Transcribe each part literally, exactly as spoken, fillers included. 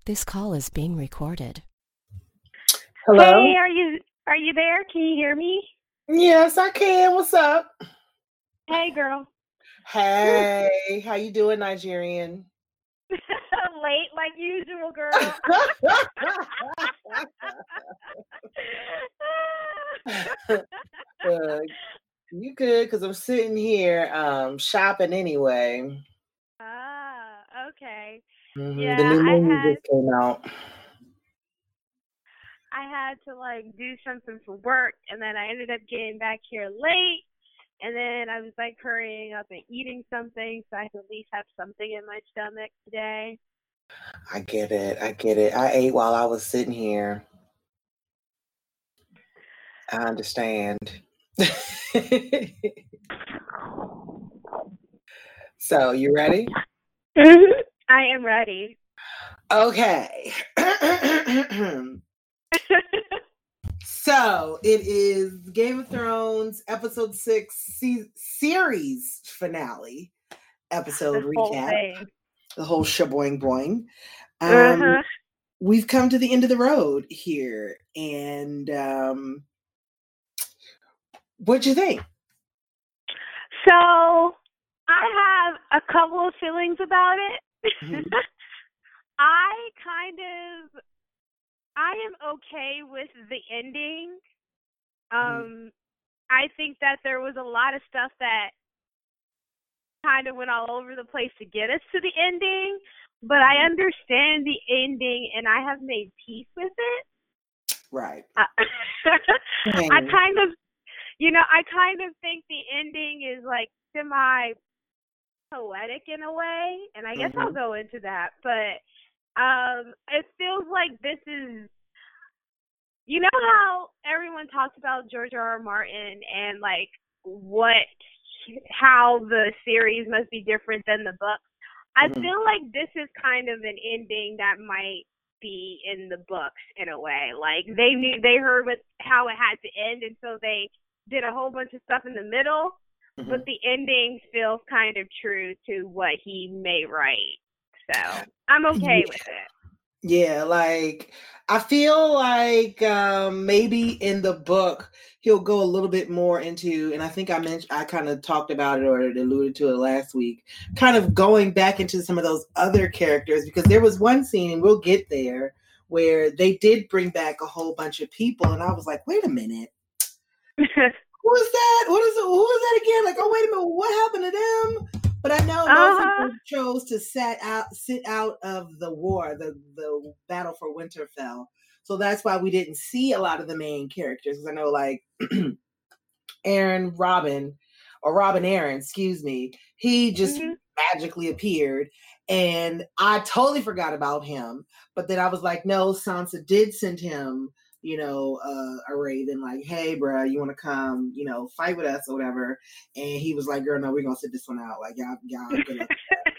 This call is being recorded. Hello? Hey, are you are you there? Can you hear me? Yes, I can. What's up? Hey, girl. Hey, how you doing, Nigerian? Late like usual, girl. uh, you good? Because I'm sitting here um, shopping anyway. Ah, okay. Mm-hmm. Yeah, The new I movie had just came out. I had to like do something for work, and then I ended up getting back here late, and then I was like hurrying up and eating something so I could at least have something in my stomach today. I get it. I get it. I ate while I was sitting here. I understand. So, you ready? Mm-hmm. I am ready. Okay. So it is Game of Thrones episode six se- series finale episode The whole recap. thing. The whole shaboing boing. Um, Uh-huh. We've come to the end of the road here, and um, what'd you think? So I have a couple of feelings about it. Mhm. I kind of I am okay with the ending. Um I think that there was a lot of stuff that kind of went all over the place to get us to the ending, but I understand the ending and I have made peace with it. Right. I, Same. I kind of, you know, I kind of think the ending is like semi poetic in a way, and I guess I'll Mhm. go into that, but um it feels like this is, you know how everyone talks about George R. R. Martin and like what how the series must be different than the book. I Mhm. feel like this is kind of an ending that might be in the books in a way. Like they knew they heard what how it had to end, and so they did a whole bunch of stuff in the middle. But Mhm. the ending feels kind of true to what he may write. So I'm okay Yeah. with it. Yeah, like I feel like um, maybe in the book he'll go a little bit more into, and I think I mentioned I kind of talked about it or alluded to it last week, kind of going back into some of those other characters, because there was one scene, and we'll get there, where they did bring back a whole bunch of people, and I was like, wait a minute, who is that? What is it? Who is that again? Like, oh wait a minute, what happened to them? But I know most Uh-huh. people chose to sit out, sit out of the war, the the battle for Winterfell. So that's why we didn't see a lot of the main characters. Because I know, like Aaron Robin, or Robin Aaron, excuse me, he just Mhm. magically appeared, and I totally forgot about him. But then I was like, no, Sansa did send him, you know, uh, a raven, like, hey, bro, you want to come, you know, fight with us or whatever? And he was like, girl, no, we're gonna sit this one out. Like, y'all, y'all, good luck.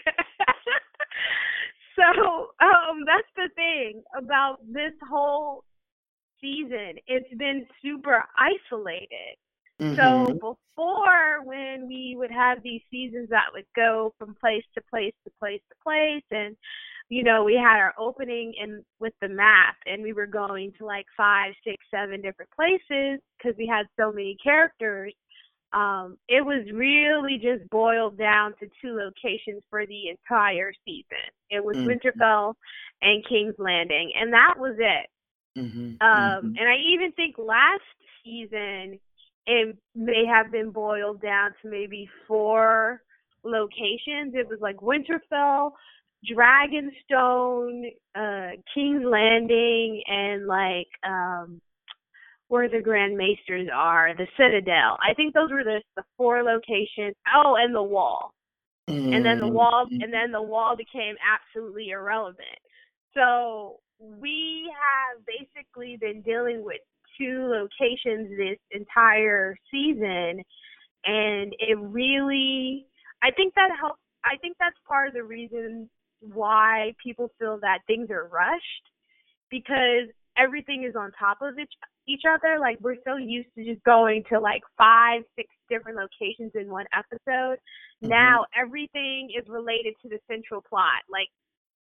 So, um, that's the thing about this whole season. It's been super isolated. So Mm-hmm. before, when we would have these seasons that would go from place to place to place to place, and you know, we had our opening in with the map, and we were going to like five, six, seven different places because we had so many characters. Um, it was really just boiled down to two locations for the entire season. It was Mm-hmm. Winterfell and King's Landing, and that was it. Mm-hmm. Um, Mm-hmm. and I even think last season it may have been boiled down to maybe four locations. It was like Winterfell, Dragonstone, uh, King's Landing, and like um, where the Grand Maesters are, the Citadel. I think those were the the four locations. Oh, and the Wall. And then the wall, Mm-hmm. and then the wall became absolutely irrelevant. So we have basically been dealing with two locations this entire season, and it really, I think that helps. I think that's part of the reason why people feel that things are rushed, because everything is on top of each each other. Like we're so used to just going to like five, six different locations in one episode. Mm-hmm. Now everything is related to the central plot. Like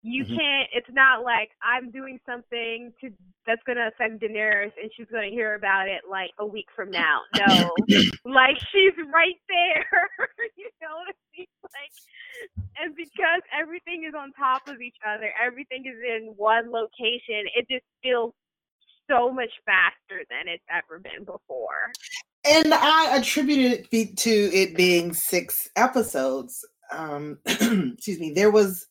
you Mhm. can't, it's not like I'm doing something to that's going to affect Daenerys and she's going to hear about it like a week from now. No, like she's right there. You know what I mean? Like, and because everything is on top of each other, everything is in one location, it just feels so much faster than it's ever been before. And I attributed it to it being six episodes. Um, excuse me. There was,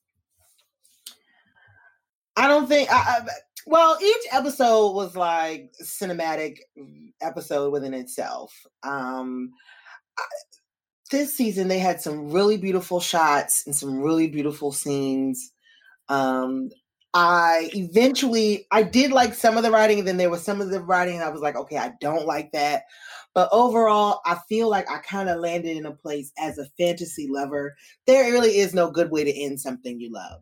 I don't think, I, I, well, each episode was like a cinematic episode within itself. Um, I, this season, they had some really beautiful shots and some really beautiful scenes. Um, I eventually, I did like some of the writing, and then there was some of the writing, and I was like, okay, I don't like that. But overall, I feel like I kind of landed in a place as a fantasy lover. There really is no good way to end something you love.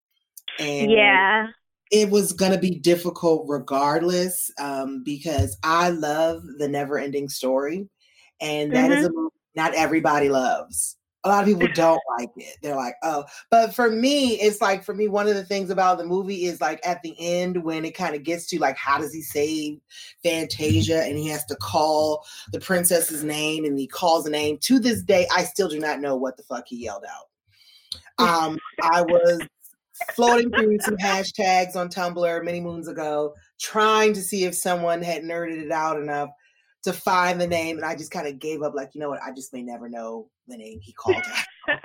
And yeah. it was going to be difficult regardless, um, because I love the never ending story. And that mm-hmm. is a movie not everybody loves. A lot of people don't like it. They're like, oh, but for me, it's like, for me, one of the things about the movie is like at the end when it kind of gets to like, how does he save Fantasia? And he has to call the princess's name and he calls the name. To this day, I still do not know what the fuck he yelled out. Um, I was floating through some hashtags on Tumblr many moons ago, trying to see if someone had nerded it out enough to find the name, and I just kind of gave up, like, you know what, I just may never know the name he called out.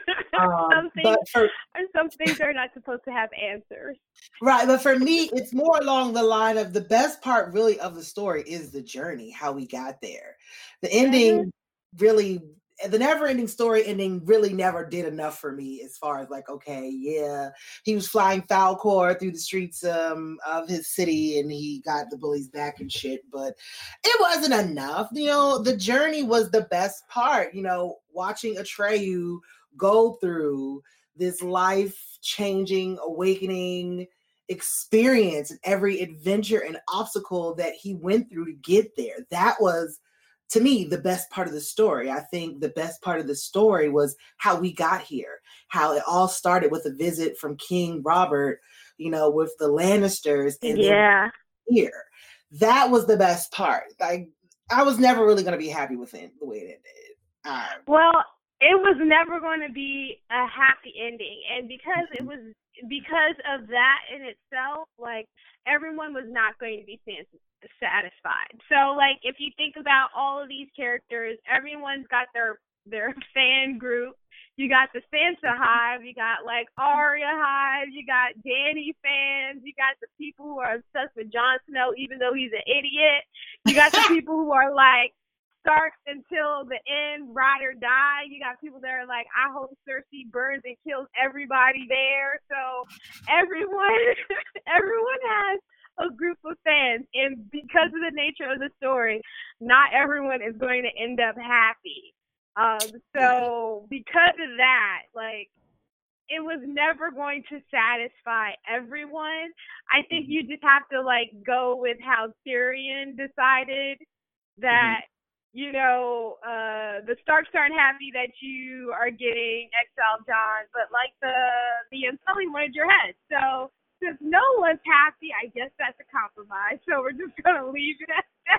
um, some, things, but for, some things are not supposed to have answers. Right, but for me, it's more along the line of the best part really of the story is the journey, how we got there. The ending mm-hmm. really, the never-ending story ending really never did enough for me as far as like, okay, yeah, he was flying Falcor through the streets um, of his city and he got the bullies back and shit, but it wasn't enough. You know, the journey was the best part, you know, watching Atreyu go through this life-changing, awakening experience and every adventure and obstacle that he went through to get there. That was, to me, the best part of the story. I think the best part of the story was how we got here, how it all started with a visit from King Robert, you know, with the Lannisters, and yeah, then here. That was the best part. Like, I was never really going to be happy with it, the way it ended. Um, well, it was never going to be a happy ending, and because it was because of that in itself, like, everyone was not going to be satisfied. So, like, if you think about all of these characters, everyone's got their their fan group. You got the Sansa hive, you got like Arya hive, you got Dany fans, you got the people who are obsessed with Jon Snow even though he's an idiot. You got the people who are like Stark until the end, ride or die. You got people that are like, I hope Cersei burns and kills everybody there. So everyone everyone has a group of fans, and because of the nature of the story, not everyone is going to end up happy. Um, so because of that, like, it was never going to satisfy everyone. I think you just have to like go with how Tyrion decided that, mm-hmm. you know, uh, the Starks aren't happy that you are getting exiled, Jon, but like the the Unsullied wanted your head. So since no one's happy, I guess that's a compromise. So we're just going to leave it at that.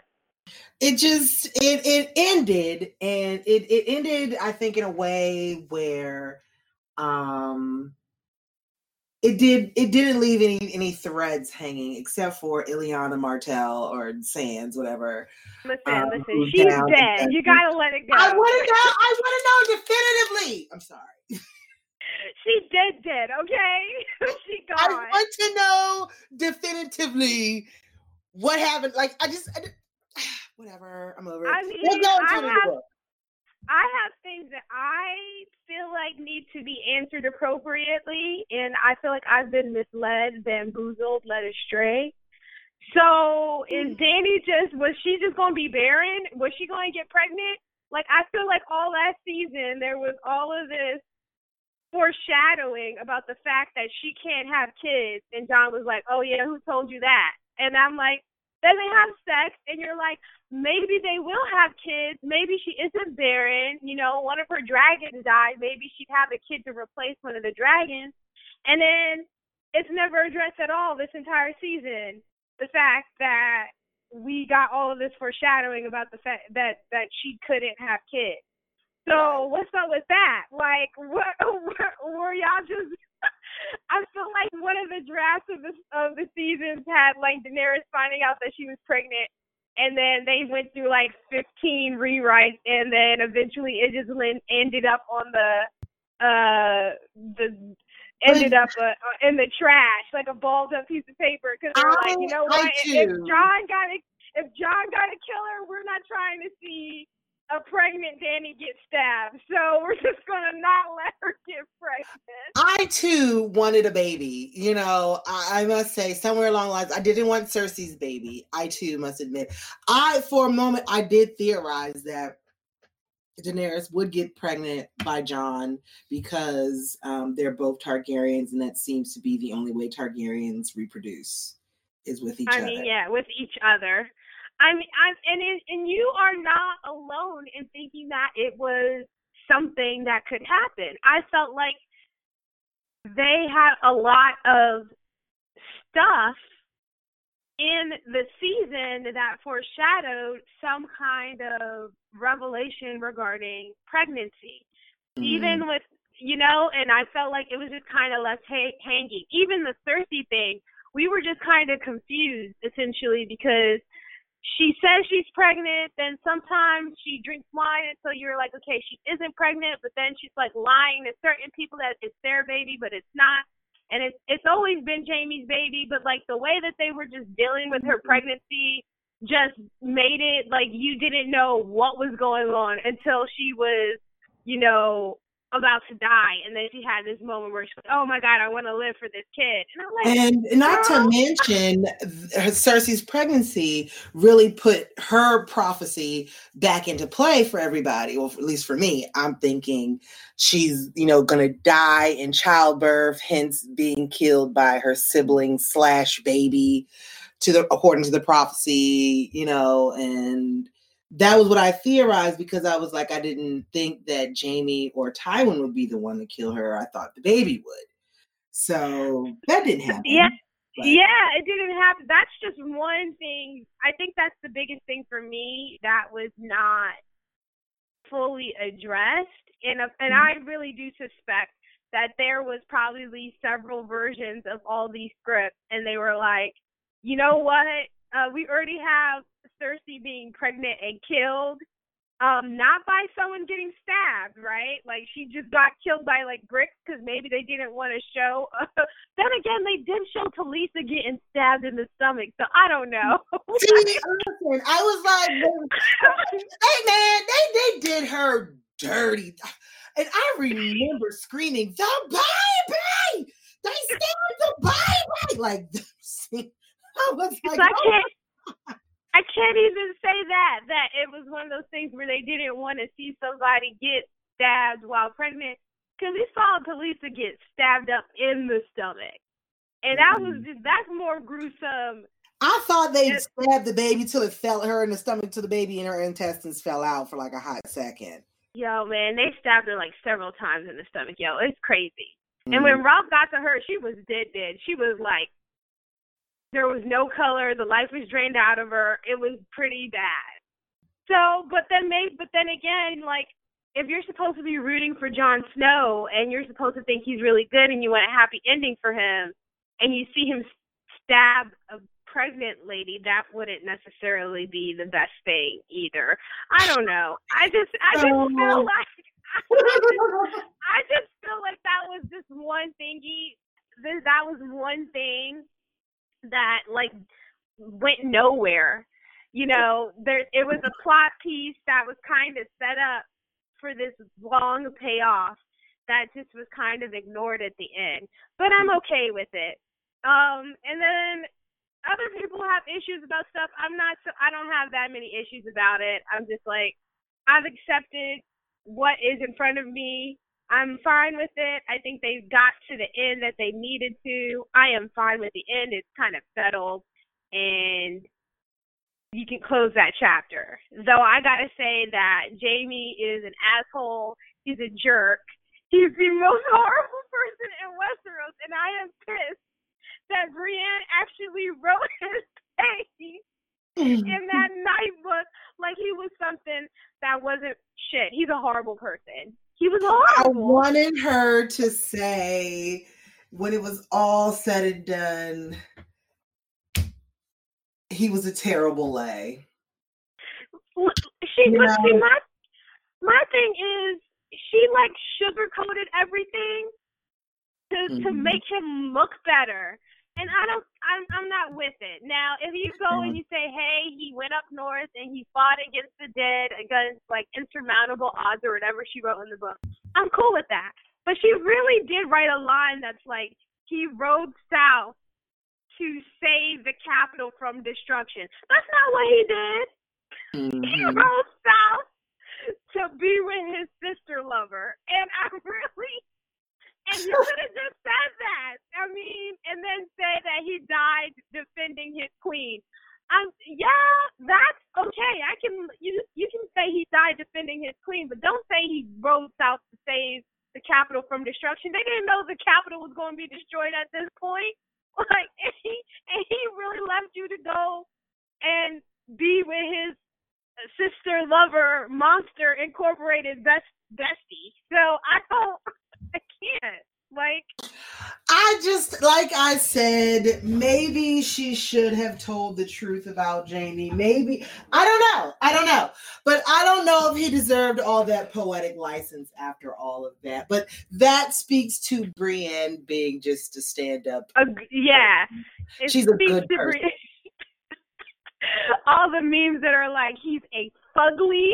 It just, it it ended, and it, it ended, I think, in a way where um, it did, it didn't leave any, any threads hanging except for Ileana Martell or Sands, whatever. Listen, um, listen, she's dead. You got to let it go. I want to know, I want to know definitively. I'm sorry. She's dead, dead, okay? She gone. I want to know definitively what happened. Like, I just, I, whatever, I'm over it. I mean, I have, I have things that I feel like need to be answered appropriately, and I feel like I've been misled, bamboozled, led astray. So is Dany just, was she just going to be barren? Was she going to get pregnant? Like, I feel like all last season there was all of this foreshadowing about the fact that she can't have kids, and Jon was like, oh yeah, who told you that? And I'm like, then they have sex, and you're like, maybe they will have kids, maybe she isn't barren, you know, one of her dragons died, maybe she'd have a kid to replace one of the dragons, And then it's never addressed at all this entire season, the fact that we got all of this foreshadowing about the fact that, that she couldn't have kids. So what's up with that? Like, what, what were y'all just... I feel like one of the drafts of the, of the seasons had, like, Daenerys finding out that she was pregnant, and then they went through, like, fifteen rewrites, and then eventually it just ended up on the, uh, the, ended up uh, in the trash, like a balled up piece of paper, because they were like, you know what, if John got to, if John got to kill her, we're not trying to see a pregnant Dany get stabbed, so we're just gonna not let her get pregnant. I too wanted a baby. You know, I, I must say, somewhere along the lines, I didn't want Cersei's baby. I too must admit, I for a moment I did theorize that Daenerys would get pregnant by Jon because um, they're both Targaryens, and that seems to be the only way Targaryens reproduce is with each I other. I mean, yeah, with each other. I mean, I'm, and it, and you are not alone in thinking that it was something that could happen. I felt like they had a lot of stuff in the season that foreshadowed some kind of revelation regarding pregnancy. Mm. Even with, you know, and I felt like it was just kind of left ha- hanging. Even the Cersei thing, we were just kind of confused, essentially, because she says she's pregnant, then sometimes she drinks wine until you're like, okay, she isn't pregnant, but then she's like lying to certain people that it's their baby, but it's not. And it's it's always been Jaime's baby, but like the way that they were just dealing with her pregnancy just made it like you didn't know what was going on until she was, you know, about to die, and then she had this moment where she's like, oh my God, I want to live for this kid. And I'm like, and not to mention Cersei's pregnancy really put her prophecy back into play for everybody. Well, at least for me, I'm thinking she's, you know, going to die in childbirth, hence being killed by her sibling slash baby to the, according to the prophecy, you know, and that was what I theorized because I was like, I didn't think that Jaime or Tywin would be the one to kill her. I thought the baby would. So that didn't happen. Yeah, but. yeah, it didn't happen. That's just one thing. I think that's the biggest thing for me that was not fully addressed. And, and mm-hmm. I really do suspect that there was probably several versions of all these scripts, and they were like, you know what? Uh, we already have Cersei being pregnant and killed, um, not by someone getting stabbed, right? Like, she just got killed by, like, bricks because maybe they didn't want to show. Uh, then again, they did show Talisa getting stabbed in the stomach, so I don't know. See, listen, I was like, hey, man, they, they did her dirty. And I remember screaming, the baby! They stabbed the baby! Like, I was like, I can't, I can't even say that, that it was one of those things where they didn't want to see somebody get stabbed while pregnant, because we saw Talisa get stabbed up in the stomach. And that was just, that's more gruesome. I thought they stabbed the baby till it fell her in the stomach, till the baby and her intestines fell out for like a hot second. Yo, man, they stabbed her like several times in the stomach. Yo, it's crazy. Mm-hmm. And when Robb got to her, she was dead, dead. She was like, there was no color. The life was drained out of her. It was pretty bad. So, but then maybe, but then again, like, if you're supposed to be rooting for Jon Snow and you're supposed to think he's really good and you want a happy ending for him, and you see him stab a pregnant lady, that wouldn't necessarily be the best thing either. I don't know. I just, I just oh. feel like, I just, I just feel like that was just one thingy. That was one thing that like went nowhere. You know, there it was a plot piece that was kind of set up for this long payoff that just was kind of ignored at the end. But I'm okay with it. Um, and then other people have issues about stuff. I'm not so I don't have that many issues about it. I'm just like, I've accepted what is in front of me. I'm fine with it. I think they got to the end that they needed to. I am fine with the end. It's kind of settled, and you can close that chapter. Though I gotta say that Jaime is an asshole. He's a jerk, He's the most horrible person in Westeros, and I am pissed that Brienne actually wrote his face in that night book like he was something that wasn't shit. He's a horrible person. He was horrible. I wanted her to say, when it was all said and done, he was a terrible lay. She, you but know? see, my, my thing is, she like sugar-coated everything to, mm-hmm. to make him look better. And I don't, I'm, I'm not with it. Now, if you go and you say, hey, he went up north and he fought against the dead, against like insurmountable odds or whatever she wrote in the book, I'm cool with that. But she really did write a line that's like, he rode south to save the capital from destruction. That's not what he did. Mm-hmm. He rode south to be with his sister lover. And I really... And you could have just said that. I mean, and then say that he died defending his queen. Um, yeah, that's okay. I can you you can say he died defending his queen, but don't say he rode south to save the capital from destruction. They didn't know the capital was going to be destroyed at this point. Like, and he and he really left you to go and be with his sister lover monster incorporated best bestie. So I don't. I can't. Like, I just, like I said, maybe she should have told the truth about Jaime. Maybe. I don't know. I don't know. But I don't know if he deserved all that poetic license after all of that. But that speaks to Brienne being just a stand-up. Uh, yeah. It She's a good person. All the memes that are like, he's a fugly.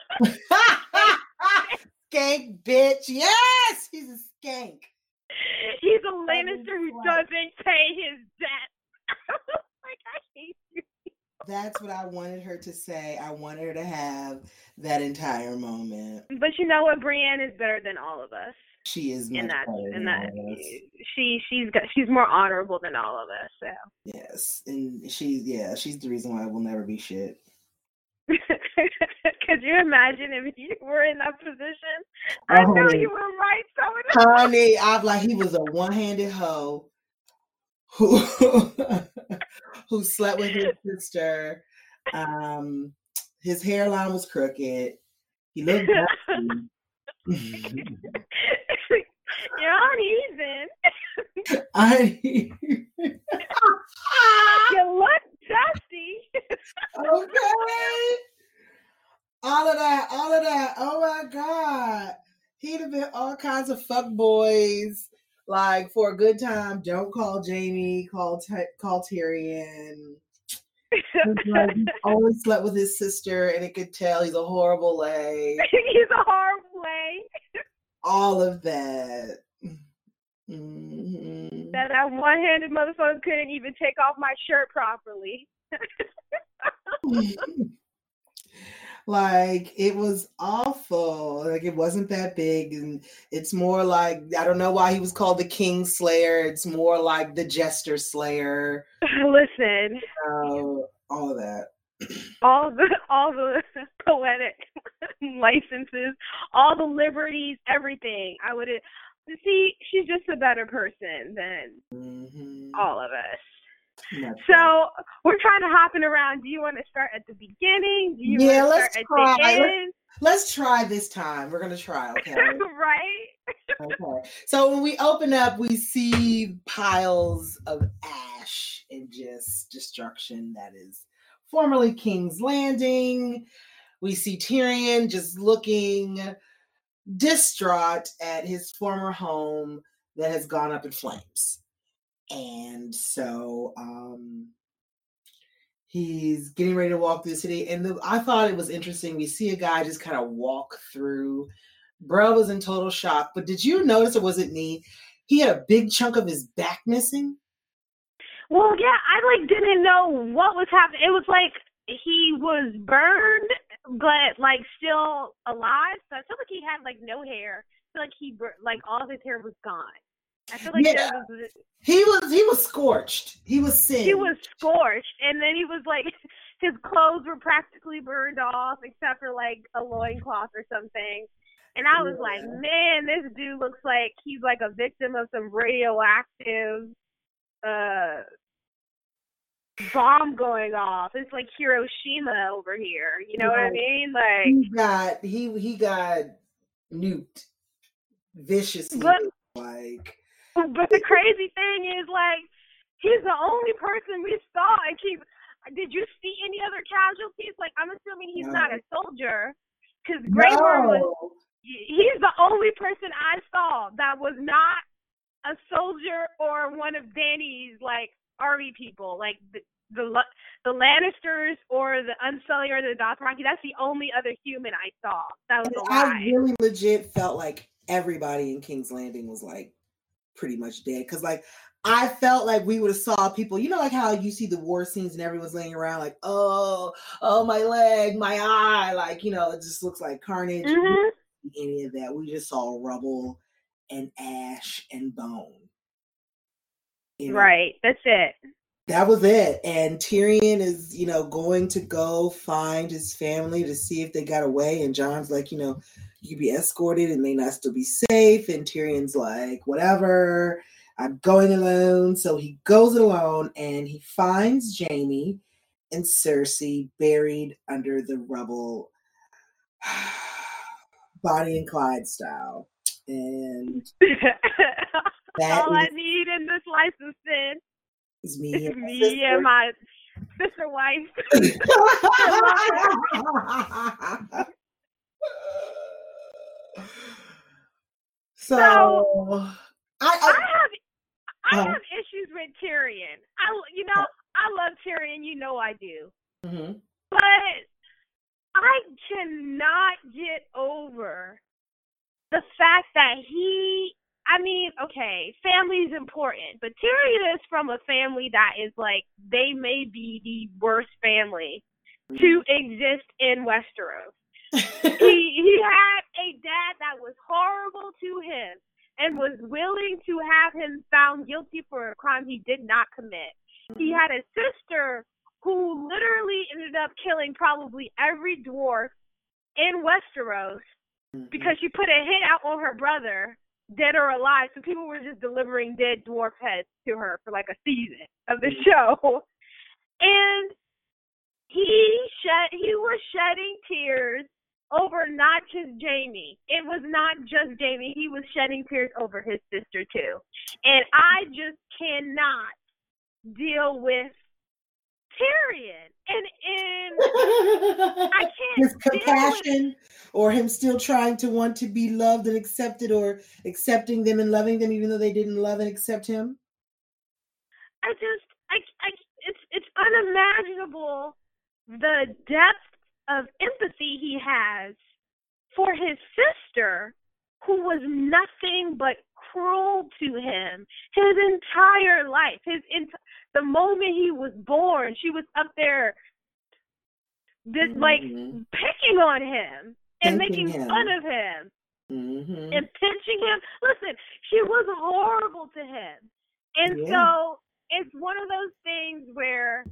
Skank bitch. Yes, he's a skank. He's a Lannister who doesn't pay his debt. Like, I hate you. That's what I wanted her to say. I wanted her to have that entire moment. But you know what? Brienne is better than all of us. She is much and that, better and than that, all of us. She she's got she's more honorable than all of us. So yes, and she's yeah she's the reason why we'll never be shit. Could you imagine if you were in that position? I oh, know honey. you would write some of that. Honey, I'm like, he was a one-handed hoe who who slept with his sister. Um, his hairline was crooked. He looked dusty. You're uneven. I You look dusty. Okay. All of that, all of that. Oh my God. He'd have been all kinds of fuck boys. Like, for a good time, don't call Jaime, call T- call Tyrion. Like, he only slept with his sister, and it could tell he's a horrible lay. He's a horrible lay. All of that. Mm-hmm. That that one-handed motherfucker couldn't even take off my shirt properly. Like, it was awful. Like, it wasn't that big, and it's more like, I don't know why he was called the King Slayer. It's more like the Jester Slayer. Listen, uh, all of that, all the all the poetic licenses, all the liberties, everything. I would see. She's just a better person than mm-hmm. all of us. That's so right. We're trying to hopping around. Do you want to start at the beginning? Do you yeah, want to let's start try. At the end? Let's, let's try this time. We're gonna try, okay? Right. Okay. So when we open up, we see piles of ash and just destruction that is formerly King's Landing. We see Tyrion just looking distraught at his former home that has gone up in flames. And so um, he's getting ready to walk through the city. And the, I thought it was interesting. We see a guy just kind of walk through. Bro was in total shock. But did you notice, or was it me? He had a big chunk of his back missing. Well, yeah, I like didn't know what was happening. It was like he was burned, but like still alive. So I felt like he had like no hair. I feel like he like all of his hair was gone. I feel like yeah. there was, he was he was scorched. He was singed. He was scorched, and then he was like his clothes were practically burned off, except for like a loincloth or something. And I was Yeah. like, man, this dude looks like he's like a victim of some radioactive uh bomb going off. It's like Hiroshima over here. You know what I Right. mean? Like He got he he got nuked viciously. but Like but the crazy thing is like he's the only person we saw and keep did you see any other casualties? Like I'm assuming he's no. not a soldier. Because Greyhorn was No. he's the only person I saw that was not a soldier or one of Dany's like army people, like the the, the Lannisters or the Unsullied or the Dothraki. That's the only other human I saw that was And alive. I really legit felt like everybody in King's Landing was like pretty much dead. Because like I felt like we would have saw people, you know, like how you see the war scenes and everyone's laying around like, oh, oh, my leg, my eye, like, you know, it just looks like carnage. Mm-hmm. We didn't see any of that. We just saw rubble and ash and bone. You know? Right, that's it. That was it. And Tyrion is, you know, going to go find his family to see if they got away. And Jon's like, you know, you could be escorted and may not still be safe. And Tyrion's like, whatever, I'm going alone. So he goes alone and he finds Jaime and Cersei buried under the rubble, Bonnie and Clyde style. And that's all is, I need in this license then. Is me, it's and, me my and my sister wife. so, so I, I, I have I uh, have issues with Tyrion. I you know I love Tyrion. You know I do. Mm-hmm. But I cannot get over the fact that he. I mean, okay, family is important, but Tyrion is from a family that is like, they may be the worst family to exist in Westeros. he he had a dad that was horrible to him and was willing to have him found guilty for a crime he did not commit. He had a sister who literally ended up killing probably every dwarf in Westeros because she put a hit out on her brother, dead or alive, so people were just delivering dead dwarf heads to her for like a season of the show. And he shed, he was shedding tears over not just Jaime. It was not just Jaime. He was shedding tears over his sister too. And I just cannot deal with Tyrion. And, and I can't his compassion or him still trying to want to be loved and accepted, or accepting them and loving them even though they didn't love and accept him. I just, I, I, it's, it's unimaginable the depth of empathy he has for his sister, who was nothing but cruel to him his entire life. His ent- the moment he was born, she was up there, just mm-hmm. like picking on him and Pinching making him. fun of him mm-hmm. and pinching him. Listen, she was horrible to him, and yeah. so it's one of those things where,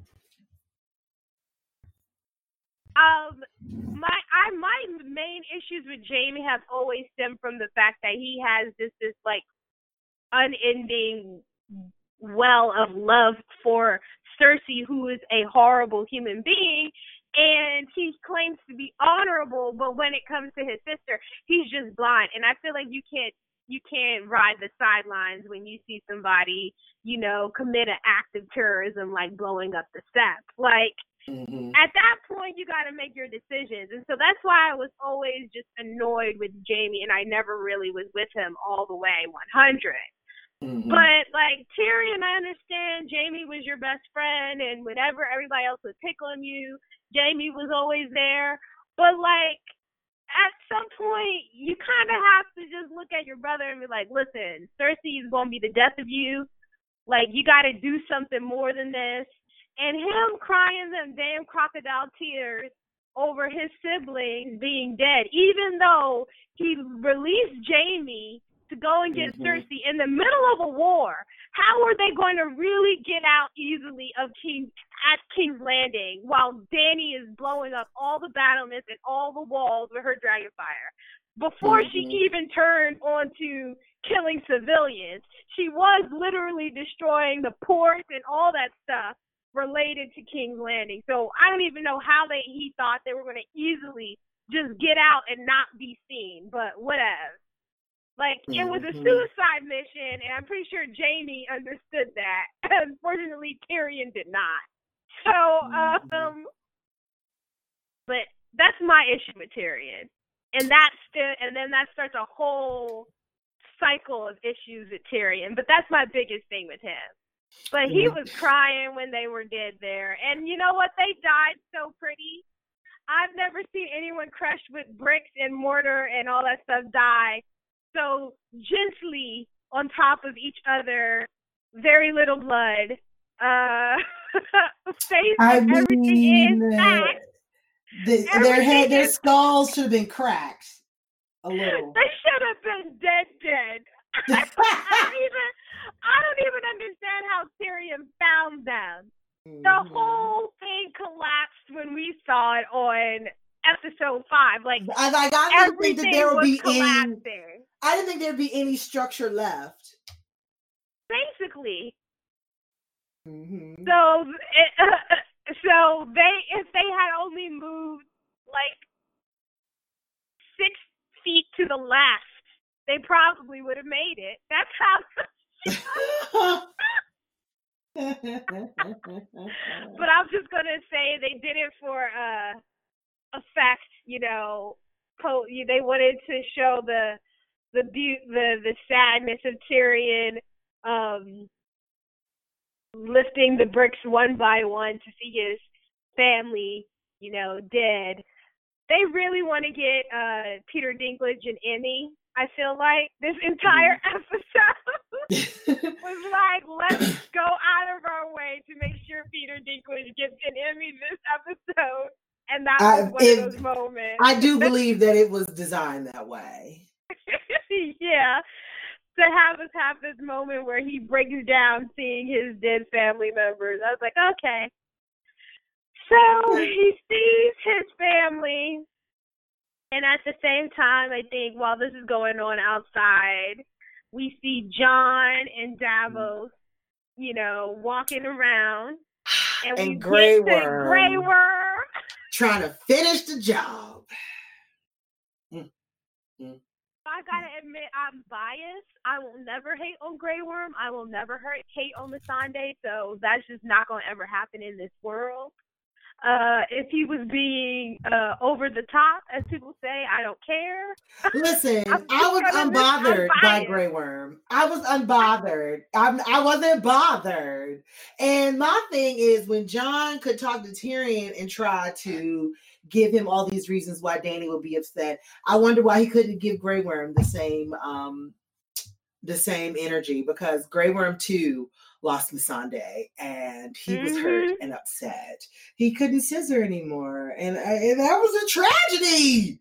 um, my I my main issues with Jaime have always stemmed from the fact that he has this this like unending well of love for Cersei, who is a horrible human being, and he claims to be honorable, but when it comes to his sister, he's just blind. And I feel like you can't you can't ride the sidelines when you see somebody, you know, commit an act of terrorism like blowing up the steps. Like, mm-hmm. at that point, you got to make your decisions. And so that's why I was always just annoyed with Jaime, and I never really was with him all the way one hundred. Mm-hmm. But, like, Tyrion, I understand Jaime was your best friend, and whenever everybody else was tickling you, Jaime was always there. But, like, at some point, you kind of have to just look at your brother and be like, listen, Cersei is going to be the death of you. Like, you got to do something more than this. And him crying them damn crocodile tears over his siblings being dead, even though he released Jaime to go and get mm-hmm. Cersei in the middle of a war. How are they going to really get out easily of King at King's Landing while Dany is blowing up all the battlements and all the walls with her dragon fire? before mm-hmm. she even turned onto killing civilians. She was literally destroying the ports and all that stuff related to King's Landing. So I don't even know how they he thought they were going to easily just get out and not be seen, but whatever. Like, it was a suicide mission, and I'm pretty sure Jaime understood that. Unfortunately, Tyrion did not. So, um, but that's my issue with Tyrion. And that's still, and then that starts a whole cycle of issues with Tyrion. But that's my biggest thing with him. But he was crying when they were dead there. And you know what? They died so pretty. I've never seen anyone crushed with bricks and mortar and all that stuff die so gently on top of each other, very little blood. Uh, face I mean, everything is uh, the, their head, their skulls should have been cracked a little. They should have been dead, dead. I don't even, I don't even understand how Tyrion found them. Mm-hmm. The whole thing collapsed when we saw it on episode five. Like, I, like, I didn't think that there would be collapsing. any. I didn't think there'd be any structure left. Basically. Mm-hmm. So, it, uh, so they if they had only moved like six feet to the left, they probably would have made it. That's how. But I'm just gonna say they did it for uh, effect. You know, po- they wanted to show the the be- the the sadness of Tyrion, um, lifting the bricks one by one to see his family, you know, dead. They really want to get uh, Peter Dinklage and Emmy. I feel like this entire episode was like, let's go out of our way to make sure Peter Dinklage gets an Emmy this episode. And that was I, one it, of those moments. I do believe that it was designed that way. Yeah. To have us have this moment where he breaks down seeing his dead family members. I was like, okay. So he sees his family. And at the same time, I think while this is going on outside, we see Jon and Davos, you know, walking around. And, and we Grey get to Grey Worm. Trying to finish the job. Mm. Mm. I gotta admit, I'm biased. I will never hate on Grey Worm. I will never hate on Missandei. So that's just not going to ever happen in this world. Uh, if he was being uh, over the top, as people say, I don't care. Listen, I was unbothered by Grey Worm. I was unbothered. I'm, I wasn't bothered. And my thing is, when Jon could talk to Tyrion and try to give him all these reasons why Dany would be upset, I wonder why he couldn't give Grey Worm the same, um, the same energy, because Grey Worm too lost Missandei, and he mm-hmm. was hurt and upset. He couldn't scissor anymore, and, and that was a tragedy.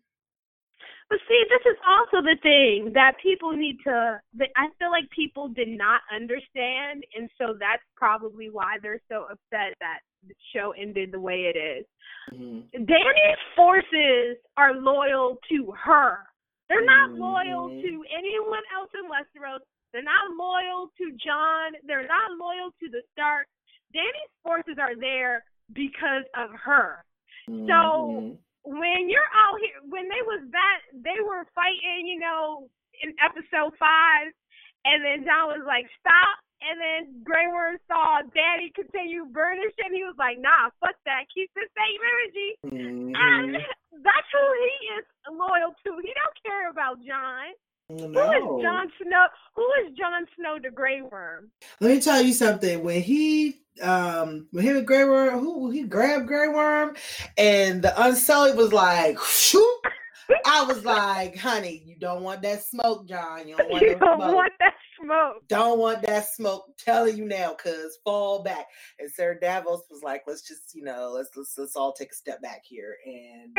But see, this is also the thing that people need to, that I feel like people did not understand, and so that's probably why they're so upset that the show ended the way it is. Mm-hmm. Dany's forces are loyal to her. They're not mm-hmm. loyal to anyone else in Westeros. They're not loyal to Jon. They're not loyal to the Stark. Dany's forces are there because of her. Mm-hmm. So when you're out here, when they was that, they were fighting, you know, in episode five, and then Jon was like, stop. And then Grey Worm saw Dany continue burnishing. He was like, nah, fuck that. Keep the same energy. Mm-hmm. And that's who he is loyal to. He don't care about Jon. No. Who is Jon Snow? Who is Jon Snow to Grey Worm? Let me tell you something. When he, um, when him and Grey Worm, who he grabbed Grey Worm, and the Unsullied was like, shoot. I was like, honey, you don't want that smoke, Jon. You don't want, you that, don't smoke. want that smoke. Don't want that smoke. I'm telling you now, cuz fall back. And Sir Davos was like, let's just, you know, let's let's, let's all take a step back here. And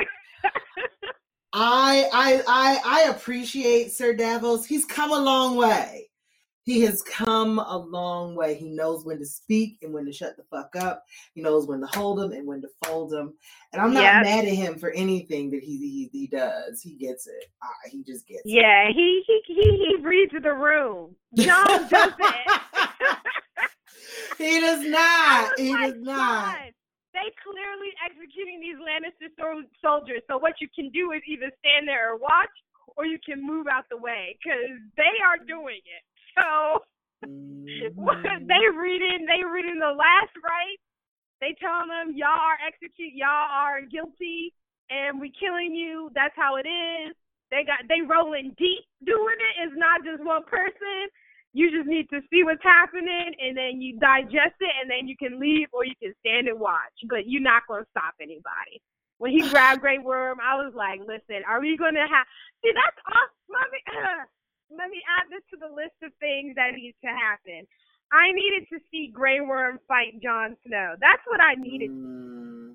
I I I I appreciate Sir Davos. He's come a long way. He has come a long way. He knows when to speak and when to shut the fuck up. He knows when to hold them and when to fold them. And I'm not Yep. mad at him for anything that he he, he does. He gets it. Uh, he just gets Yeah, it. he, he he he reads the room. John doesn't. He does not. He like, does not. John, they clearly executing these Lannister so- soldiers. So what you can do is either stand there or watch, or you can move out the way because they are doing it. So mm-hmm. they reading, they reading the last rites. They telling them y'all are execute, y'all are guilty, and we killing you. That's how it is. They got they rolling deep doing it. It's not just one person. You just need to see what's happening, and then you digest it, and then you can leave or you can stand and watch. But you're not gonna stop anybody. When he grabbed Grey Worm, I was like, listen, are we gonna have? See, that's awesome. Let me, uh, let me add this to the list of things that needs to happen. I needed to see Grey Worm fight Jon Snow. That's what I needed. Mm.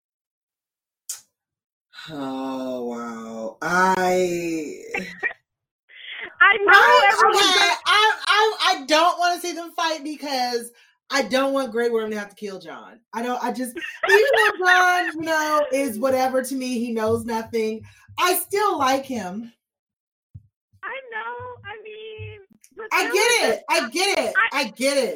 Oh wow! I I know I, everyone. Okay, I I I don't want to see them fight because I don't want Grey Worm to have to kill Jon. I don't. I just even though Jon, you know, is whatever to me. He knows nothing. I still like him. I know. I mean, I get it. I get it. I, I get it.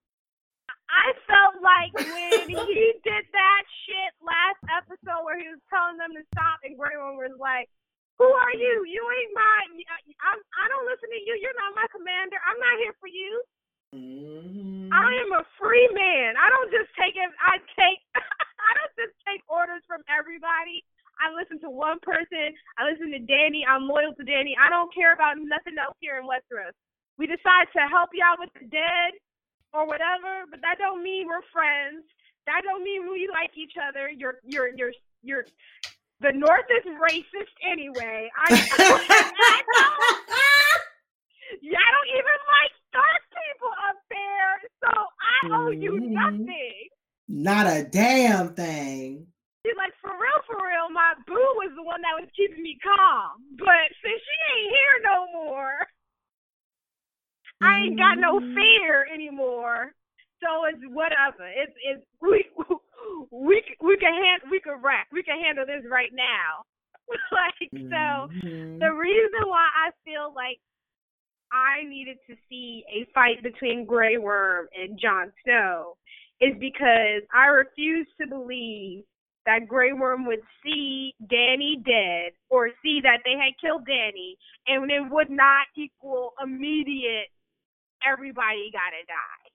I felt like when he did that shit last episode where he was telling them to stop, and Grey Worm was like, "Who are you? You ain't my. I'm, I don't listen to you. You're not my commander. I'm not here for you. Mm-hmm. I am a free man. I don't just take it. I take. I don't just take orders from everybody. I listen to one person. I listen to Dany. I'm loyal to Dany. I don't care about nothing else here in Westeros. We decide to help you out with the dead or whatever, but that don't mean we're friends. That don't mean we like each other. You're, you're, you're, you're. The North is racist anyway. I, I, don't, yeah, I don't even like Stark people up there, so I owe you nothing. Not a damn thing. She's like, for real, for real, my boo was the one that was keeping me calm. But since she ain't here no more, mm-hmm. I ain't got no fear anymore. So it's whatever. It's it's we we we can hand we can rack we can handle this right now. Like mm-hmm. so, the reason why I feel like I needed to see a fight between Grey Worm and Jon Snow is because I refuse to believe that Grey Worm would see Dany dead or see that they had killed Dany, and it would not equal immediate everybody gotta die.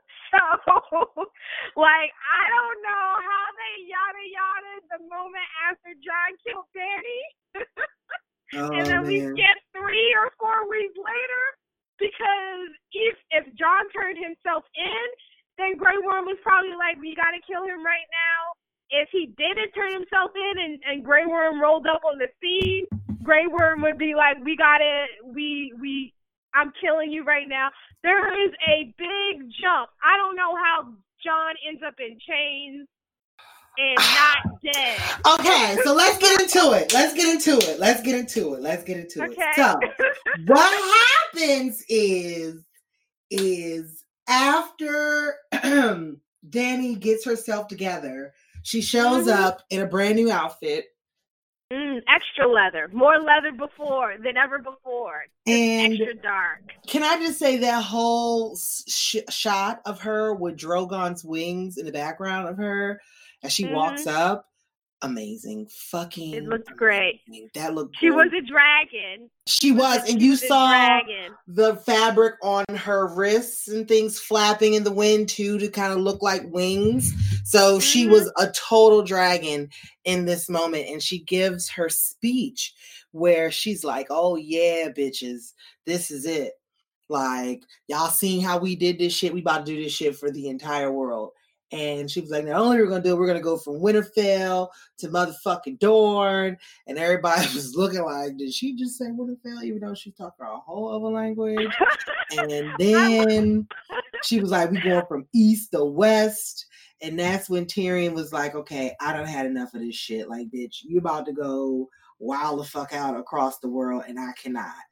So, like, I don't know how they yada yada the moment after Jon killed Dany. Oh, and then man. We get three or four weeks later, because if if Jon turned himself in, then Grey Worm was probably like, we gotta kill him right now. If he didn't turn himself in and, and Grey Worm rolled up on the scene, Grey Worm would be like, we gotta, we, we, I'm killing you right now. There is a big jump. I don't know how Jon ends up in chains and not dead. Okay, so let's get into it. Let's get into it. Let's get into it. Let's get into okay. it. So what happens is, is after Dany gets herself together, she shows mm-hmm. up in a brand new outfit. Mm, extra leather. More leather before than ever before. And extra dark. Can I just say that whole sh- shot of her with Drogon's wings in the background of her as she mm-hmm. walks up? Amazing. Fucking It looked great. Amazing. That looked She good. was a dragon. She was. And she you was saw the fabric on her wrists and things flapping in the wind too to kind of look like wings. So mm-hmm. she was a total dragon in this moment. And she gives her speech where she's like, oh yeah, bitches, this is it. Like, y'all seen how we did this shit? We about to do this shit for the entire world. And she was like, not only are we going to do it, we're going to go from Winterfell to motherfucking Dorne. And everybody was looking like, did she just say Winterfell? Even though she's talking a whole other language. And then she was like, we going from east to west. And that's when Tyrion was like, okay, I done had enough of this shit. Like, bitch, you about to go wild the fuck out across the world and I cannot.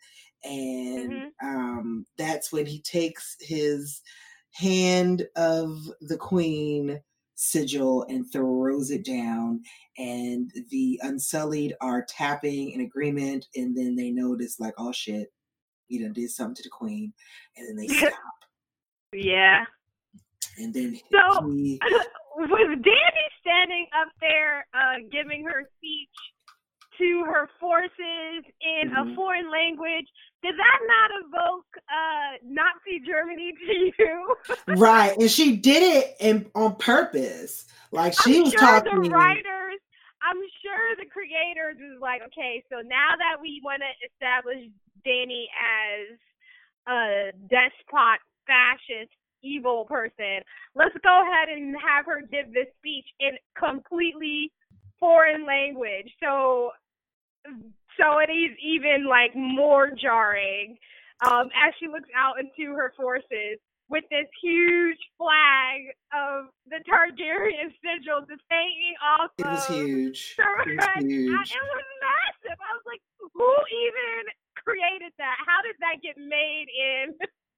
And Mm-hmm. um, that's when he takes his hand of the queen sigil and throws it down, and the Unsullied are tapping in agreement, and then they notice like, oh shit, he done did something to the queen, and then they stop. Yeah. And then So he with Dany standing up there uh, giving her speech to her forces in mm-hmm. a foreign language, did that not evoke uh, Nazi Germany to you? Right, and she did it in, on purpose. Like she I'm was sure talking. the writers, I'm sure the creators was like, okay, so now that we want to establish Dany as a despot, fascist, evil person, let's go ahead and have her give this speech in completely foreign language. So, so it is even like more jarring um, as she looks out into her forces with this huge flag of the Targaryen sigil just hanging off. It was of huge. It was huge. It was massive. I was like, who even created that? How did that get made in?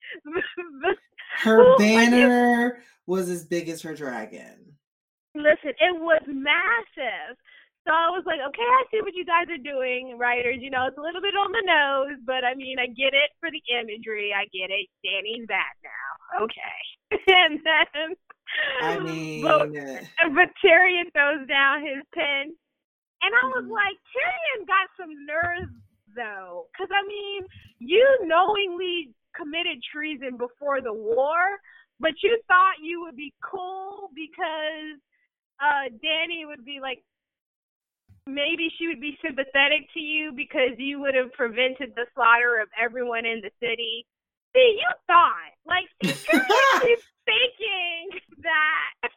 the, her who, banner like it, was as big as her dragon. Listen, it was massive. So I was like, okay, I see what you guys are doing, writers. You know, it's a little bit on the nose, but I mean, I get it for the imagery. I get it. Dany's back now. Okay. And then, I mean, but, but Tyrion throws down his pen. And I was mm-hmm. like, Tyrion got some nerves, though. Because, I mean, you knowingly committed treason before the war, but you thought you would be cool because uh, Dany would be like, maybe she would be sympathetic to you because you would have prevented the slaughter of everyone in the city. See, you thought. Like, see, Tyrion is thinking that.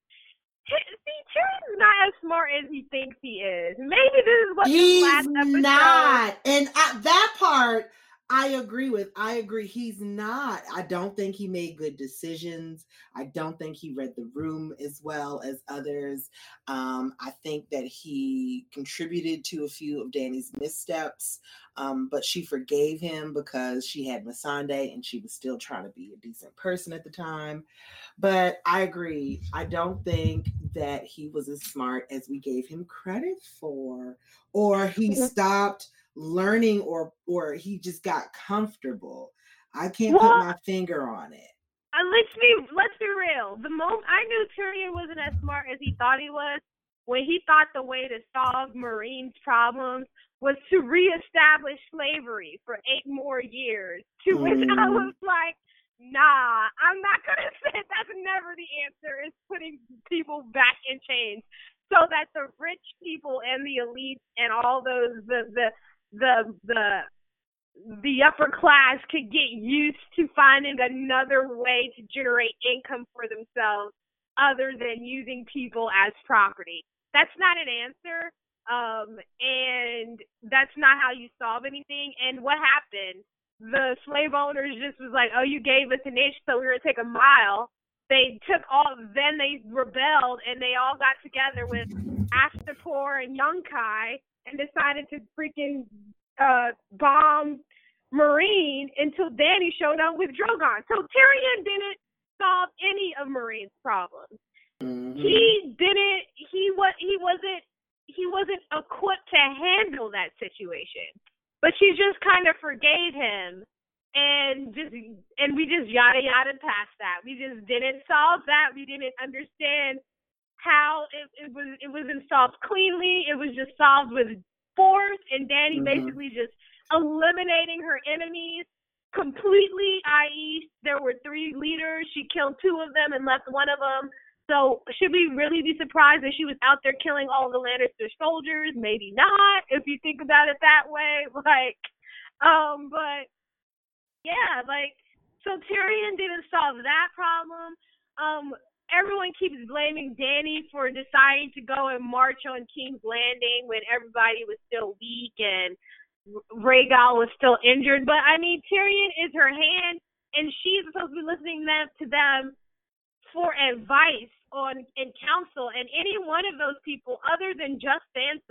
See, Tyrion's not as smart as he thinks he is. Maybe this is what He's this last episode. not. And at that part, I agree with. I agree. He's not. I don't think he made good decisions. I don't think he read the room as well as others. Um, I think that he contributed to a few of Dany's missteps, um, but she forgave him because she had Missandei and she was still trying to be a decent person at the time. But I agree. I don't think that he was as smart as we gave him credit for, or he stopped learning, or or he just got comfortable. I can't well, put my finger on it. Uh, let's be let's be real. The moment I knew Tyrion wasn't as smart as he thought he was when he thought the way to solve Marines' problems was to reestablish slavery for eight more years. To which mm. I was like, nah, I'm not gonna say that's never the answer. Is putting people back in chains so that the rich people and the elites and all those the the the the the upper class could get used to finding another way to generate income for themselves other than using people as property. That's not an answer, um, and that's not how you solve anything. And what happened? The slave owners just was like, oh, you gave us an inch, so we're going to take a mile. They took all, then they rebelled, and they all got together with Astapor and Yunkai and decided to freaking uh, bomb Marine until Dany showed up with Drogon. So Tyrion didn't solve any of Marine's problems. Mm-hmm. He didn't. He was. He wasn't. He wasn't equipped to handle that situation. But she just kind of forgave him, and just and we just yada yada past that. We just didn't solve that. We didn't understand how it, it was. It wasn't solved cleanly. It was just solved with force, and Dany mm-hmm. basically just eliminating her enemies completely. that is, there were three leaders. She killed two of them and left one of them. So should we really be surprised that she was out there killing all the Lannister soldiers? Maybe not, if you think about it that way. Like, um, but yeah, like, so Tyrion didn't solve that problem. Um, everyone keeps blaming Dany for deciding to go and march on King's Landing when everybody was still weak and Rhaegal was still injured. But I mean, Tyrion is her hand, and she's supposed to be listening them to them for advice on and counsel, and any one of those people other than just Sansa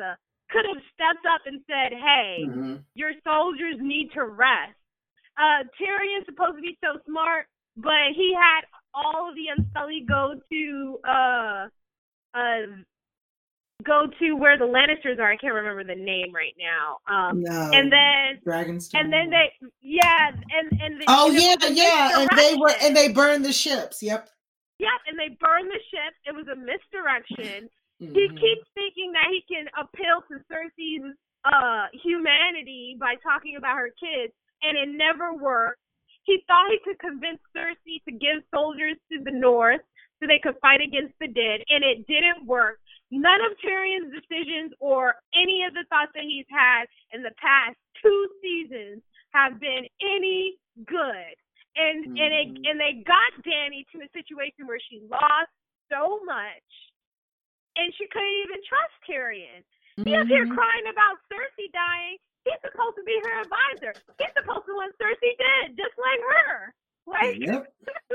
could have stepped up and said, hey, mm-hmm. your soldiers need to rest. Uh, Tyrion's supposed to be so smart, but he had all of the Unsullied go to uh, uh, go to where the Lannisters are. I can't remember the name right now. Um, no, and then Dragonstone. And then they, yeah, and and the, oh and yeah, yeah, and they were and they burned the ships. Yep. Yep, and they burned the ships. It was a misdirection. Mm-hmm. He keeps thinking that he can appeal to Cersei's uh, humanity by talking about her kids, and it never worked. He thought he could convince Cersei to give soldiers to the north so they could fight against the dead, and it didn't work. None of Tyrion's decisions or any of the thoughts that he's had in the past two seasons have been any good. And mm-hmm. and it, and they got Dany to a situation where she lost so much, and she couldn't even trust Tyrion. Mm-hmm. He's here crying about Cersei dying. He's supposed to be her advisor. He's supposed to want Cersei dead, just like her. Like, yep.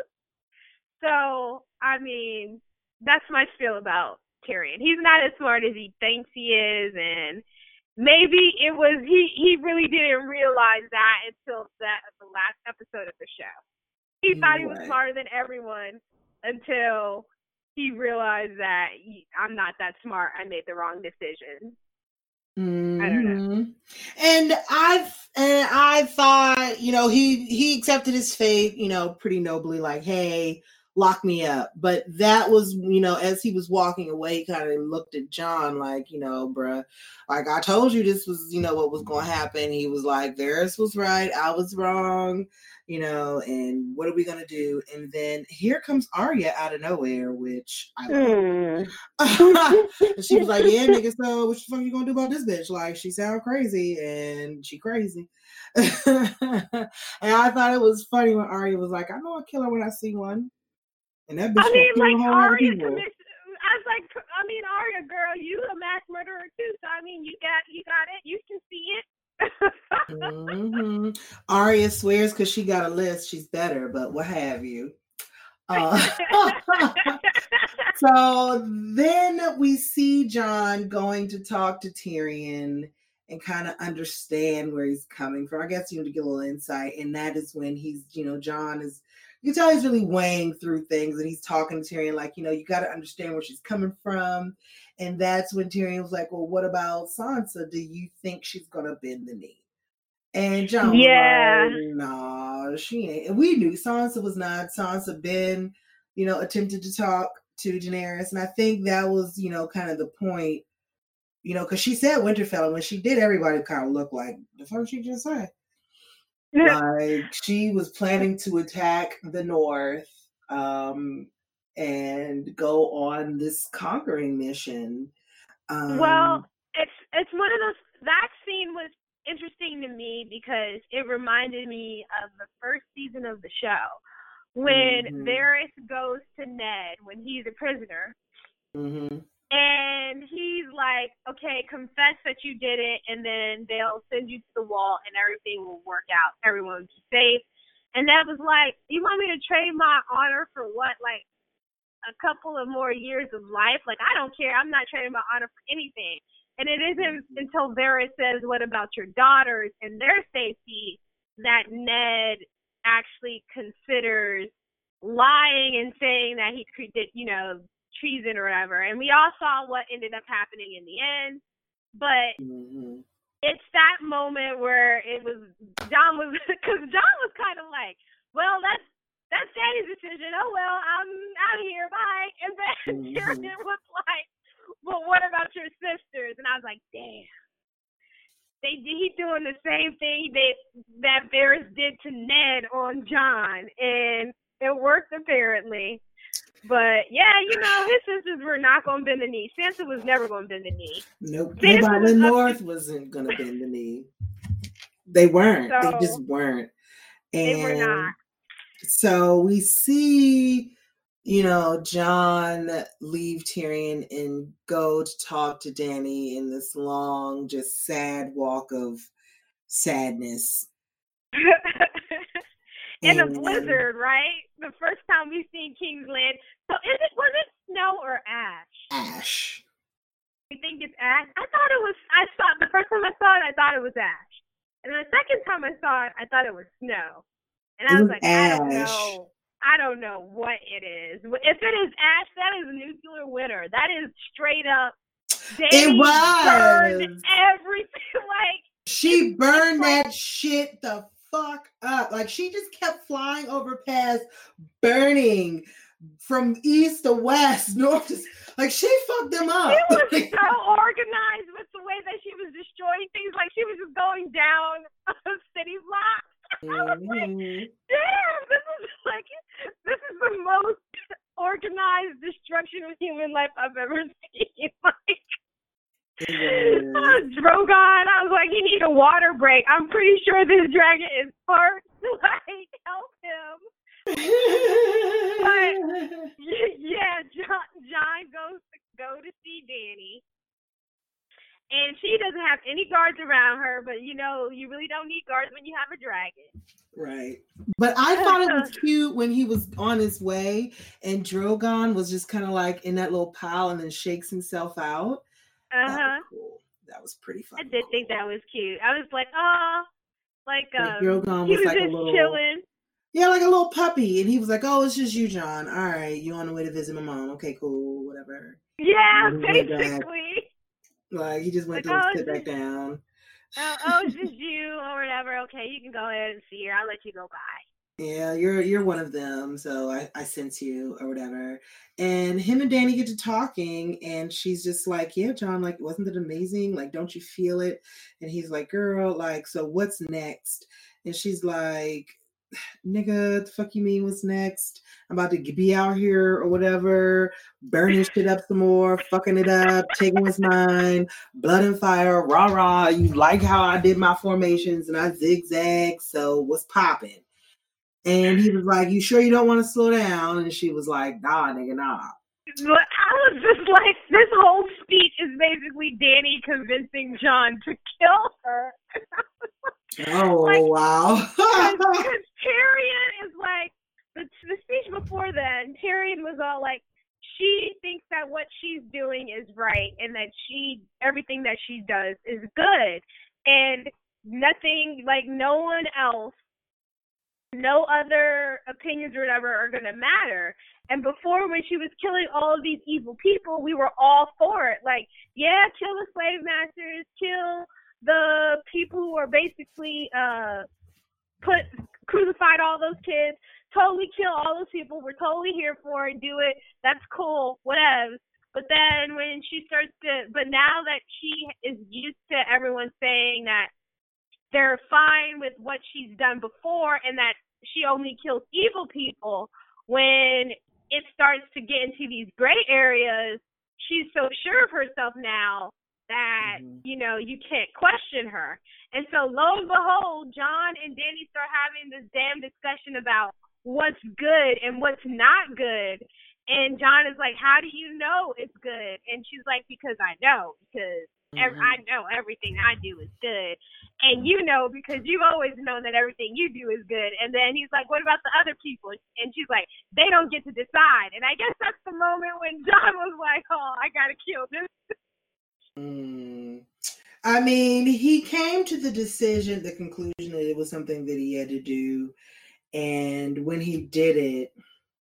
So, I mean, that's my spiel about Tyrion. He's not as smart as he thinks he is, and maybe it was he. He really didn't realize that until that the last episode of the show. He no thought he was way. smarter than everyone until he realized that he, I'm not that smart. I made the wrong decision. Mm-hmm. I don't know. And I and I thought, you know, he he accepted his fate, you know, pretty nobly, like, hey, lock me up. But that was, you know, as he was walking away, he kind of looked at Jon like, you know, bruh, like I told you this was, you know, what was going to happen. He was like, Varys was right, I was wrong, you know, and what are we going to do? And then here comes Arya out of nowhere, which I love. Mm. And she was like, yeah, nigga, so what the fuck you going to do about this bitch? Like, she sound crazy, and she crazy. And I thought it was funny when Arya was like, I know a killer when I see one. And that bitch I mean, like, Arya commission- I was like, I mean, Arya, girl, you a mass murderer too. So I mean, you got, you got it. You can see it. mm-hmm. Arya swears because she got a list. She's better, but what have you? Uh, so then we see Jon going to talk to Tyrion and kind of understand where he's coming from. I guess you know to get a little insight, and that is when he's, you know, Jon is. You can tell he's really weighing through things, and he's talking to Tyrion like, you know, you got to understand where she's coming from. And that's when Tyrion was like, well, what about Sansa? Do you think she's going to bend the knee? And Jon yeah. was like, nah, she ain't. And we knew Sansa was not. Sansa been, you know, attempted to talk to Daenerys. And I think that was, you know, kind of the point, you know, because she said Winterfell. And when she did, everybody kind of looked like, the fuck she just said? Like she was planning to attack the North um, and go on this conquering mission. Um, well, it's it's one of those. That scene was interesting to me because it reminded me of the first season of the show when mm-hmm. Varys goes to Ned when he's a prisoner. Mm-hmm. And he's like, okay, confess that you did it, and then they'll send you to the wall, and everything will work out. Everyone will be safe. And that was like, you want me to trade my honor for what, like a couple of more years of life? Like, I don't care. I'm not trading my honor for anything. And it isn't until Varys says, what about your daughters and their safety, that Ned actually considers lying and saying that he did, you know, treason or whatever. And we all saw what ended up happening in the end, but mm-hmm. it's that moment where it was Jon was because Jon was kind of like, well, that's that's Dany's decision, oh well, I'm out of here, bye. And then mm-hmm. Tyrion was like, well, what about your sisters? And I was like, damn, they he doing the same thing that that Varys did to Ned on Jon, and it worked apparently. But yeah, you know, his sisters were not going to bend the knee. Sansa was never going to bend the knee. Nope. Nobody in the North to... wasn't going to bend the knee. They weren't. So, they just weren't. And they were not. So we see, you know, Jon leave Tyrion and go to talk to Dany in this long, just sad walk of sadness. In a blizzard, right? The first time we've seen King's Land. So is it was it snow or ash? Ash. You think it's Ash? I thought it was. I saw the first time I saw it, I thought it was Ash, and then the second time I saw it, I thought it was Snow, and I It was was like, I don't Ash. know. I don't know what it is. If it is Ash, that is a nuclear winter. That is straight up. Danny It was. burned everything. Like she burned that shit the fuck up. Like she just kept flying over past, burning from east to west, north to like she fucked them up. She was so organized with the way that she was destroying things. Like she was just going down a city block. Mm-hmm. I was like, damn, this is like this is the most organized destruction of human life I've ever seen. Like uh, Drogon, I was like, you need a water break. I'm pretty sure this dragon is parched. Like, help him. But yeah, John, John goes to go to see Danny. And she doesn't have any guards around her, but you know, you really don't need guards when you have a dragon. Right. But I thought it was cute when he was on his way and Drogon was just kind of like in that little pile and then shakes himself out. Uh-huh. That was cool. That was pretty fun. I did cool. think that was cute. I was like, oh, like, um, like Drogon he was, was like just a little, chilling. Yeah, like a little puppy. And he was like, oh, it's just you, John. All right, you on the way to visit my mom. Okay, cool, whatever. Yeah, basically. Like, he just went like, to oh, sit back just, down. Oh, oh, it's just you or whatever. Okay, you can go ahead and see her. I'll let you go by. Yeah, you're you're one of them, so I, I sense you or whatever. And him and Danny get to talking, and she's just like, yeah, John, like, wasn't it amazing? Like, don't you feel it? And he's like, girl, like, so what's next? And she's like, nigga, the fuck you mean what's next? I'm about to be out here or whatever, burning shit up some more, fucking it up, taking what's mine, blood and fire, rah rah. You like how I did my formations and I zigzag, so what's popping? And he was like, you sure you don't want to slow down? And she was like, nah, nigga, nah. But I was just like, this whole speech is basically Danny convincing John to kill her. Oh, like, wow. Because Tyrion is like, the, the speech before then, Tyrion was all like, she thinks that what she's doing is right and that she, everything that she does is good. And nothing, like no one else, no other opinions or whatever are going to matter. And before, when she was killing all of these evil people, we were all for it. Like, yeah, kill the slave masters, kill the people who are basically uh, put crucified all those kids, totally kill all those people. We're totally here for it. Do it. That's cool. Whatever. But then when she starts to, but now that she is used to everyone saying that they're fine with what she's done before and that she only kills evil people, when it starts to get into these gray areas, she's so sure of herself now that, mm-hmm. you know, you can't question her. And so lo and behold, John and Danny start having this damn discussion about what's good and what's not good. And John is like, how do you know it's good? And she's like, because I know, because mm-hmm. ev- I know everything I do is good. And you know, because you've always known that everything you do is good. And then he's like, what about the other people? And she's like, they don't get to decide. And I guess that's the moment when John was like, oh, I got to kill this. Mm. I mean, he came to the decision, the conclusion that it was something that he had to do. And when he did it,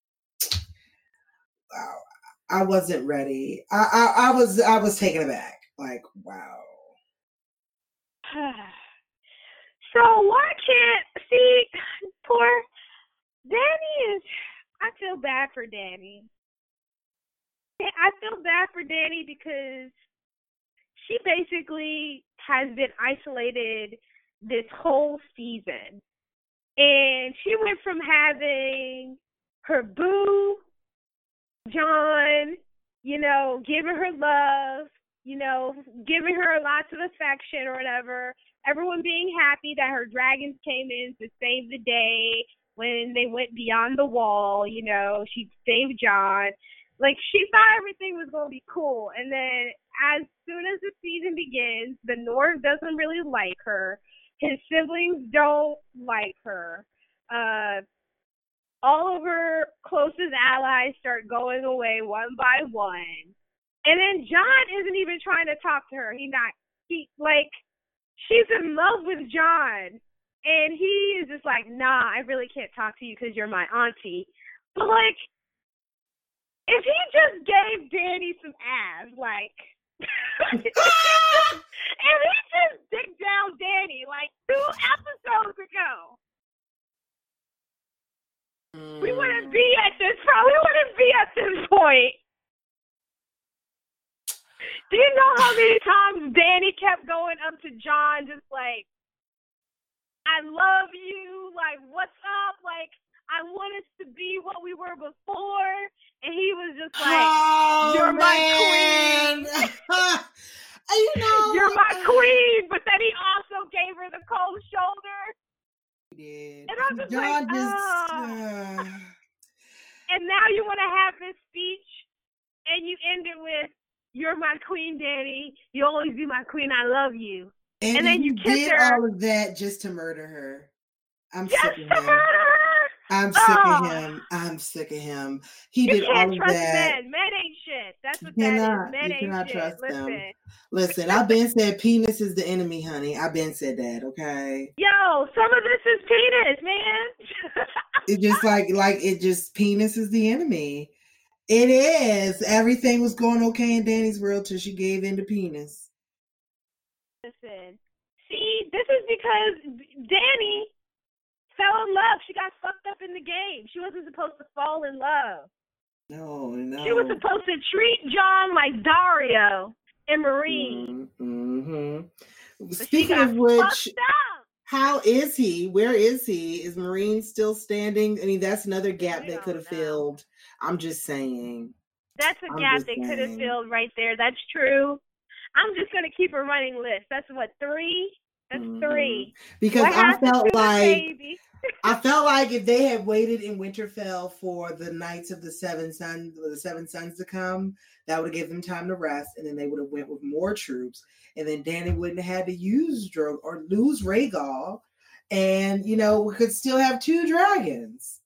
wow, I wasn't ready. I, I, I was I was taken aback. Like, wow. So why can't see poor Danny is I feel bad for Danny. I feel bad for Danny because she basically has been isolated this whole season. And she went from having her boo, John, you know, giving her love, you know, giving her lots of affection or whatever, everyone being happy that her dragons came in to save the day when they went beyond the wall, you know, she saved John. Like, she thought everything was going to be cool. And then as soon as the season begins, the North doesn't really like her. His siblings don't like her. Uh, all of her closest allies start going away one by one. And then John isn't even trying to talk to her. He not he like she's in love with John, and he is just like, nah, I really can't talk to you because you're my auntie. But like, if he just gave Danny some ass, like, if he just dicked down Danny like two episodes ago, mm. we wouldn't be at this. Probably wouldn't be at this point. Do you know how many times Danny kept going up to John just like, I love you, like, what's up? Like, I want us to be what we were before. And he was just like, oh, you're man. my queen. you know, you're my queen. But then he also gave her the cold shoulder. He did. And I'm just John like, just, oh. uh... And now you want to have this speech and you end it with, you're my queen, Danny. You always be my queen. I love you. And, and then you kiss did her. all of that just to murder her. I'm just sick of to him. murder her. I'm oh. sick of him. I'm sick of him. He you did all of trust that. Men. Men ain't shit. That's what you that cannot, is. Men you ain't cannot shit. trust Listen. them. Listen, I've been said penis is the enemy, honey. I've been said that. Okay. Yo, some of this is penis, man. It's just like like it just penis is the enemy. It is. Everything was going okay in Danny's world till she gave in to penis. Listen, see, this is because Danny fell in love. She got fucked up in the game. She wasn't supposed to fall in love. No, no. She was supposed to treat John like Dario and Marine. Mm-hmm. Speaking of which, how is he? Where is he? Is Marine still standing? I mean, that's another gap they could have filled. I'm just saying. That's a I'm gap they could have filled right there. That's true. I'm just going to keep a running list. That's what, three? That's mm-hmm. three. Because what I felt like I felt like if they had waited in Winterfell for the Knights of the Seven Sons, the Seven Sons to come, that would have given them time to rest, and then they would have went with more troops, and then Danny wouldn't have had to use Drogo or lose Rhaegal, and you know we could still have two dragons.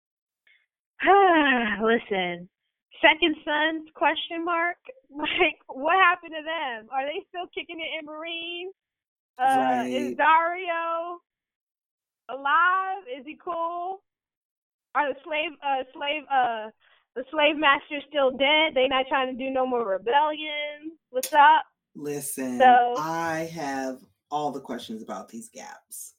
Listen, Second Sons? Question mark. Like, what happened to them? Are they still kicking it in Marine? Uh, right. Is Dario alive? Is he cool? Are the slave, uh, slave, uh, the slave masters still dead? They not trying to do no more rebellion? What's up? Listen, so, I have all the questions about these gaps.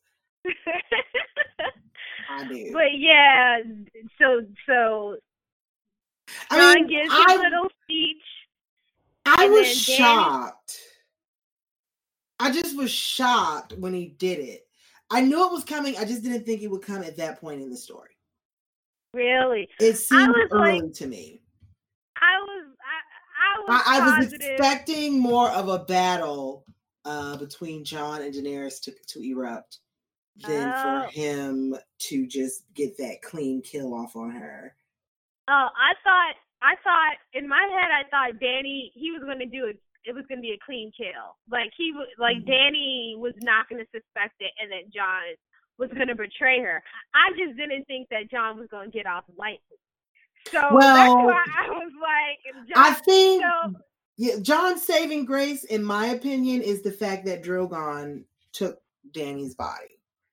I do. But yeah, so so. I John mean, gives I, his little speech. I was shocked. Danny, I just was shocked when he did it. I knew it was coming. I just didn't think it would come at that point in the story. Really? It seemed was early like, to me. I was I, I was I, I was positive. expecting more of a battle uh, between John and Daenerys to, to erupt than oh. for him to just get that clean kill off on her. Oh, I thought I thought in my head I thought Danny he was going to do it. It was going to be a clean kill. Like he was like mm-hmm. Danny was not going to suspect it, and that John was going to betray her. I just didn't think that John was going to get off lightly. So well, that's why I was like, John, I think so, yeah, John's saving grace, in my opinion, is the fact that Drogon took Danny's body.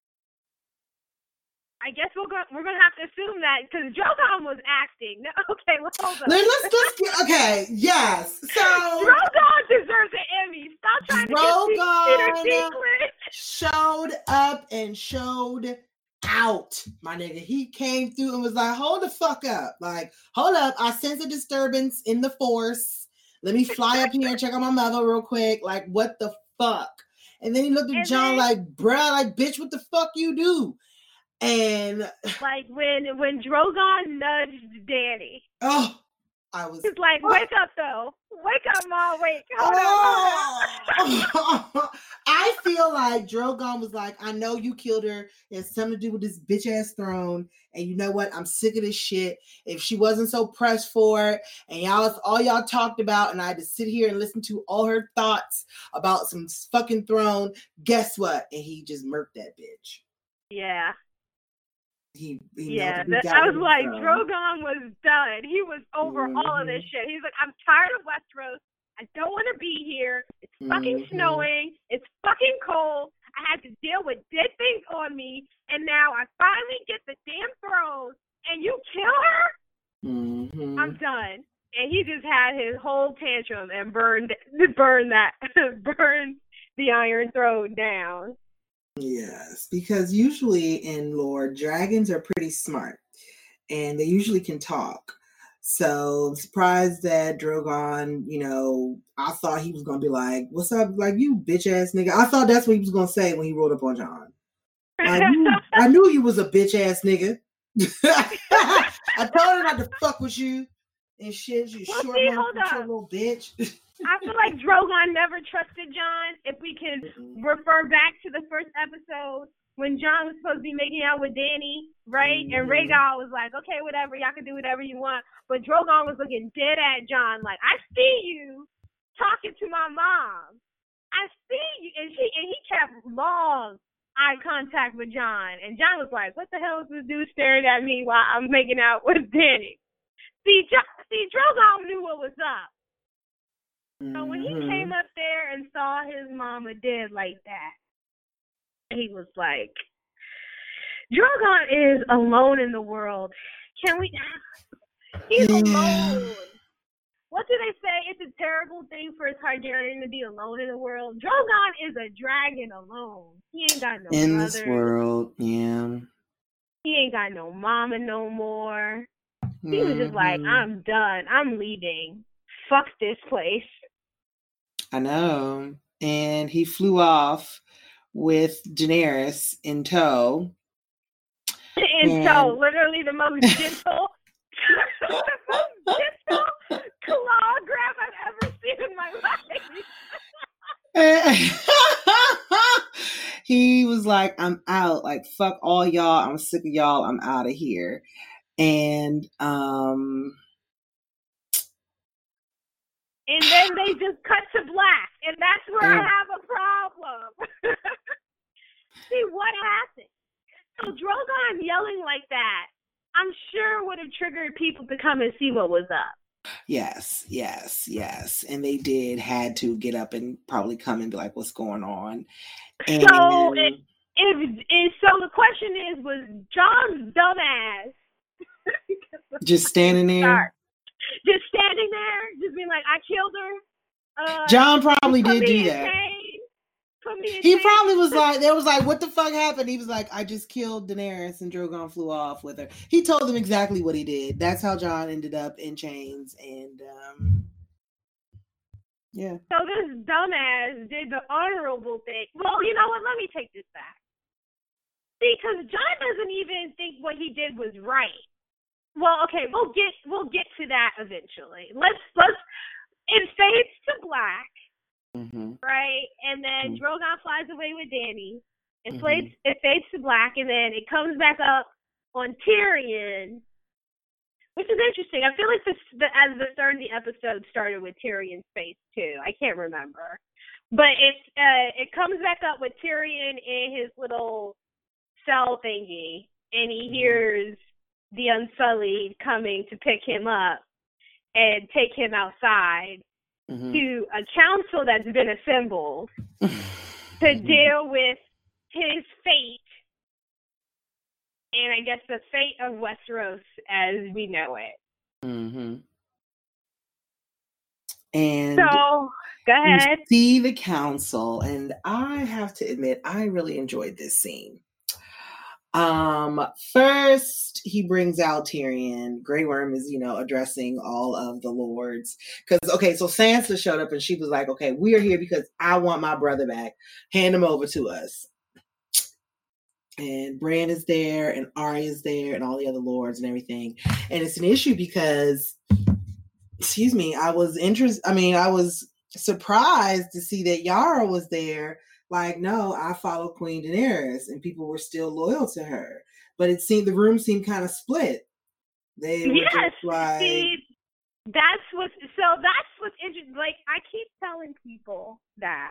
I guess we're going we're going to have to assume that because Drogon was acting. No, okay, well, hold on. Let's let's get okay. Yes, so Drogon deserves an Emmy. Stop trying Drogon to get secret. Showed up and showed out, my nigga. He came through and was like, "Hold the fuck up! Like, hold up! I sense a disturbance in the force. Let me fly up here and check on my mother real quick. Like, what the fuck?" And then he looked at and John then, like, "Bruh, like, bitch, what the fuck you do?" And like when when Drogon nudged Danny. Oh, I was. He's like, "Wake up, though! Wake up, Mom! Wake! Hold oh. on, hold on." I feel like Drogon was like, "I know you killed her. It has something to do with this bitch ass throne. And you know what? I'm sick of this shit. If she wasn't so pressed for it, and y'all all y'all talked about, and I had to sit here and listen to all her thoughts about some fucking throne. Guess what?" And he just murked that bitch. Yeah. He, he Yeah, melted, he that, got I rid was of like, the Drogon was done. He was over mm-hmm. all of this shit. He's like, I'm tired of Westeros. I don't want to be here. It's fucking mm-hmm. snowing. It's fucking cold. I had to deal with dead things on me, and now I finally get the damn throne, and you kill her? Mm-hmm. I'm done. And he just had his whole tantrum and burned, burned that, burned the Iron Throne down. Yes, because usually in lore, dragons are pretty smart, and they usually can talk. So I'm surprised that Drogon, you know, I thought he was gonna be like, "What's up, like you bitch ass nigga?" I thought that's what he was gonna say when he rolled up on Jon. I knew, I knew you was a bitch ass nigga. I told her not to fuck with you and shit. You well, short see, motherfucker, little bitch. I feel like Drogon never trusted Jon. If we can mm-hmm. refer back to the first episode when Jon was supposed to be making out with Dany, right? Mm-hmm. And Rhaegal was like, okay, whatever, y'all can do whatever you want. But Drogon was looking dead at Jon like, I see you talking to my mom. I see you. And, she, and he kept long eye contact with Jon. And Jon was like, what the hell is this dude staring at me while I'm making out with Dany? See, Jon, see, Drogon knew what was up. So when he mm-hmm. came up there and saw his mama dead like that, he was like, Drogon is alone in the world. Can we? He's yeah. alone. What do they say? It's a terrible thing for a Targaryen to be alone in the world. Drogon is a dragon alone. He ain't got no in mother. this world, yeah. He ain't got no mama no more. Mm-hmm. He was just like, I'm done. I'm leaving. Fuck this place. I know. And he flew off with Daenerys in tow. In and... tow, literally the most gentle, the most gentle claw grab I've ever seen in my life. He was like, I'm out. Like, fuck all y'all. I'm sick of y'all. I'm out of here. And, um... And then they just cut to black, and that's where mm. I have a problem. See, what happened? So Drogon yelling like that, I'm sure would have triggered people to come and see what was up. Yes, yes, yes. And they did, had to get up and probably come and be like, what's going on? And so, it, if, if, so the question is, was Jon's dumbass just standing there? Start. Just standing there, just being like, I killed her. Uh, Jon probably did do that. He chain. probably was like, there was like, what the fuck happened? He was like, I just killed Daenerys and Drogon flew off with her. He told them exactly what he did. That's how Jon ended up in chains. And um, yeah. So this dumbass did the honorable thing. Well, you know what? Let me take this back. See, because Jon doesn't even think what he did was right. Well, okay, we'll get we'll get to that eventually. Let's let's it fades to black, mm-hmm. right? And then mm-hmm. Drogon flies away with Dany. It mm-hmm. fades it fades to black, and then it comes back up on Tyrion, which is interesting. I feel like this the, as the start of the episode started with Tyrion's face too. I can't remember, but it's uh, it comes back up with Tyrion in his little cell thingy, and he mm-hmm. hears the Unsullied coming to pick him up and take him outside mm-hmm. to a council that's been assembled to deal with his fate and I guess the fate of Westeros as we know it. Mm-hmm. And so, go ahead. You see the council, and I have to admit, I really enjoyed this scene. Um, first, he brings out Tyrion. Grey Worm is, you know, addressing all of the lords. Because, okay, so Sansa showed up and she was like, okay, we are here because I want my brother back. Hand him over to us. And Bran is there, and Arya is there, and all the other lords and everything. And it's an issue because, excuse me, I was interested, I mean, I was surprised to see that Yara was there. Like, no, I follow Queen Daenerys, and people were still loyal to her. But it seemed the room seemed kind of split. They were yes, just like, see, that's what. So that's what's interesting. Like, I keep telling people that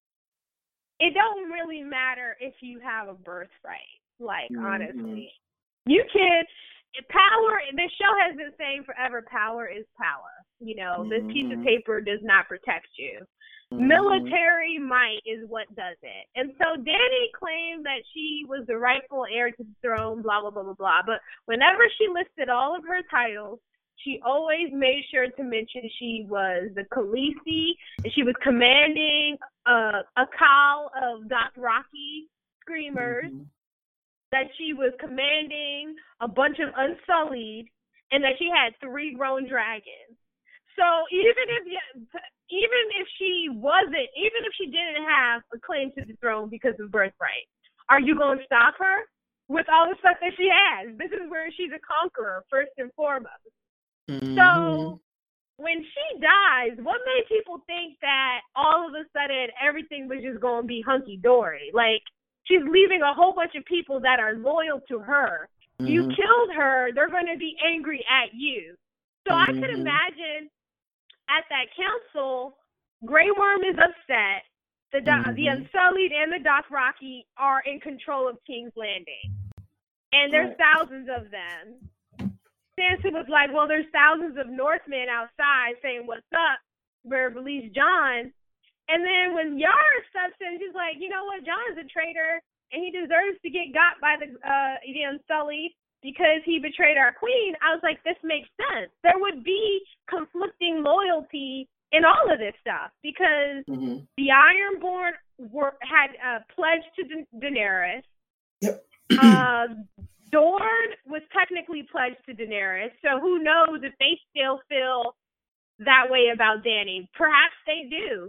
it don't really matter if you have a birthright. Like, mm-hmm. honestly, You can power. This show has been saying forever, power is power. You know, mm-hmm. this piece of paper does not protect you. Mm-hmm. Military might is what does it. And so Dany claimed that she was the rightful heir to the throne, blah, blah, blah, blah, blah. But whenever she listed all of her titles, she always made sure to mention she was the Khaleesi, and she was commanding uh, a call of Dothraki screamers, mm-hmm. that she was commanding a bunch of Unsullied, and that she had three grown dragons. So even if even if she wasn't, even if she didn't have a claim to the throne because of birthright, are you going to stop her with all the stuff that she has? This is where she's a conqueror, first and foremost. Mm-hmm. So when she dies, what made people think that all of a sudden everything was just going to be hunky-dory? Like, she's leaving a whole bunch of people that are loyal to her. Mm-hmm. You killed her, they're going to be angry at you. So mm-hmm. I could imagine at that council, Grey Worm is upset. The mm-hmm. the Unsullied and the Dothraki are in control of King's Landing. And there's thousands of them. Sansa was like, well, there's thousands of Northmen outside saying, what's up? We're release Jon. And then when Yara steps in, she's like, you know what? Jon's a traitor, and he deserves to get got by the uh, the Unsullied because he betrayed our queen. I was like, this makes sense. There would be conflicting loyalty in all of this stuff because mm-hmm. the Ironborn were, had uh, pledged to da- Daenerys. Yep. uh, Dorne was technically pledged to Daenerys, so who knows if they still feel that way about Dany. Perhaps they do.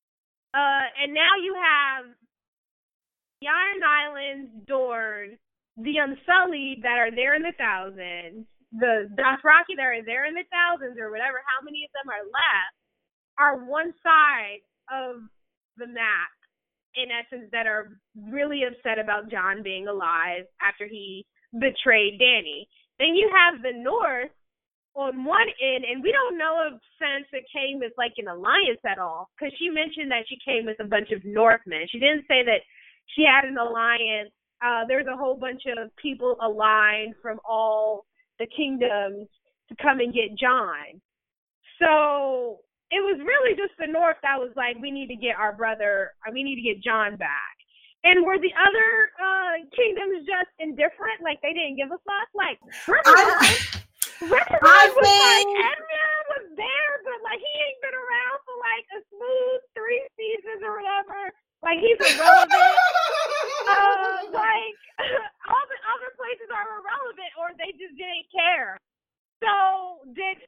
Uh, and now you have the Iron Islands, Dorne, the Unsullied that are there in the thousands, the Dothraki that are there in the thousands, or whatever, how many of them are left, are one side of the map, in essence, that are really upset about Jon being alive after he betrayed Dany. Then you have the North on one end, and we don't know if Sansa came with like an alliance at all, because she mentioned that she came with a bunch of Northmen. She didn't say that she had an alliance. Uh, there's a whole bunch of people aligned from all the kingdoms to come and get Jon. So it was really just the North that was like, we need to get our brother, we need to get Jon back. And were the other uh, kingdoms just indifferent? Like, they didn't give a fuck? Like, Riverrun, Riverrun was think... like, Edmund was there, but, like, he ain't been around for, like, a smooth three seasons or whatever. Like, he's irrelevant. uh, like, all the other places are irrelevant, or they just didn't care. So, did...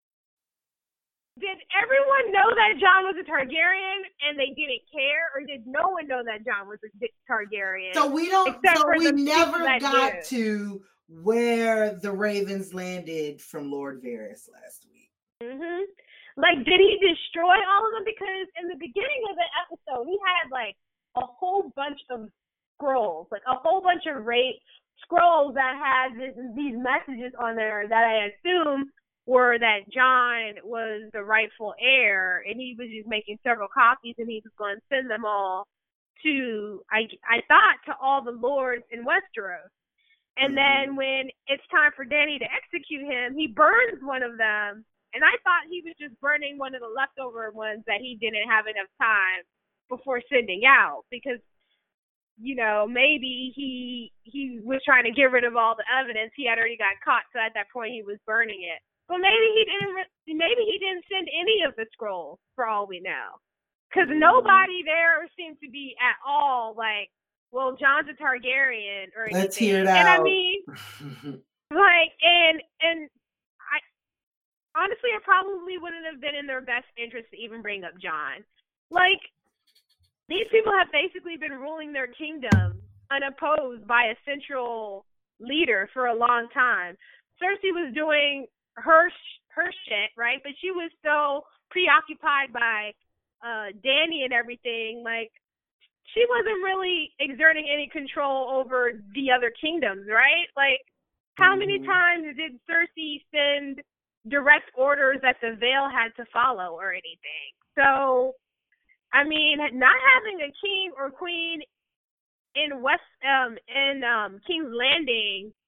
Did everyone know that Jon was a Targaryen and they didn't care, or did no one know that Jon was a Targaryen? So we don't. So we never got to where the Ravens landed from Lord Varys last week. Mhm. Like, did he destroy all of them? Because in the beginning of the episode, he had like a whole bunch of scrolls, like a whole bunch of rape scrolls that had this, these messages on there that I assume were that Jon was the rightful heir, and he was just making several copies, and he was going to send them all to, I, I thought, to all the lords in Westeros. And then when it's time for Dany to execute him, he burns one of them, and I thought he was just burning one of the leftover ones that he didn't have enough time before sending out, because, you know, maybe he he was trying to get rid of all the evidence. He had already got caught, so at that point he was burning it. Well, maybe he didn't. Maybe he didn't send any of the scrolls, for all we know, because nobody there seemed to be at all like, well, Jon's a Targaryen or anything. Let's hear it out. And out. I mean, like, and and I honestly, it probably wouldn't have been in their best interest to even bring up Jon. Like, these people have basically been ruling their kingdom unopposed by a central leader for a long time. Cersei was doing her her shit, right? But she was so preoccupied by uh, Dany and everything. Like, she wasn't really exerting any control over the other kingdoms, right? Like, how many Mhm. times did Cersei send direct orders that the Vale had to follow or anything? So, I mean, not having a king or queen in West um in um King's Landing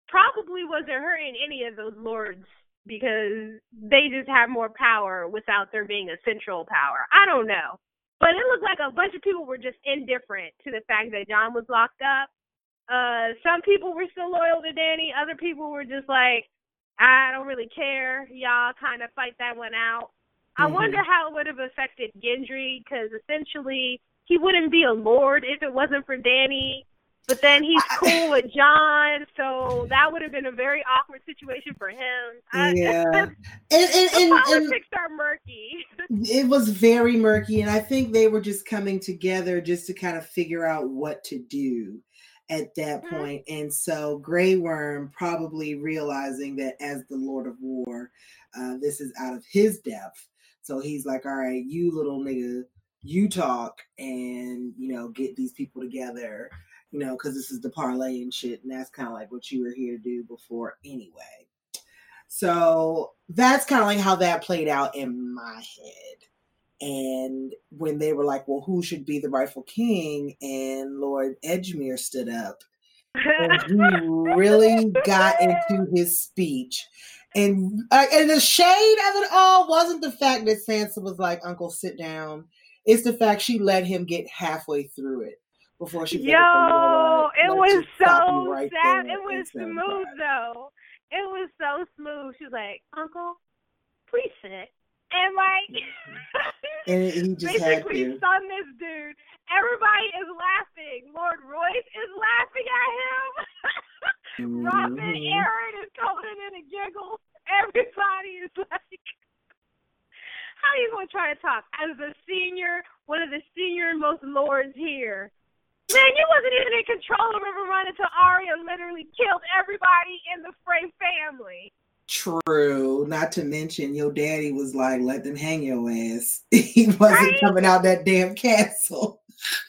probably wasn't hurting any of those lords because they just have more power without there being a central power. I don't know. But it looked like a bunch of people were just indifferent to the fact that Jon was locked up. Uh, some people were still loyal to Dany. Other people were just like, I don't really care. Y'all kind of fight that one out. I mm-hmm. wonder how it would have affected Gendry, because essentially he wouldn't be a lord if it wasn't for Dany. But then he's cool with Jon, so that would have been a very awkward situation for him. Yeah. I, and, and, the and, politics and, are murky. It was very murky, and I think they were just coming together just to kind of figure out what to do at that mm-hmm. point. And so Grey Worm probably realizing that as the Lord of War, uh, this is out of his depth. So he's like, all right, you little nigga, you talk and, you know, get these people together. You know, because this is the parlay and shit, and that's kind of like what you were here to do before anyway. So that's kind of like how that played out in my head. And when they were like, well, who should be the rightful king? And Lord Edgemere stood up. And he really got into his speech. And, uh, and the shade of it all wasn't the fact that Sansa was like, Uncle, sit down. It's the fact she let him get halfway through it. Before she Yo, it was so right sad. It was smooth though. It was so smooth. She was like, Uncle, please sit. And like, and he just basically had to. Son this dude. Everybody is laughing. Lord Royce is laughing at him. mm-hmm. Robin Aaron is coming in and giggles. Everybody is like, how are you going to try to talk as the senior, one of the senior most lords here? Man, you wasn't even in control of Riverrun until Arya literally killed everybody in the Frey family. True. Not to mention, your daddy was like, let them hang your ass. He wasn't right? coming out that damn castle.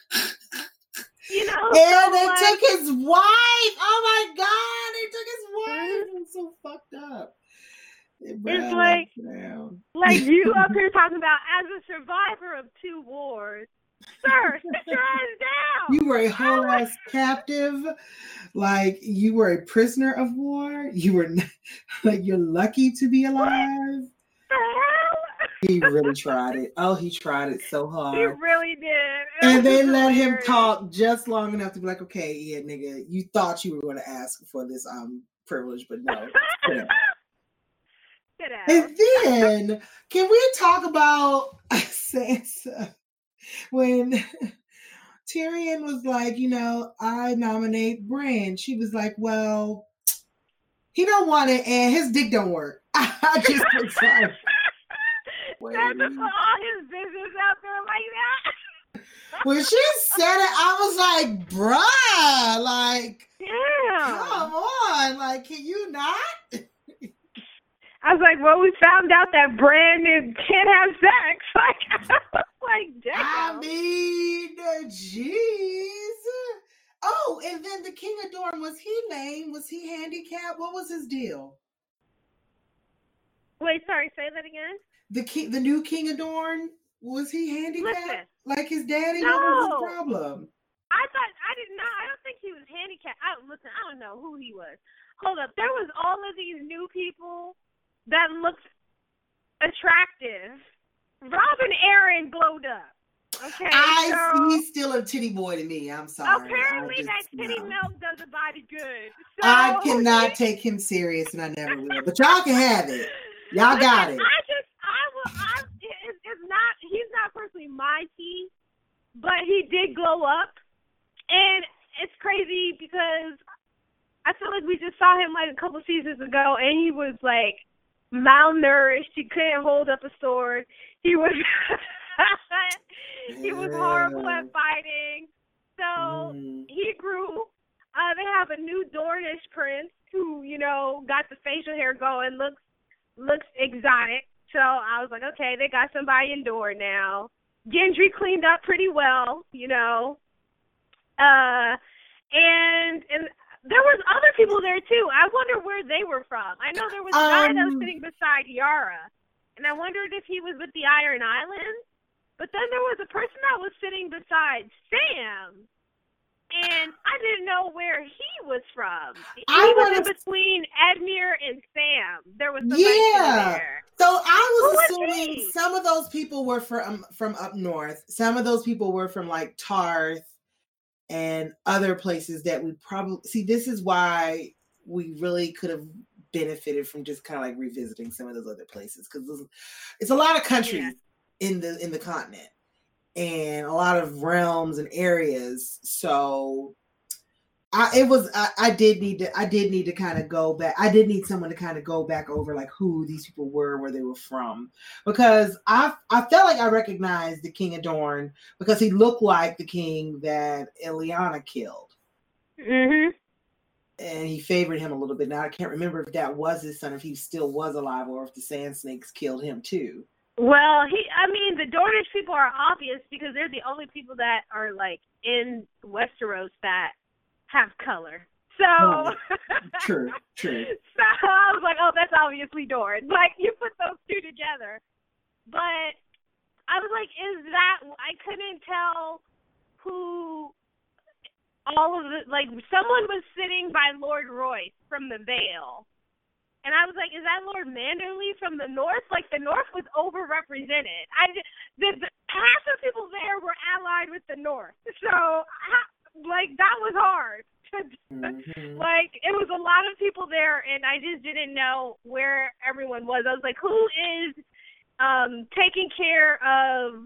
You know, and so they like, took his wife. Oh my God, they took his wife. Mm-hmm. It's so fucked up. It's like, like you up here talking about as a survivor of two wars. Sir, sit your ass down. You were a whole ass captive. Like, you were a prisoner of war. You were not, like, you're lucky to be alive. What the hell? He really tried it. Oh, he tried it so hard. He really did. It and they let hilarious. him talk just long enough to be like, okay, yeah, nigga, you thought you were going to ask for this um privilege, but no. Get out. And then, can we talk about Sansa? When Tyrion was like, you know, I nominate Bran, she was like, well, he don't want it and his dick don't work. I just was like, That's to put all his business out there like that. When she said it, I was like, bruh, like, yeah. come on, like, can you not? I was like, well, we found out that Bran can't have sex. Like, like, damn. I mean, jeez. Oh, and then the King of Dorne, was he lame? Was he handicapped? What was his deal? Wait, sorry, say that again? The king, the new King of Dorne, was he handicapped? Listen, like his daddy? no. What was his problem? I thought, I did not, I don't think he was handicapped. I, listen, I don't know who he was. Hold up, there was all of these new people that looked attractive. Robin Aaron glowed up. Okay, I so, he's still a titty boy to me. I'm sorry. Apparently, just, that titty no. milk does a body good. So, I cannot take him serious, and I never will. But y'all can have it. Y'all got it. I just, I will. I, it, it's not. He's not personally my tea, but he did glow up, and it's crazy because I feel like we just saw him like a couple seasons ago, and he was like malnourished. He couldn't hold up a sword. He was he was horrible at fighting. So mm. he grew. Uh, they have a new Dornish prince who, you know, got the facial hair going, looks looks exotic. So I was like, okay, they got somebody in Dorne now. Gendry cleaned up pretty well, you know. Uh, and and there was other people there too. I wonder where they were from. I know there was a guy um, that was sitting beside Yara, and I wondered if he was with the Iron Islands. But then there was a person that was sitting beside Sam. and I didn't know where he was from. He I was wanna- in between Edmure and Sam. There was somebody Yeah. there. So I Who was was assuming he? some of those people were from from up north. Some of those people were from like Tarth and other places that we probably see. This is why we really could have benefited from just kind of like revisiting some of those other places, because it's a lot of countries Yeah. in the in the continent and a lot of realms and areas. So I it was I, I did need to I did need to kind of go back. I did need someone to kind of go back over like who these people were, where they were from, because I I felt like I recognized the King of Dorne because he looked like the king that Lyanna killed. Mhm. And he favored him a little bit. Now I can't remember if that was his son, if he still was alive, or if the Sand Snakes killed him too. Well, he I mean the Dornish people are obvious because they're the only people that are like in Westeros that have color. So Oh, true, true. So I was like, oh, that's obviously Dorne. Like you put those two together. But I was like, is that I couldn't tell who all of the like someone was sitting by Lord Royce from the Vale. And I was like, is that Lord Manderly from the North? Like, the North was overrepresented. I just, the, the, half the people there were allied with the North. So, I, like, that was hard. Mm-hmm. Like, it was a lot of people there, and I just didn't know where everyone was. I was like, who is um, taking care of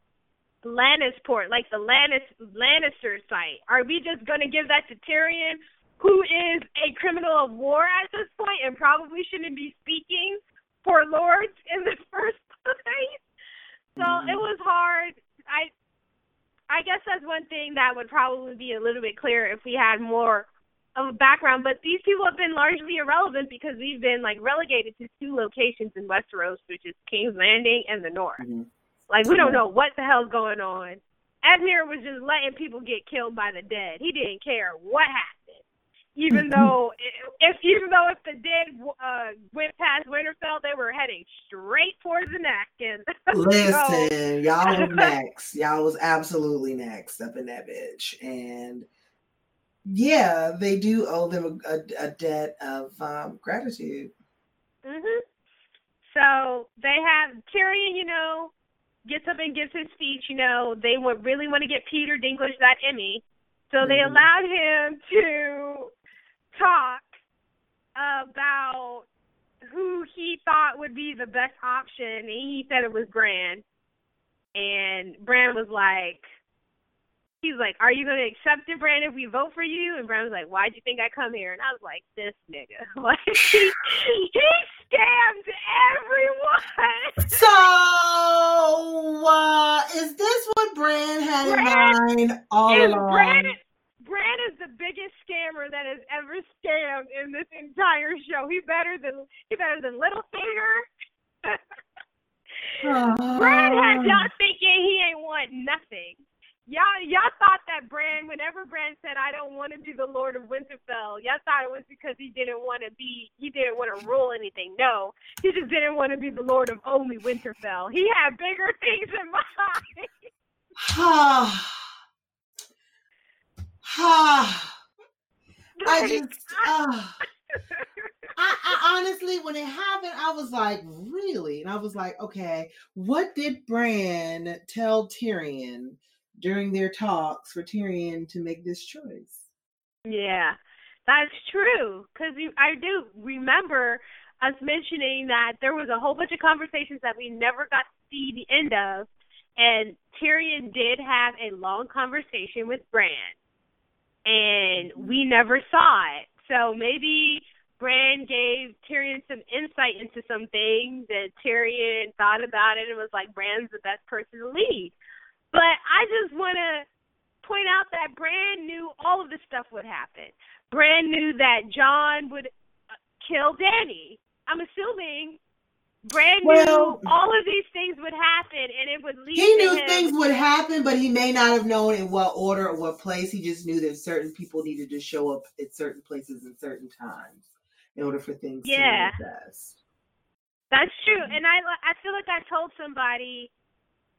Lannisport, like the Lannis, Lannister site? Are we just going to give that to Tyrion, who is a criminal of war at this point and probably shouldn't be speaking for lords in the first place? So mm-hmm. It was hard. I I guess that's one thing that would probably be a little bit clearer if we had more of a background. But these people have been largely irrelevant because we've been like relegated to two locations in Westeros, which is King's Landing and the North. Mm-hmm. Like we don't know what the hell's going on. Edmure was just letting people get killed by the dead. He didn't care what happened. Even though, if even though if the dead uh, went past Winterfell, they were heading straight towards the neck. And listen, so, y'all was next. Y'all was absolutely next up in that bitch. And yeah, they do owe them a, a, a debt of um, gratitude. Mhm. So they have Tyrion, you know, gets up and gives his speech. You know, they would really want to get Peter Dinklage that Emmy, so mm-hmm. they allowed him to talk about who he thought would be the best option, and he said it was Bran. And Bran was like, he's like, are you going to accept it, Bran, if we vote for you? And Bran was like, why'd you think I come here? And I was like, this nigga. Like, he, he scammed everyone. So, uh, is this what Bran had Bran in mind all along? Bran, Bran is the biggest scammer that has ever scammed in this entire show. He better than he better than Littlefinger. uh, Bran had y'all thinking he ain't want nothing. Y'all y'all thought that Bran, whenever Bran said I don't want to be the Lord of Winterfell, y'all thought it was because he didn't want to be he didn't want to rule anything. No, he just didn't want to be the Lord of only Winterfell. He had bigger things in mind. I just, uh, I, I honestly, when it happened, I was like, really? And I was like, okay, what did Bran tell Tyrion during their talks for Tyrion to make this choice? Yeah, that's true. Because I do remember us mentioning that there was a whole bunch of conversations that we never got to see the end of. And Tyrion did have a long conversation with Bran. And we never saw it. So maybe Bran gave Tyrion some insight into some things, and Tyrion thought about it and was like, Bran's the best person to lead. But I just want to point out that Bran knew all of this stuff would happen. Bran knew that Jon would kill Dany. I'm assuming Bran well, knew all of these things would happen, and it would lead He to knew him. things would happen, but he may not have known in what order or what place. He just knew that certain people needed to show up at certain places at certain times in order for things yeah. to manifest. That's true. And I, I feel like I told somebody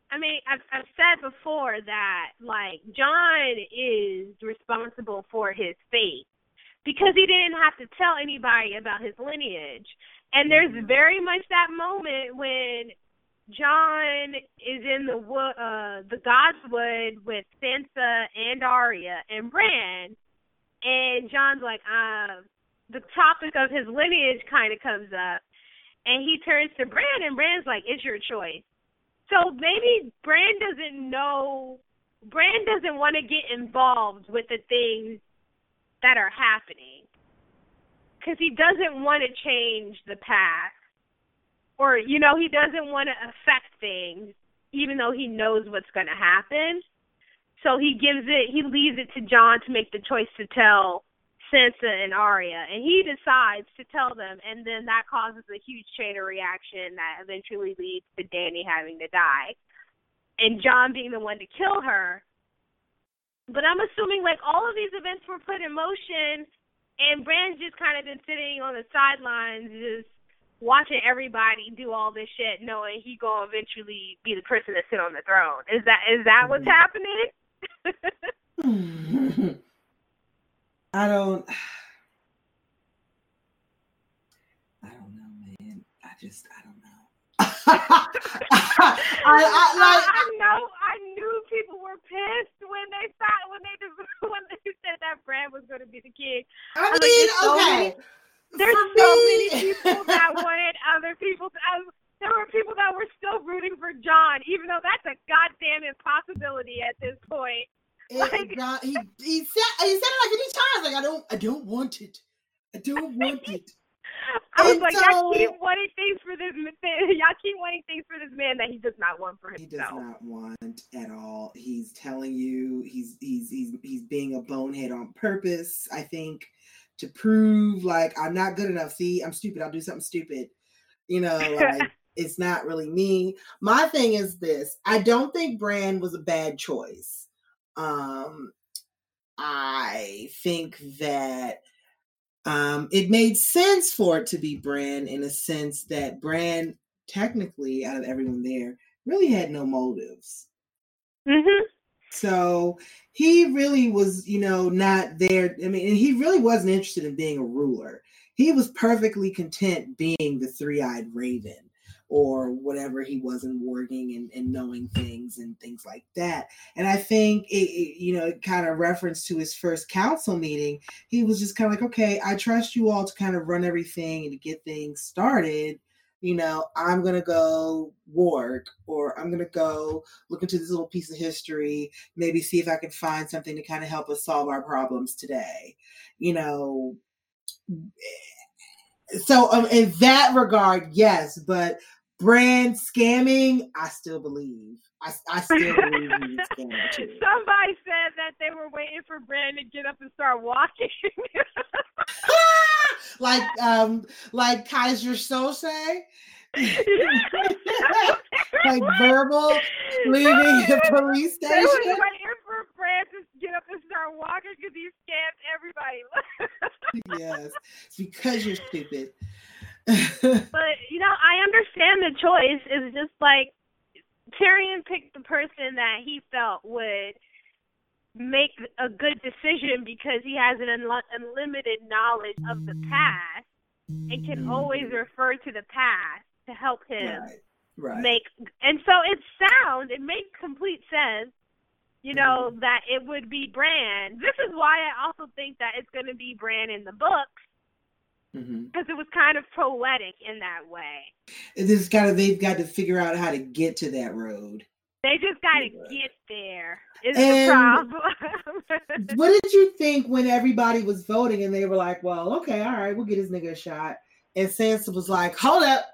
I mean, I've, I've said before that, like, John is responsible for his fate because he didn't have to tell anybody about his lineage. And there's very much that moment when John is in the wo- uh, the Godswood with Sansa and Arya and Bran, and John's like, uh, the topic of his lineage kind of comes up, and he turns to Bran, and Bran's like, it's your choice. So maybe Bran doesn't know, Bran doesn't want to get involved with the things that are happening because he doesn't want to change the past. Or, you know, he doesn't want to affect things even though he knows what's going to happen. So he gives it, he leaves it to John to make the choice to tell Sansa and Arya. And he decides to tell them, and then that causes a huge chain of reaction that eventually leads to Dany having to die. And John being the one to kill her. But I'm assuming, like, all of these events were put in motion, and Bran's just kind of been sitting on the sidelines, just watching everybody do all this shit, knowing he gonna eventually be the person to sit on the throne. Is that is that what's happening? I don't. I don't know, man. I just I don't know. I, I, like, I know. I knew people were pissed when they thought when they when they said that Bran was going to be the king. I I mean, like, so okay. Many, there's For so me, many people that wanted other people. To, uh, there were people that were still rooting for John, even though that's a goddamn impossibility at this point. It, Like, God, he he said he said it like fifty times. Like I don't I don't want it. I don't want it. I was And like, so, y'all keep wanting things for this. Y'all keep wanting things for this man that he does not want for himself. He does not want at all. He's telling you he's he's he's he's being a bonehead on purpose. I think to prove like I'm not good enough. See, I'm stupid. I'll do something stupid. You know, like it's not really me. My thing is this: I don't think Bran was a bad choice. Um, I think that. Um, it made sense for it to be Bran in a sense that Bran, technically, out of everyone there, really had no motives. Mm-hmm. So he really was, you know, not there. I mean, and he really wasn't interested in being a ruler. He was perfectly content being the three-eyed raven or whatever he was in warging and, and knowing things and things like that. And I think, it, it, you know, it kind of reference to his first council meeting. He was just kind of like, okay, I trust you all to kind of run everything and to get things started. You know, I'm going to go warg, or I'm going to go look into this little piece of history, maybe see if I can find something to kind of help us solve our problems today. You know, so um, in that regard, yes, but Bran scamming, I still believe. I, I still believe he was scamming too. Somebody said that they were waiting for Bran to get up and start walking. like um, like Kaiser Sose, like verbal leaving the police station. They were waiting for Bran to get up and start walking because he scammed everybody. Yes, it's because you're stupid. But, you know, I understand the choice. It's just like Tyrion picked the person that he felt would make a good decision because he has an unli- unlimited knowledge of the past and can always refer to the past to help him right, right. make. And so it's sound. It makes complete sense, you know, mm-hmm. that it would be Bran. This is why I also think that it's going to be Bran in the books. Because mm-hmm. it was kind of poetic in that way. This kind of they've got to figure out how to get to that road. They just got to yeah. get there. Is and the problem. What did you think when everybody was voting and they were like, "Well, okay, all right, we'll get this nigga a shot," and Sansa was like, "Hold up,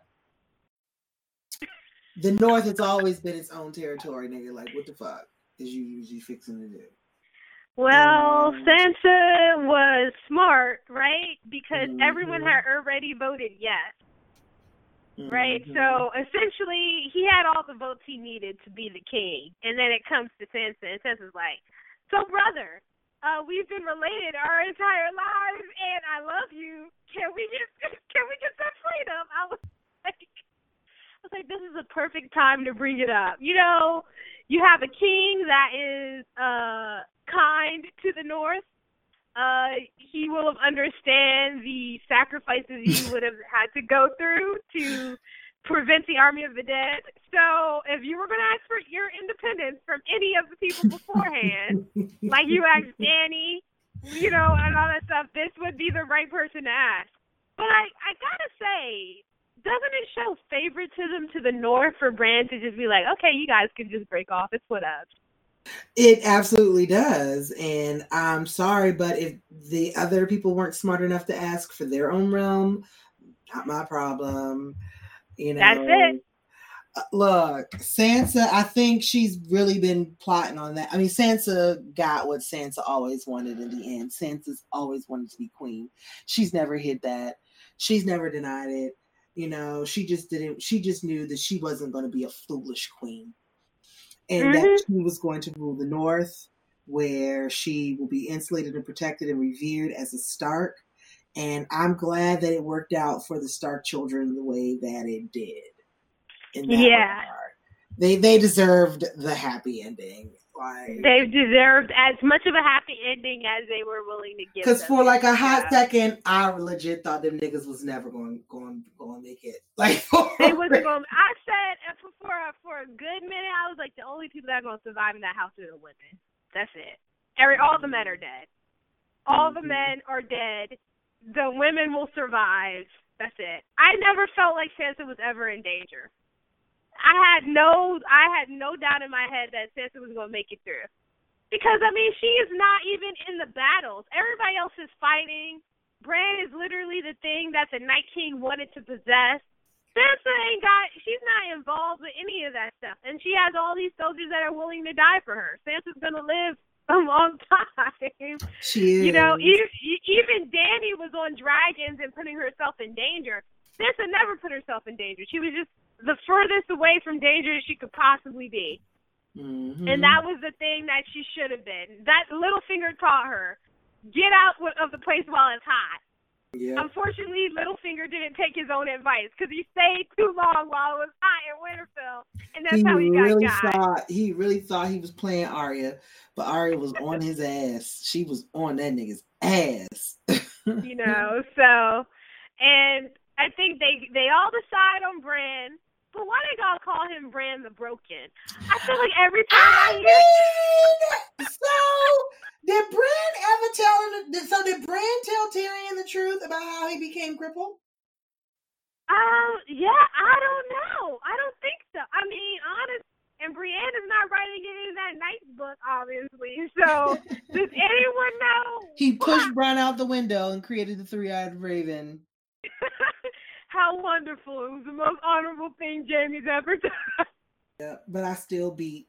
the North has always been its own territory, nigga. Like, what the fuck is you usually fixing to do?" Well, Sansa was smart, right? Because mm-hmm. everyone had already voted yes, mm-hmm. right? So essentially, he had all the votes he needed to be the king. And then it comes to Sansa, and Sansa's like, "So, brother, uh, we've been related our entire lives, and I love you. Can we just, can we get some freedom?" I was like, was like, this is a perfect time to bring it up. You know, you have a king that is uh, kind to the North. Uh, he will understand the sacrifices you would have had to go through to prevent the army of the dead. So if you were going to ask for your independence from any of the people beforehand, like you asked Danny, you know, and all that stuff, this would be the right person to ask. But I, I gotta say, doesn't it show favoritism to the North for Bran to just be like, okay, you guys can just break off, it's what up? It absolutely does. And I'm sorry, but if the other people weren't smart enough to ask for their own realm, not my problem. You know, that's it. Look, Sansa, I think she's really been plotting on that. I mean, Sansa got what Sansa always wanted in the end. Sansa's always wanted to be queen. She's never hid that. She's never denied it. You know, she just didn't, she just knew that she wasn't going to be a foolish queen. And mm-hmm. that she was going to rule the North, where she will be insulated and protected and revered as a Stark. And I'm glad that it worked out for the Stark children the way that it did. In that yeah. regard. They they deserved the happy ending. Like, they deserved as much of a happy ending as they were willing to give. Because for like a hot yeah. second, I legit thought them niggas was never going going going to make it. Like they wasn't going. I said for for a, for a good minute, I was like, the only people that are going to survive in that house are the women. That's it. Every all the men are dead. All the men are dead. The women will survive. That's it. I never felt like Sansa was ever in danger. I had no, I had no doubt in my head that Sansa was going to make it through, because I mean, she is not even in the battles. Everybody else is fighting. Bran is literally the thing that the Night King wanted to possess. Sansa ain't got, she's not involved with any of that stuff, and she has all these soldiers that are willing to die for her. Sansa's going to live a long time. She is. You know, even, even Dany was on dragons and putting herself in danger. Sansa never put herself in danger. She was just the furthest away from danger she could possibly be. Mm-hmm. And that was the thing that she should have been. That Littlefinger taught her, get out of the place while it's hot. Yeah. Unfortunately, Littlefinger didn't take his own advice, because he stayed too long while it was hot in Winterfell. And that's he how he got really got. Thought, he really thought he was playing Arya, but Arya was on his ass. She was on that nigga's ass. You know, so, and I think they, they all decide on Bran. But why they gotta call him Bran the Broken? I feel like every time I, I hear mean, so did Bran ever tell? So did Bran tell Tyrion the truth about how he became crippled? Um, yeah, I don't know. I don't think so. I mean, honest, and Brienne is not writing it in that Night book, obviously. So does anyone know? He pushed Bran out the window and created the three-eyed raven. How wonderful. It was the most honorable thing Jaime's ever done. Yeah, but I still beat.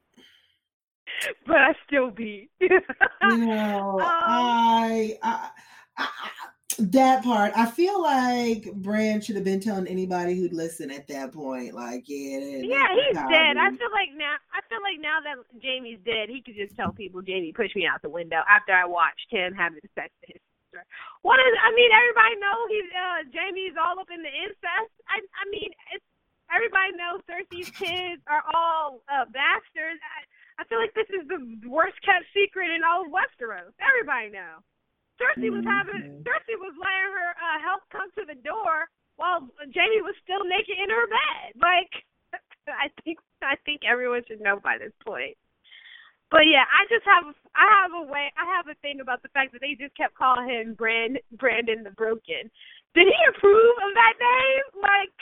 But I still beat. You know, um, I, I, I, that part, I feel like Bran should have been telling anybody who'd listen at that point. Like, yeah. Yeah, he's dead. I feel like now, I feel like now that Jaime's dead, he could just tell people, Jaime pushed me out the window after I watched him having sex with his sister. What is? I mean, everybody knows he's uh, Jaime's all up in the incest. I, I mean, it's everybody knows Cersei's kids are all uh, bastards. I, I feel like this is the worst kept secret in all of Westeros. Everybody knows. Cersei was having Cersei was letting her uh, help come to the door while Jaime was still naked in her bed. Like, I think I think everyone should know by this point. But yeah, I just have I have a way I have a thing about the fact that they just kept calling him Brand Brandon the Broken. Did he approve of that name? Like,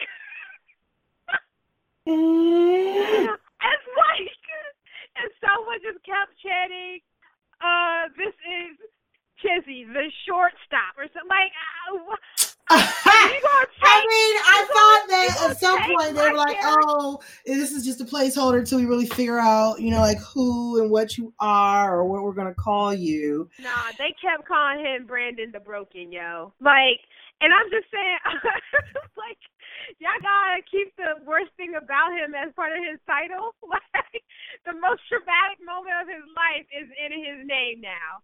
it's like, and someone just kept chanting, uh, "This is Chizzy, the shortstop," or something like. Uh, I mean, I thought that at some point they were like, "Oh, this is just a placeholder until we really figure out, you know, like who and what you are or what we're gonna call you." Nah, they kept calling him Brandon the Broken, yo. Like, and I'm just saying, like, y'all gotta keep the worst thing about him as part of his title. Like, the most traumatic moment of his life is in his name now.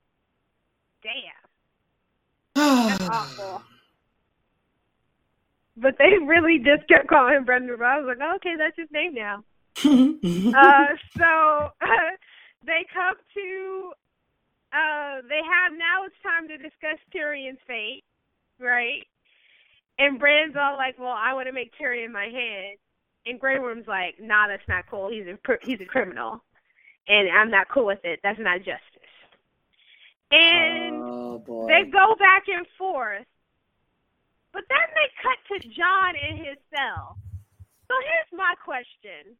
Damn. That's awful. but they really just kept calling him Brendan. I was like, oh, okay, that's his name now. uh, so uh, they come to, uh, they have, now it's time to discuss Tyrion's fate, right? And Bran's all like, well, I want to make Tyrion my hand. And Grey Worm's like, nah, that's not cool. He's a, he's a criminal. And I'm not cool with it. That's not justice. And oh, boy. they go back and forth. But then they cut to Jon in his cell. So here's my question.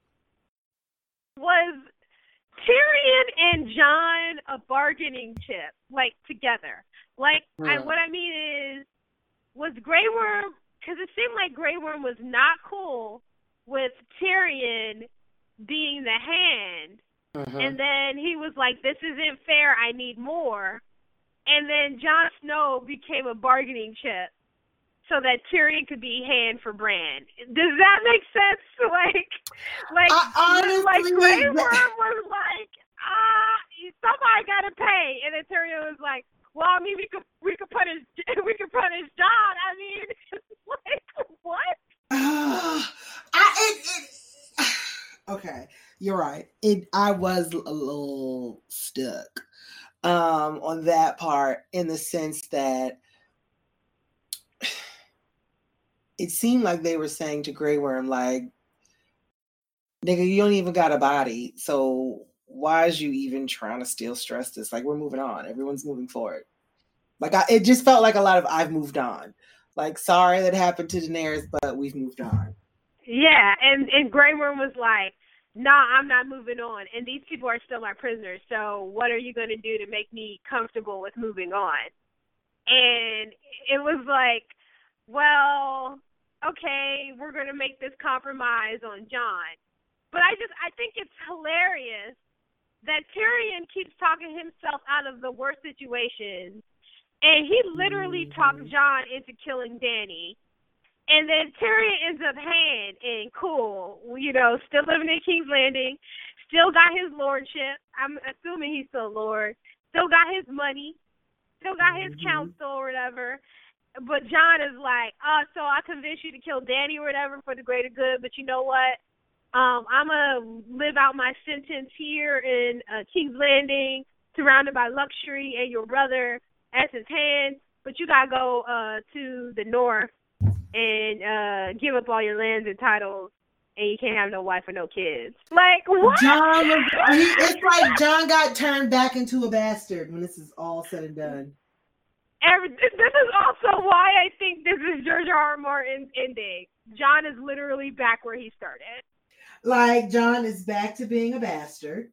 Was Tyrion and Jon a bargaining chip, like, together? Like, Hmm. I, what I mean is, was Grey Worm, because it seemed like Grey Worm was not cool with Tyrion being the hand, Uh-huh. and then he was like, this isn't fair, I need more. And then Jon Snow became a bargaining chip so that Tyrion could be hand for Bran. Does that make sense? Like, like, I honestly like Grey was- Worm was like, ah, somebody got to pay. And then Tyrion was like, well, I mean, we could we could punish we could punish Jon. I mean, like, what? I it, it okay, you're right. It I was a little stuck um on that part in the sense that it seemed like they were saying to Grey Worm, like, nigga, you don't even got a body, so why is you even trying to still stress this? Like, we're moving on. Everyone's moving forward. Like, I, it just felt like a lot of I've moved on. Like, sorry that happened to Daenerys, but we've moved on. Yeah, and, and Grey Worm was like, nah, I'm not moving on. And these people are still my prisoners, so what are you going to do to make me comfortable with moving on? And it was like, well, okay, we're going to make this compromise on Jon. But I just, I think it's hilarious that Tyrion keeps talking himself out of the worst situations. And he literally mm-hmm. talked Jon into killing Dany. And then Tyrion ends up hand and cool, you know, still living in King's Landing, still got his lordship. I'm assuming he's still lord. Still got his money. Still got his mm-hmm. council or whatever. But Jon is like, oh, so I convinced you to kill Dany or whatever for the greater good, but you know what? Um, I'm going to live out my sentence here in uh, King's Landing, surrounded by luxury and your brother as his hand, but you got to go uh, to the north and uh, give up all your lands and titles, and you can't have no wife or no kids. Like, what? Jon was, he, it's like Jon got turned back into a bastard when this is all said and done. Every, this is also why I think this is George R. R. Martin's ending. Jon is literally back where he started. Like, Jon is back to being a bastard.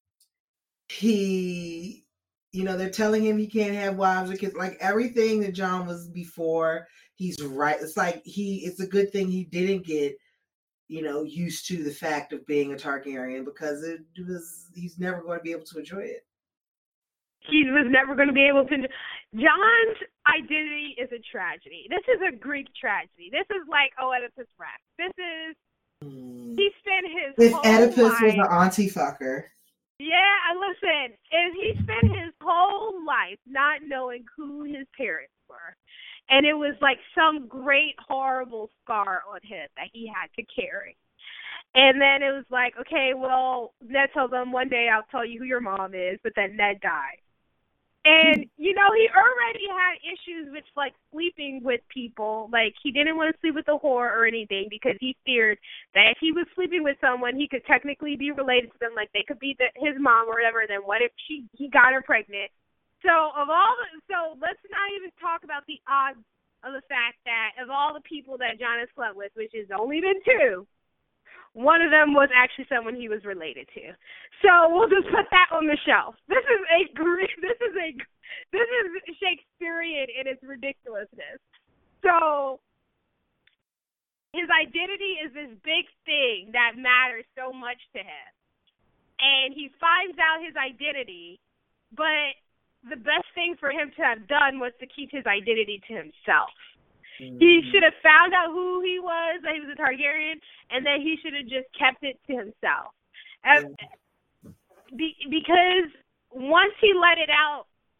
He, you know, they're telling him he can't have wives or kids. Like, everything that Jon was before, he's right. It's like he, it's a good thing he didn't get, you know, used to the fact of being a Targaryen, because it was, he's never going to be able to enjoy it. He was never going to be able to. Jon's identity is a tragedy. This is a Greek tragedy. This is like Oedipus Rex. This is, mm. he spent his if whole Oedipus life. was an auntie fucker. Yeah, listen, if he spent his whole life not knowing who his parents were. And it was like some great, horrible scar on him that he had to carry. And then it was like, okay, well, Ned told them one day I'll tell you who your mom is, but then Ned died. And, you know, he already had issues with, like, sleeping with people. Like, he didn't want to sleep with a whore or anything because he feared that if he was sleeping with someone, he could technically be related to them. Like, they could be the, his mom or whatever. Then what if she he got her pregnant? So, of all the, so let's not even talk about the odds of the fact that of all the people that Jon has slept with, which has only been two, one of them was actually someone he was related to. So we'll just put that on the shelf. This is a this is a this is Shakespearean in its ridiculousness. So his identity is this big thing that matters so much to him. And he finds out his identity, but the best thing for him to have done was to keep his identity to himself. He should have found out who he was, that he was a Targaryen, and then he should have just kept it to himself. And be, because once he let it out,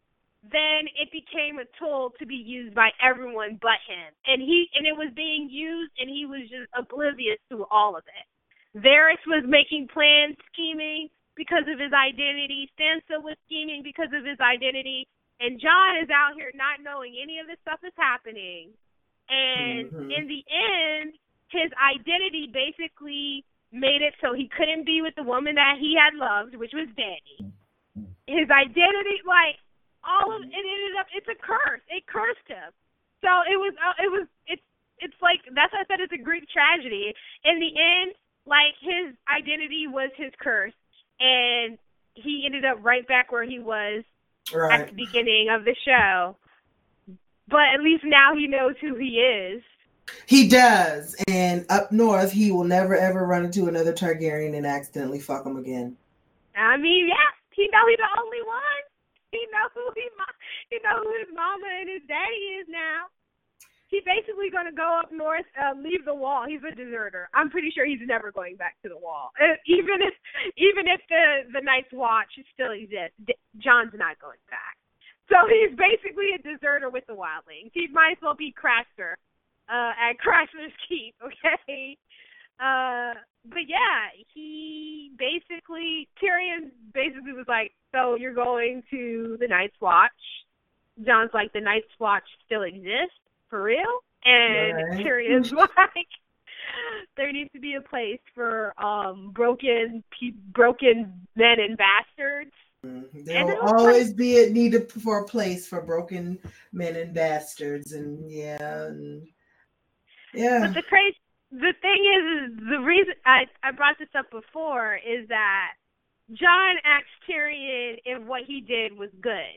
then it became a tool to be used by everyone but him. And he and it was being used, and he was just oblivious to all of it. Varys was making plans, scheming because of his identity. Sansa was scheming because of his identity. And Jon is out here not knowing any of this stuff is happening. And mm-hmm. in the end, his identity basically made it so he couldn't be with the woman that he had loved, which was Dany. His identity, like, all of it ended up, it's a curse. It cursed him. So it was, uh, it was, it's, it's like, that's why I said it's a Greek tragedy. In the end, like, his identity was his curse. And he ended up right back where he was right at the beginning of the show. But at least now he knows who he is. He does. And up north, he will never, ever run into another Targaryen and accidentally fuck him again. I mean, yeah, he know he's the only one. He know who he, he know who his mama and his daddy is now. He's basically going to go up north, uh, leave the wall. He's a deserter. I'm pretty sure he's never going back to the wall. Uh, even if, even if the the Night's Watch still exists, D- Jon's not going back. So he's basically a deserter with the wildlings. He might as well be Craster uh, at Craster's Keep, okay? Uh, but yeah, he basically, Tyrion basically was like, so you're going to the Night's Watch. Jon's like, the Night's Watch still exists? For real? And right. Tyrion's like, there needs to be a place for um, broken pe- broken men and bastards. There will always like, be a need for a place for broken men and bastards, and yeah, and yeah. But the crazy, the thing is, is the reason I, I brought this up before is that Jon asked Tyrion if what he did was good,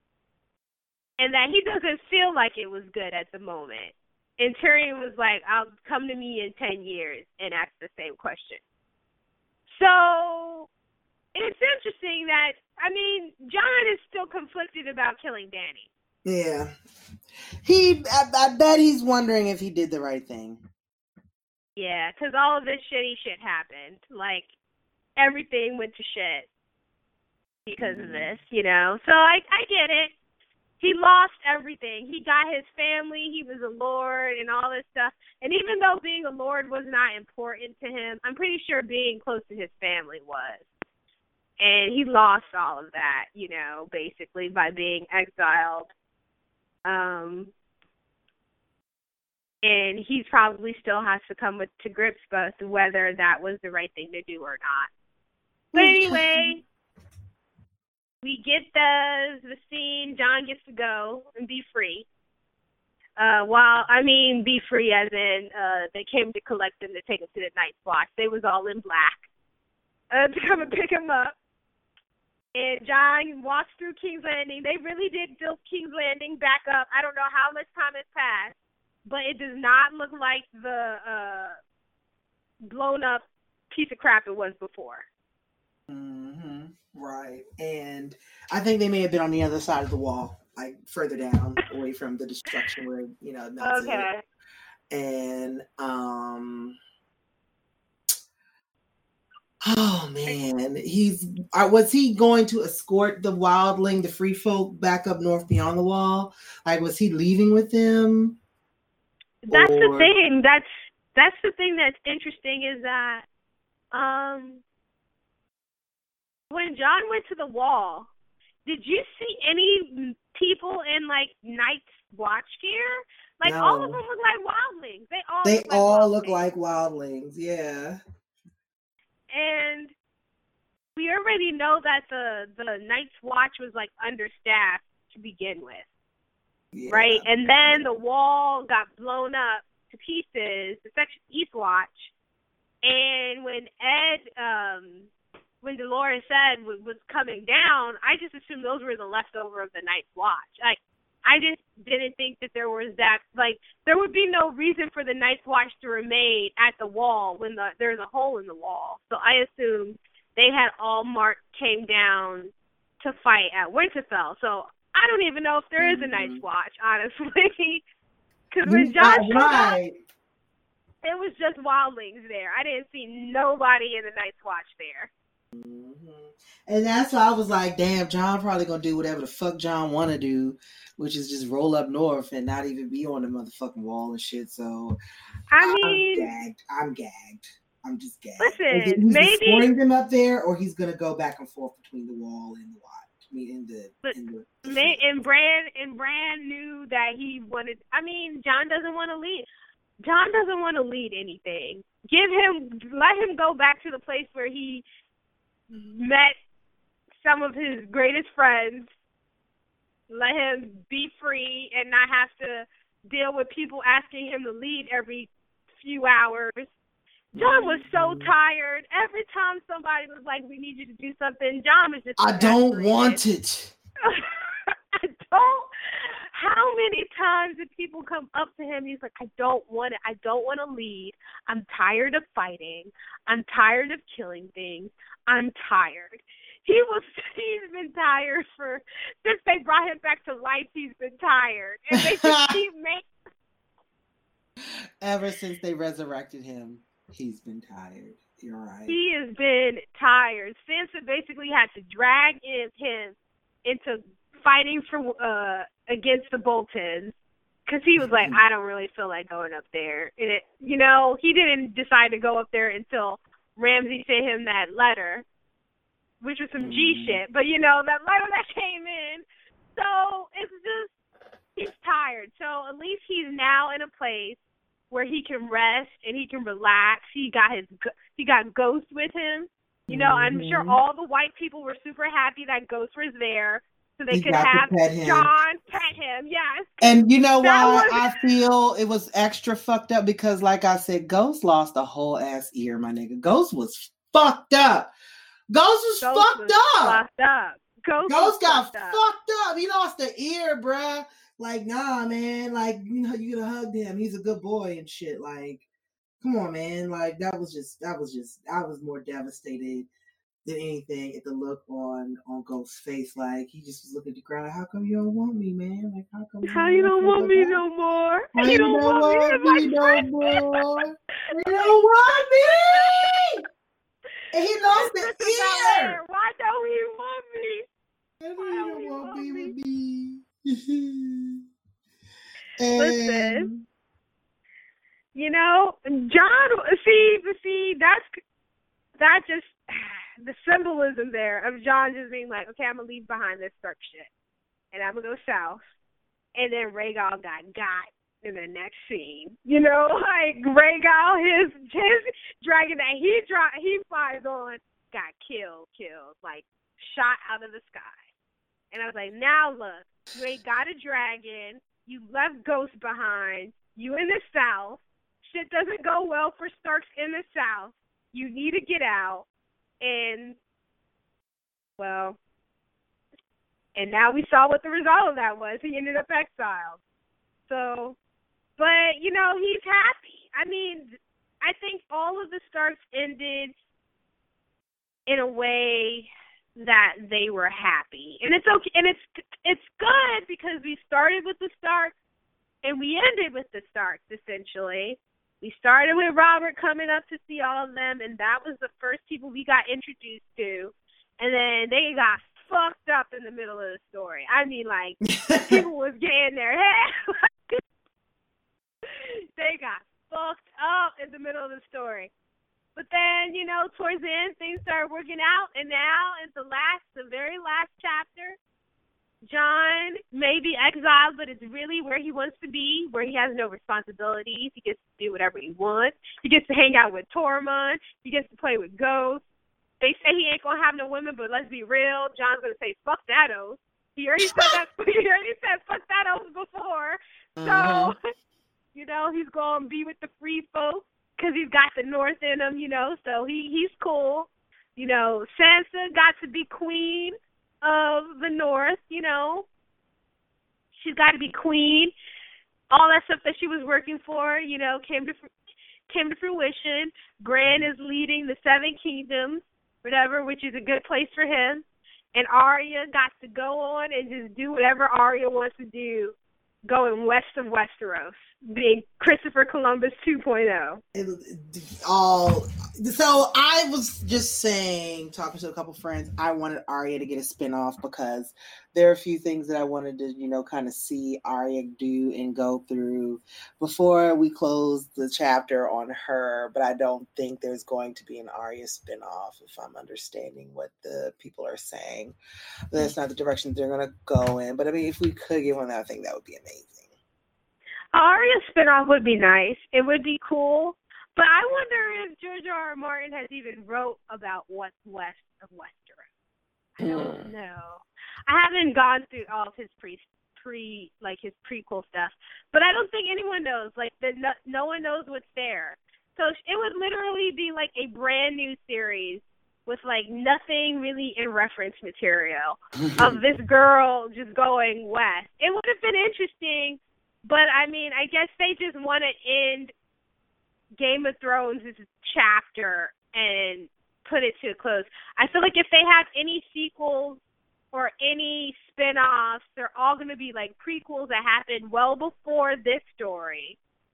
and that he doesn't feel like it was good at the moment. And Tyrion was like, "I'll come to me in ten years and ask the same question." So it's interesting that, I mean, Jon is still conflicted about killing Dany. Yeah. He, I, I bet he's wondering if he did the right thing. Yeah, because all of this shitty shit happened. Like, everything went to shit because mm-hmm. of this, you know? So I, I get it. He lost everything. He got his family. He was a lord and all this stuff. And even though being a lord was not important to him, I'm pretty sure being close to his family was. And he lost all of that, you know, basically by being exiled. Um, and he probably still has to come with, to grips with whether that was the right thing to do or not. But anyway, we get the the scene. Jon gets to go and be free. Uh, while I mean, be free as in uh, they came to collect him to take him to the Night's Watch. They was all in black uh, to come and pick him up. And Jon walks through King's Landing. They really did build King's Landing back up. I don't know how much time has passed, but it does not look like the uh, blown up piece of crap it was before. Mm-hmm. Right. And I think they may have been on the other side of the wall, like further down, away from the destruction where, you know, that's okay. It. And, um... oh man, he's uh, was he going to escort the wildling, the free folk, back up north beyond the wall? Like, was he leaving with them? That's or... the thing. That's that's the thing that's interesting is that um, when Jon went to the wall, did you see any people in like Night's Watch gear? Like no. All of them look like wildlings. They all they look like all wildlings. look like wildlings. Yeah. And we already know that the, the Night's Watch was, like, understaffed to begin with, yeah. right? And then the wall got blown up to pieces, the Section East Watch. And when Ed, um, when Dolores said was, was coming down, I just assumed those were the leftover of the Night's Watch. Like, I just didn't think that there was that, like, there would be no reason for the Night's Watch to remain at the wall when the, there's a hole in the wall. So I assumed they had all marked, came down to fight at Winterfell. So I don't even know if there is a mm-hmm. Night's Watch, honestly. Because when Jon showed right. up, it was just wildlings there. I didn't see nobody in the Night's Watch there. Mm-hmm. And that's why I was like, damn, Jon probably gonna do whatever the fuck Jon wanna do, which is just roll up north and not even be on the motherfucking wall and shit. So I I'm mean, gagged. I'm gagged. I'm just gagged. Listen, he's maybe escorting them up there, or he's gonna go back and forth between the wall and the watch. I mean, in the but, in the. the may, and Bran and Bran knew that he wanted. I mean, Jon doesn't want to lead. Jon doesn't want to lead anything. Give him, let him go back to the place where he met some of his greatest friends. Let him be free and not have to deal with people asking him to lead every few hours. Jon was so tired. Every time somebody was like, we need you to do something, Jon was just I don't want it. I don't. How many times did people come up to him? He's like, I don't want it. I don't want to lead. I'm tired of fighting. I'm tired of killing things. I'm tired. He was, he's been tired for, since they brought him back to life, he's been tired. And they just keep making. Ever since they resurrected him, he's been tired. You're right. He has been tired. Sansa basically had to drag in him into fighting for uh against the Boltons because he was like, I don't really feel like going up there. And it, you know, he didn't decide to go up there until Ramsay sent him that letter, which was some G shit. But, you know, that letter that came in. So it's just, he's tired. So at least he's now in a place where he can rest and he can relax. He got his, he got Ghost with him. You know, mm-hmm. I'm sure all the white people were super happy that Ghost was there. So they he could have Jon pet him, yes. And you know why was... I feel it was extra fucked up? Because like I said, Ghost lost a whole ass ear, my nigga. Ghost was fucked up. Ghost was Ghost fucked was up. Fucked up. Ghost, Ghost got fucked up. fucked up. He lost the ear, bruh. Like, nah, man. Like, you know, you could have hugged him. He's a good boy and shit. Like, come on, man. Like, that was just, that was just, I was more devastated than anything at the look on on Ghost's face. Like, he just was looking at the ground. How come you don't want me, man? Like, how come how you don't want me no more? How you don't want me no more? You don't want me. And he lost the ear. Why don't he want me? Why don't he want me with me? Listen, you know, Jon. See, see, that's that just. The symbolism there of Jon just being like, okay, I'm going to leave behind this Stark shit. And I'm going to go south. And then Rhaegal got got in the next scene. You know, like Rhaegal, his his dragon that he dra- he flies on, got killed, killed, like shot out of the sky. And I was like, now look, you ain't got a dragon. You left Ghost behind. You in the south. Shit doesn't go well for Starks in the south. You need to get out. And, well, and now we saw what the result of that was. He ended up exiled. So, but, you know, he's happy. I mean, I think all of the Starks ended in a way that they were happy. And it's okay. And it's, it's good because we started with the Starks and we ended with the Starks, essentially. We started with Robert coming up to see all of them, and that was the first people we got introduced to. And then they got fucked up in the middle of the story. I mean, like, people was getting their head. They got fucked up in the middle of the story. But then, you know, towards the end, things started working out, and now in the last, the very last chapter, Jon may be exiled, but it's really where he wants to be, where he has no responsibilities. He gets to do whatever he wants. He gets to hang out with Tormund. He gets to play with Ghost. They say he ain't gonna have no women, but let's be real. Jon's gonna say fuck that oath. He already said that. He already said fuck that oath before. Uh-huh. So, you know, he's gonna be with the free folk because he's got the North in him. You know, so he he's cool. You know, Sansa got to be queen of the North, you know. She's got to be queen. All that stuff that she was working for, you know, came to came to fruition. Bran is leading the Seven Kingdoms, whatever, which is a good place for him. And Arya got to go on and just do whatever Arya wants to do, going west of Westeros, being Christopher Columbus two point oh. It, all So I was just saying, talking to a couple friends, I wanted Arya to get a spinoff because there are a few things that I wanted to, you know, kind of see Arya do and go through before we close the chapter on her. But I don't think there's going to be an Arya spinoff, if I'm understanding what the people are saying. That's not the direction they're going to go in. But I mean, if we could get one, I think that would be amazing. Arya spinoff would be nice. It would be cool. But I wonder if George R. R. Martin has even wrote about what's west of Westeros. I don't mm. know. I haven't gone through all of his pre, pre, like his prequel stuff, but I don't think anyone knows. Like, the, no, no one knows what's there. So it would literally be like a brand new series with like nothing really in reference material of this girl just going west. It would have been interesting, but I mean, I guess they just want to end Game of Thrones is a chapter and put it to a close. I feel like if they have any sequels or any spin-offs, they're all going to be like prequels that happened well before this story.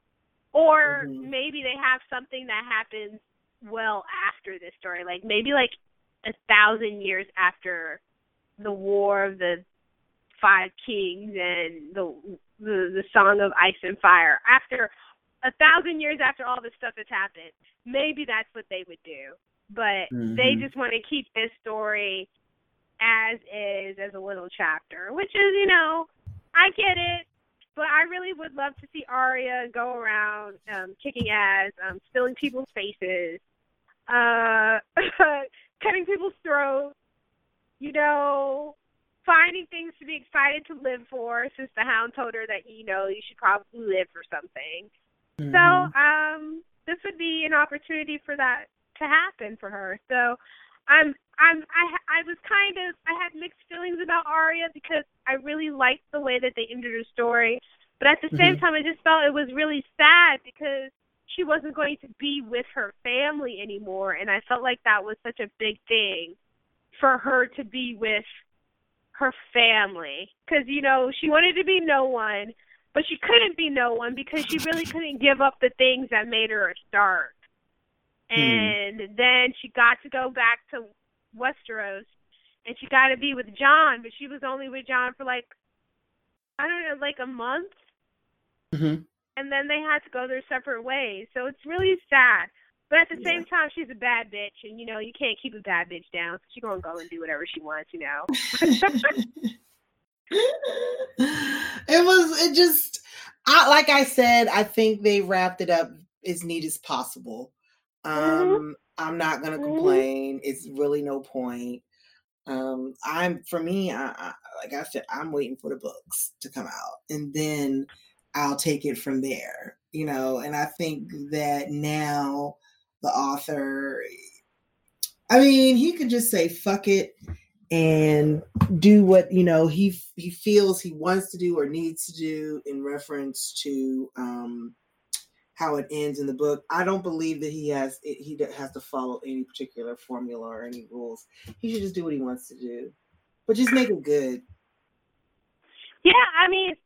Or mm-hmm. maybe they have something that happens well after this story. Like maybe like a thousand years after the War of the Five Kings and the the, the Song of Ice and Fire. After a thousand years after all this stuff has happened, maybe that's what they would do. But mm-hmm. they just want to keep this story as is, as a little chapter, which is, you know, I get it. But I really would love to see Arya go around um, kicking ass, um, spilling people's faces, uh, cutting people's throats, you know, finding things to be excited to live for, since the Hound told her that, you know, you should probably live for something. Mm-hmm. So um, this would be an opportunity for that to happen for her. So I'm, I'm, I, I was kind of, I had mixed feelings about Arya because I really liked the way that they ended her story, but at the mm-hmm. same time, I just felt it was really sad because she wasn't going to be with her family anymore, and I felt like that was such a big thing for her to be with her family, because, you know, she wanted to be no one, but she couldn't be no one because she really couldn't give up the things that made her a Stark. And hmm. then she got to go back to Westeros, and she got to be with Jon, but she was only with Jon for like, I don't know, like a month. Mm-hmm. And then they had to go their separate ways. So it's really sad. But at the yeah. same time, she's a bad bitch, and, you know, you can't keep a bad bitch down. So she's going to go and do whatever she wants, you know. It was, it just, I, like I said, I think they wrapped it up as neat as possible. Um, mm-hmm. I'm not going to complain. Mm-hmm. It's really no point. Um, I'm, for me, I, I, like I said, I'm waiting for the books to come out, and then I'll take it from there, you know, and I think that now the author, I mean, he could just say, fuck it, and do what, you know, he he feels he wants to do or needs to do in reference to um, how it ends in the book. I don't believe that he has he has to follow any particular formula or any rules. He should just do what he wants to do, but just make it good. Yeah, I mean,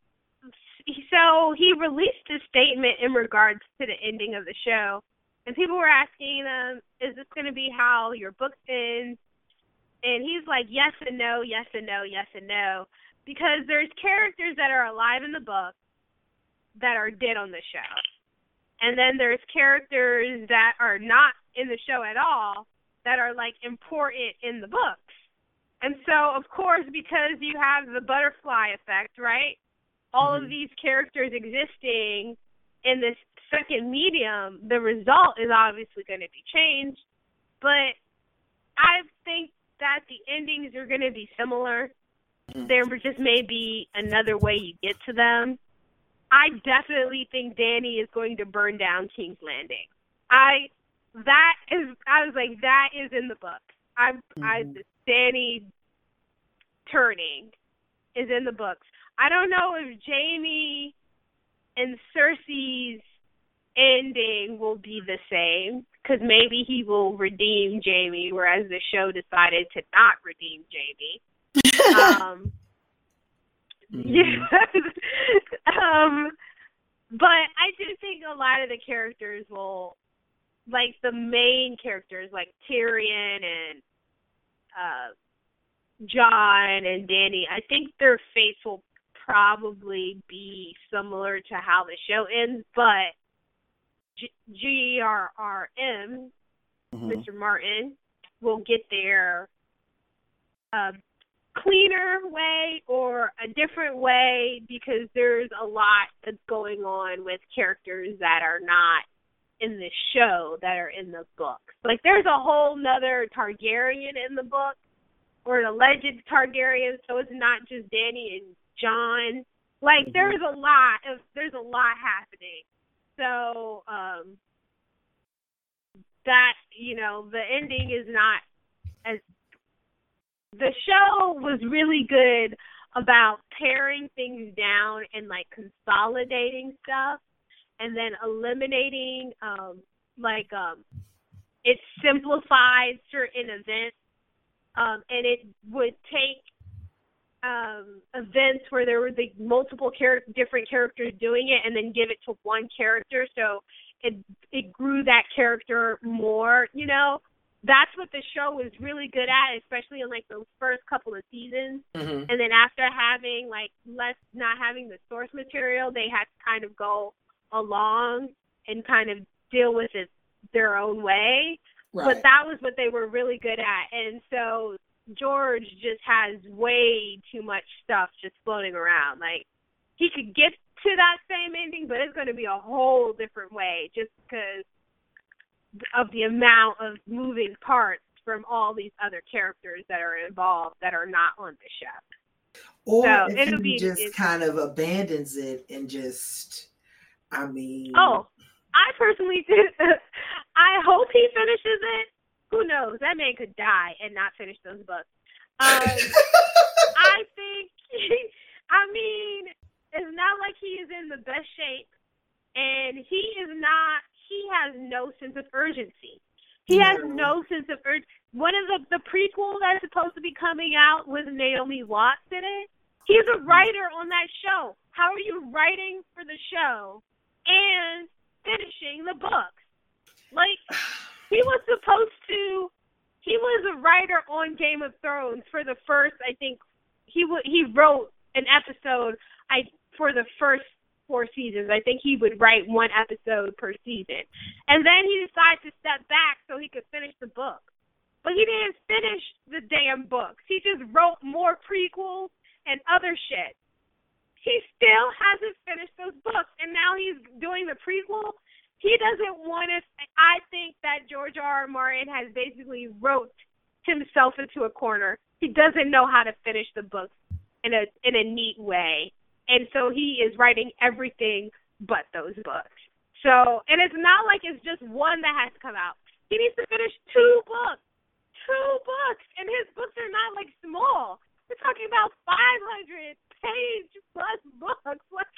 so he released a statement in regards to the ending of the show, and people were asking him, is this going to be how your book ends? And he's like, yes and no, yes and no, yes and no, because there's characters that are alive in the book that are dead on the show. And then there's characters that are not in the show at all that are, like, important in the books. And so, of course, because you have the butterfly effect, right? All mm-hmm. of these characters existing in this second medium, the result is obviously going to be changed. But I think that the endings are going to be similar. Mm-hmm. There just may be another way you get to them. I definitely think Dany is going to burn down King's Landing. I that is I was like, that is in the book. I'm mm-hmm. I Dany turning is in the books. I don't know if Jaime and Cersei's ending will be the same, because maybe he will redeem Jaime, whereas the show decided to not redeem Jaime. um, mm-hmm. yeah. um, but I do think a lot of the characters will like the main characters like Tyrion and uh, Jon and Dany, I think their fates will probably be similar to how the show ends, but G R R M, mm-hmm. Mister Martin, will get there a cleaner way or a different way because there's a lot that's going on with characters that are not in the show that are in the books. Like, there's a whole nother Targaryen in the book, or an alleged Targaryen, so it's not just Dany and Jon. Like, mm-hmm. there's a lot of, there's a lot happening. So, um, that, you know, the ending is not as, the show was really good about paring things down and, like, consolidating stuff and then eliminating, um, like, um, it simplified certain events, um, and it would take um, events where there were the multiple char- different characters doing it and then give it to one character, so it it grew that character more, you know? That's what the show was really good at, especially in, like, the first couple of seasons. Mm-hmm. And then after having, like, less, not having the source material, they had to kind of go along and kind of deal with it their own way. Right. But that was what they were really good at. And so George just has way too much stuff just floating around. Like, he could get to that same ending, but it's going to be a whole different way just because of the amount of moving parts from all these other characters that are involved that are not on the show. Or so if he be, just kind of abandons it and just, I mean... Oh, I personally do. I hope he finishes it. Who knows? That man could die and not finish those books. Um, I think, I mean, it's not like he is in the best shape, and he is not, he has no sense of urgency. He no. has no sense of urgency. One of the, the prequel that's supposed to be coming out with Naomi Watts in it, he's a writer on that show. How are you writing for the show and finishing the books? Like, he was supposed to, he was a writer on Game of Thrones for the first, I think, he w- he wrote an episode I for the first four seasons. I think he would write one episode per season. And then he decided to step back so he could finish the book. But he didn't finish the damn books. He just wrote more prequels and other shit. He still hasn't finished those books, and now he's doing the prequel. He doesn't want to, I think that George R. R. Martin has basically wrote himself into a corner. He doesn't know how to finish the books in a in a neat way. And so he is writing everything but those books. So, and it's not like it's just one that has to come out. He needs to finish two books. Two books. And his books are not, like, small. We're talking about five hundred page plus books. Like,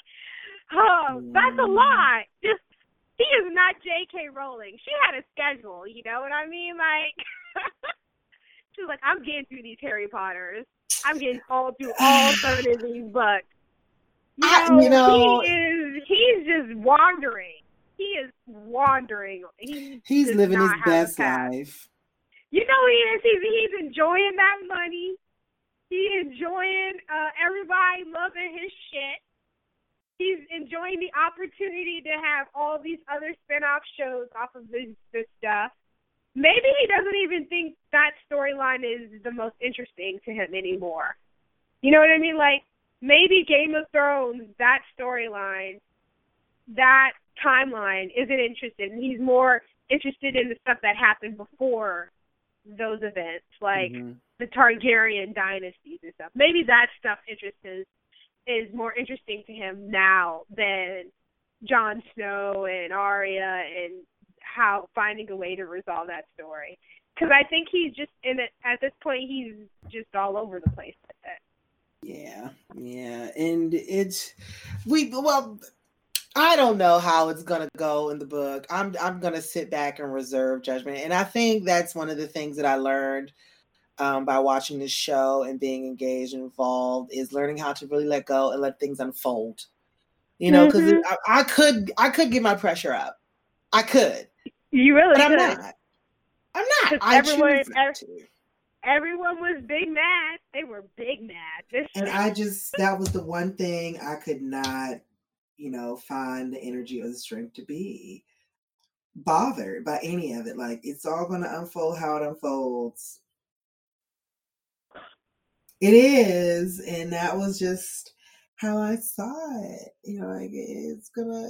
oh, that's a lot. Just, he is not J K. Rowling. She had a schedule, you know what I mean? Like, she's like, I'm getting through these Harry Potters. I'm getting all through all seven of these books. You know, I, you know, he is, he's just wandering. He is wandering. He he's living his best life. You know he is. He's, he's enjoying that money. He's enjoying uh, everybody loving his shit. He's enjoying the opportunity to have all these other spin-off shows off of this, this stuff. Maybe he doesn't even think that storyline is the most interesting to him anymore. You know what I mean? Like, maybe Game of Thrones, that storyline, that timeline isn't interested. And he's more interested in the stuff that happened before those events, like mm-hmm. the Targaryen dynasties and stuff. Maybe that stuff interests is, is more interesting to him now than Jon Snow and Arya and how finding a way to resolve that story. Because I think he's just in it at this point. He's just all over the place with it. Yeah, yeah, and it's we well. I don't know how it's gonna go in the book. I'm I'm gonna sit back and reserve judgment, and I think that's one of the things that I learned um, by watching this show and being engaged and involved is learning how to really let go and let things unfold. You know, because mm-hmm. I, I could I could get my pressure up. I could. You really but I'm could. not. I'm not. I Everyone, choose not ev- to. everyone was big mad. They were big mad. This And I just, that was the one thing I could not, you know, find the energy or the strength to be bothered by any of it. Like, it's all going to unfold how it unfolds. It is. And that was just how I saw it. You know, like, it's gonna,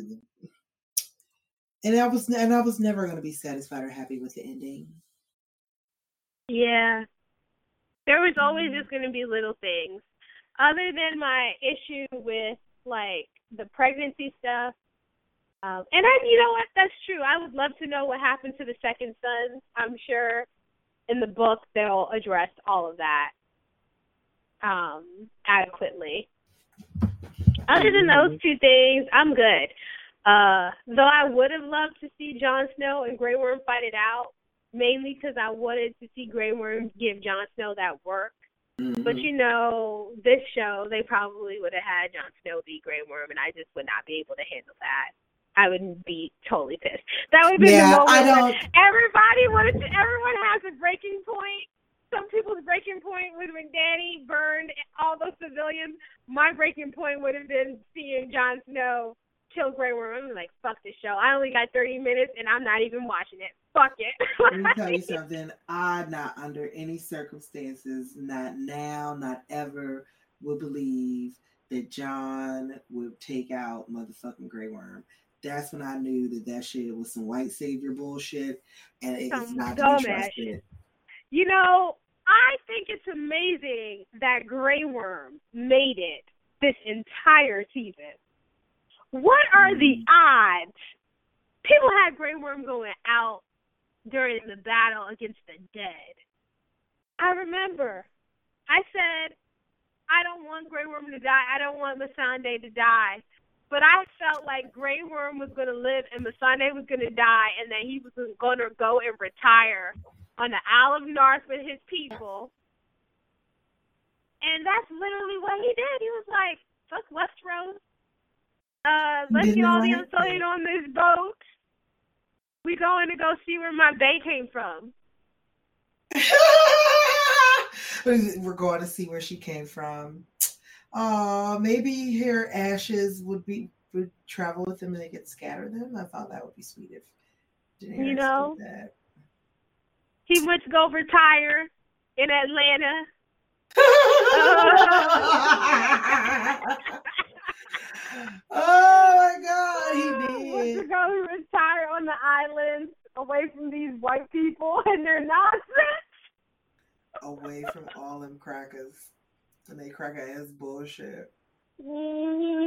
and I was, and I was never going to be satisfied or happy with the ending. Yeah. There was always just going to be little things. Other than my issue with, like, the pregnancy stuff. Um, and I, you know what? That's true. I would love to know what happened to the second son. I'm sure in the book they'll address all of that um, adequately. Other than those two things, I'm good. Uh, though I would have loved to see Jon Snow and Grey Worm fight it out, mainly because I wanted to see Grey Worm give Jon Snow that work. Mm-hmm. But, you know, this show, they probably would have had Jon Snow beat Grey Worm, and I just would not be able to handle that. I would be totally pissed. That would be yeah, the moment I don't... when everybody wanted to, everyone has a breaking point. Some people's breaking point was when Dany burned all those civilians. My breaking point would have been seeing Jon Snow kill Grey Worm. I'm like, fuck this show. I only got thirty minutes, and I'm not even watching it. Fuck it. Let me tell you something. I, not under any circumstances, not now, not ever, would believe that Jon would take out motherfucking Grey Worm. That's when I knew that that shit was some white savior bullshit, and it's not to be trusted. You know, I think it's amazing that Grey Worm made it this entire season. What are mm. the odds? People had Grey Worm going out during the battle against the dead. I remember I said, I don't want Grey Worm to die. I don't want Missandei to die. But I felt like Grey Worm was going to live and Missandei was going to die, and that he was going to go and retire on the Isle of North with his people. And that's literally what he did. He was like, fuck Westeros. Uh, let's Didn't get all the Unsullied on this boat. We going to go see where my bae came from. We're going to see where she came from. Uh, maybe her ashes would be would travel with them and they could scatter them. I thought that would be sweet if Daenerys you know did that. He went to go retire in Atlanta. Oh my God, he did. Went to go retire on the island, away from these white people and their nonsense. Away from all them crackers and they cracker ass bullshit. Mm-hmm.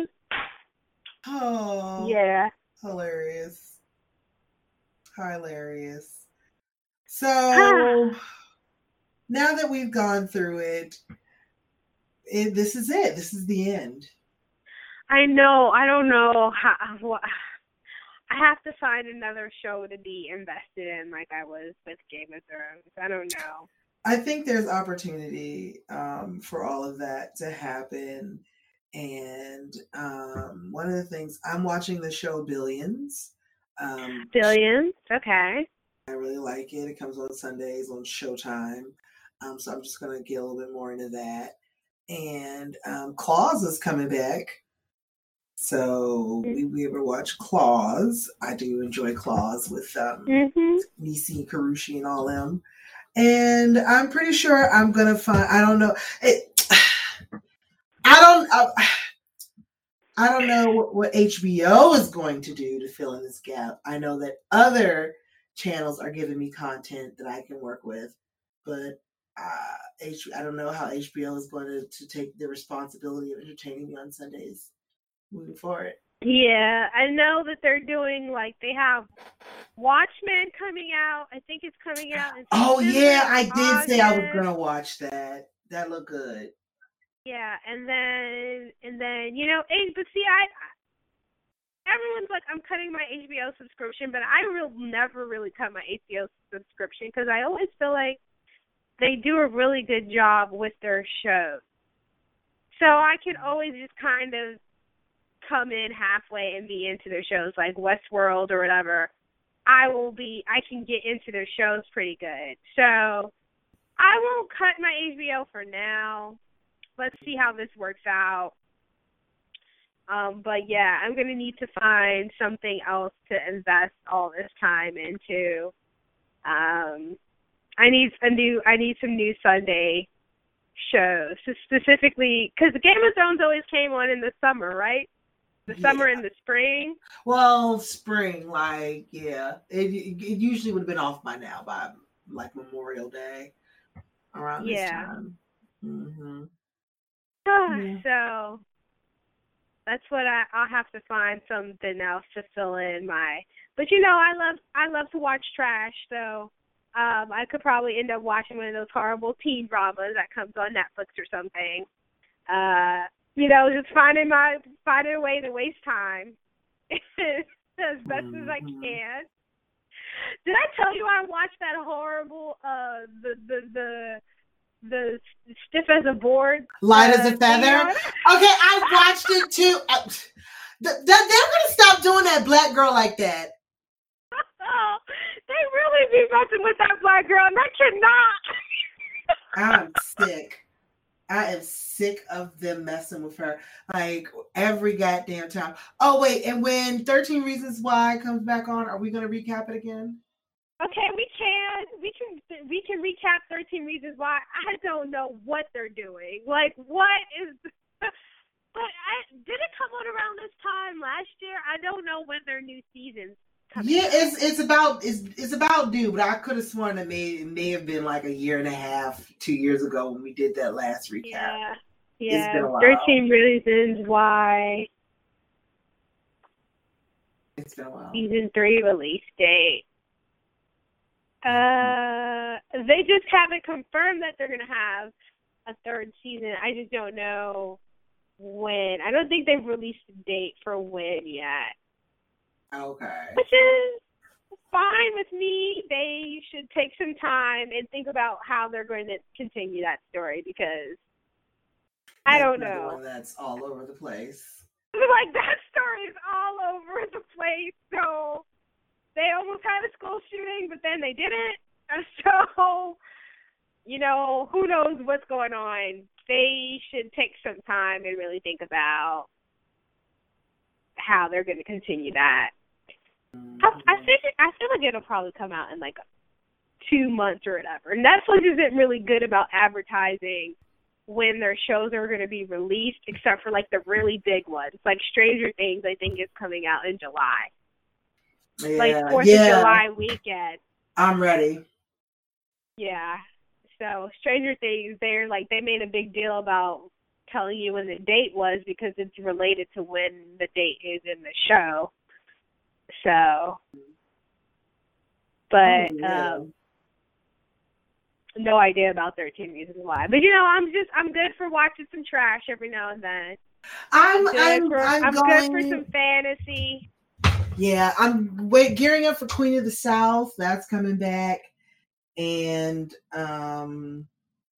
Oh, yeah, hilarious, hilarious. So now that we've gone through it, it, this is it. This is the end. I know. I don't know how. What, I have to find another show to be invested in, like I was with Game of Thrones. I don't know. I think there's opportunity um, for all of that to happen. And um, one of the things, I'm watching the show Billions. Um, Billions, okay. I really like it. It comes on Sundays on Showtime. Um, so I'm just going to get a little bit more into that. And um, Claws is coming back. So mm-hmm. we, we ever watch Claws. I do enjoy Claws with um, mm-hmm. Nisi, Karushi, and all them. And I'm pretty sure I'm going to find, I don't know. It, I don't, I, I don't know what, what H B O is going to do to fill in this gap. I know that other channels are giving me content that I can work with, but uh, H, I don't know how H B O is going to, to take the responsibility of entertaining me on Sundays moving forward. Yeah, I know that they're doing, like, they have Watchmen coming out. I think it's coming out in Oh, yeah, I did August. say I was going to watch that. That looked good. Yeah, and then, and then, you know, but see, I, everyone's like, I'm cutting my H B O subscription, but I will never really cut my H B O subscription because I always feel like they do a really good job with their shows. So I can always just kind of come in halfway and be into their shows like Westworld or whatever. I will be, I can get into their shows pretty good. So I won't cut my H B O for now. Let's see how this works out. Um, but yeah, I'm going to need to find something else to invest all this time into. Um, I need a new, I need some new Sunday shows, so specifically, because Game of Thrones always came on in the summer, right? The Yeah. summer and the spring. Well, spring, like, yeah. It, it usually would have been off by now, by like Memorial Day, around Yeah. this time. Mm-hmm. Yeah. So that's what I, I'll have to find something else to fill in my. But you know, I love I love to watch trash, so um, I could probably end up watching one of those horrible teen dramas that comes on Netflix or something. Uh, you know, just finding my finding a way to waste time as best mm-hmm. as I can. Did I tell you I watched that horrible uh the the the the stiff as a board, light uh, as a feather? Okay, I watched it too. Uh, th- th- they're gonna stop doing that black girl like that. Oh, they really be messing with that black girl, and I cannot. I'm sick. I am sick of them messing with her. Like, every goddamn time. Oh, wait, and when thirteen Reasons Why comes back on, are we going to recap it again? Okay, we can. We can we can recap thirteen Reasons Why. I don't know what they're doing. Like, what is... But I, did it come on around this time last year? I don't know when their new season's coming Yeah, out. it's it's about it's it's about due, but I could have sworn it may it may have been like a year and a half, two years ago when we did that last recap. Yeah, yeah. It's been a while. thirteen Reasons Why. It's been a while. Season three release date. Uh, they just haven't confirmed that they're gonna have a third season. I just don't know when. I don't think they've released a date for when yet. Okay. Which is fine with me. They should take some time and think about how they're going to continue that story, because I don't know. One that's all over the place. Like, that story is all over the place. So they almost had a school shooting, but then they didn't. So, you know, who knows what's going on. They should take some time and really think about how they're going to continue that. Mm-hmm. I, I think I feel like it'll probably come out in like two months or whatever. Netflix isn't really good about advertising when their shows are going to be released, except for like the really big ones. Like Stranger Things, I think is coming out in July. Yeah, like Fourth yeah. of July weekend. I'm ready. Yeah. So Stranger Things, they're like they made a big deal about telling you when the date was because it's related to when the date is in the show. So, but oh, yeah. um, no idea about thirteen Reasons Why. But you know, I'm just I'm good for watching some trash every now and then. I'm I'm good, I'm, for, I'm, I'm going... good for some fantasy. Yeah, I'm wait gearing up for Queen of the South. That's coming back, and um,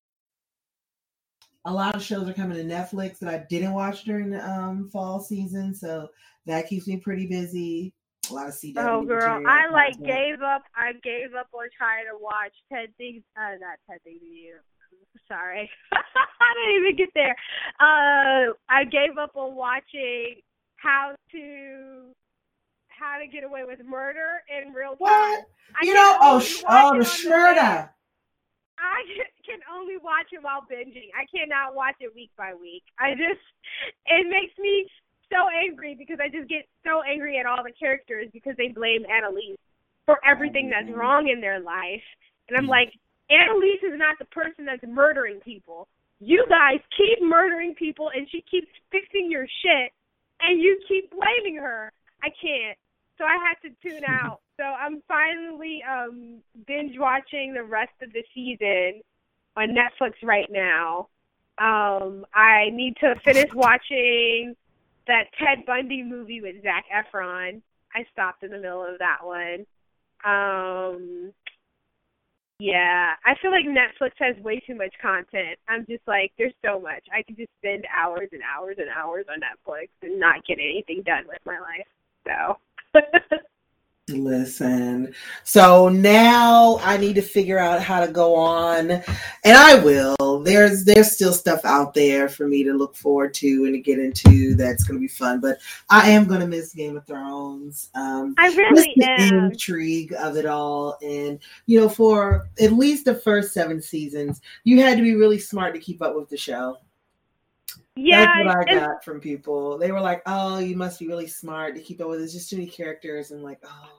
a lot of shows are coming to Netflix that I didn't watch during the um, fall season, so that keeps me pretty busy. A lot of C W. Oh, girl, material, I like content. gave up. I gave up on trying to watch Ted Things. Uh, not Ted Things. You. Sorry, I didn't even get there. Uh, I gave up on watching How to How to Get Away with Murder in Real Time. What? I You know? Oh, sh- oh, the Schmurda. I can only watch it while binging. I cannot watch it week by week. I just, it makes me so angry because I just get so angry at all the characters because they blame Annalise for everything that's wrong in their life. And I'm like, Annalise is not the person that's murdering people. You guys keep murdering people and she keeps fixing your shit and you keep blaming her. I can't. So I had to tune out. So I'm finally um, binge watching the rest of the season on Netflix right now. Um, I need to finish watching that Ted Bundy movie with Zac Efron. I stopped in the middle of that one. Um, yeah, I feel like Netflix has way too much content. I'm just like, there's so much. I could just spend hours and hours and hours on Netflix and not get anything done with my life. So. Listen, so now I need to figure out how to go on, and I will. There's there's still stuff out there for me to look forward to and to get into that's going to be fun. But I am going to miss Game of Thrones. Um, I really the am. intrigue of it all, and you know, for at least the first seven seasons, you had to be really smart to keep up with the show. Yeah, That's what I and got from people. They were like, "Oh, you must be really smart to keep up with. There's just too many characters," and like, oh.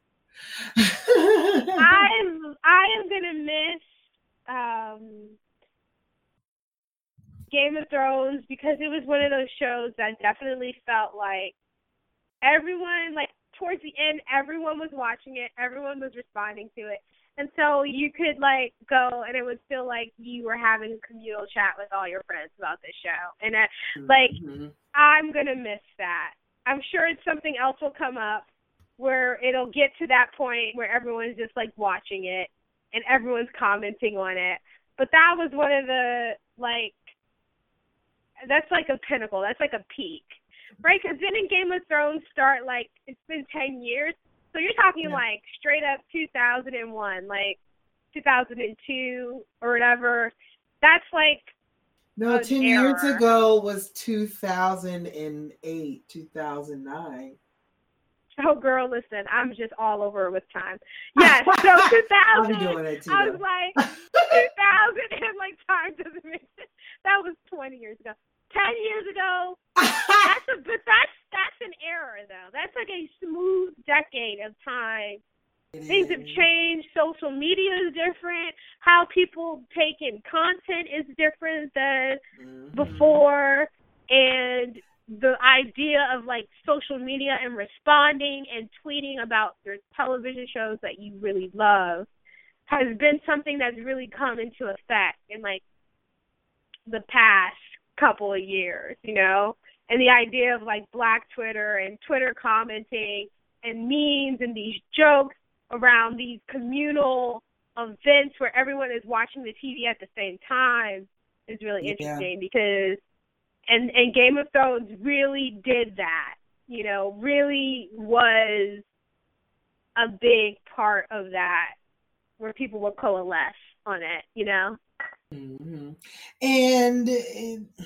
I'm I am gonna miss um, Game of Thrones because it was one of those shows that definitely felt like everyone, like towards the end, everyone was watching it, everyone was responding to it, and so you could like go and it would feel like you were having a communal chat with all your friends about this show, and I, like Mm-hmm. I'm gonna miss that. I'm sure it's something else will come up where it'll get to that point where everyone's just like watching it and everyone's commenting on it. But that was one of the, like, that's like a pinnacle. That's like a peak, right? Because didn't Game of Thrones start, like, it's been ten years? So you're talking, Yeah. like, straight up two thousand one, like, two thousand two or whatever. That's, like, No, an ten years error. ago was two thousand eight, two thousand nine. Oh, girl, listen, I'm just all over with time. Yes, so two thousand, I'm doing it too. I was though. like, two thousand, and like time doesn't make sense. That was twenty years ago. ten years ago, that's a, but that's, that's an error, though. That's like a smooth decade of time. It Things is. have changed. Social media is different. How people take in content is different than Mhm. before. And the idea of like social media and responding and tweeting about your television shows that you really love has been something that's really come into effect in like the past couple of years, you know? And the idea of like Black Twitter and Twitter commenting and memes and these jokes around these communal events where everyone is watching the T V at the same time is really Yeah. interesting because And and Game of Thrones really did that, you know, really was a big part of that, where people would coalesce on it, you know? Mm-hmm. And uh,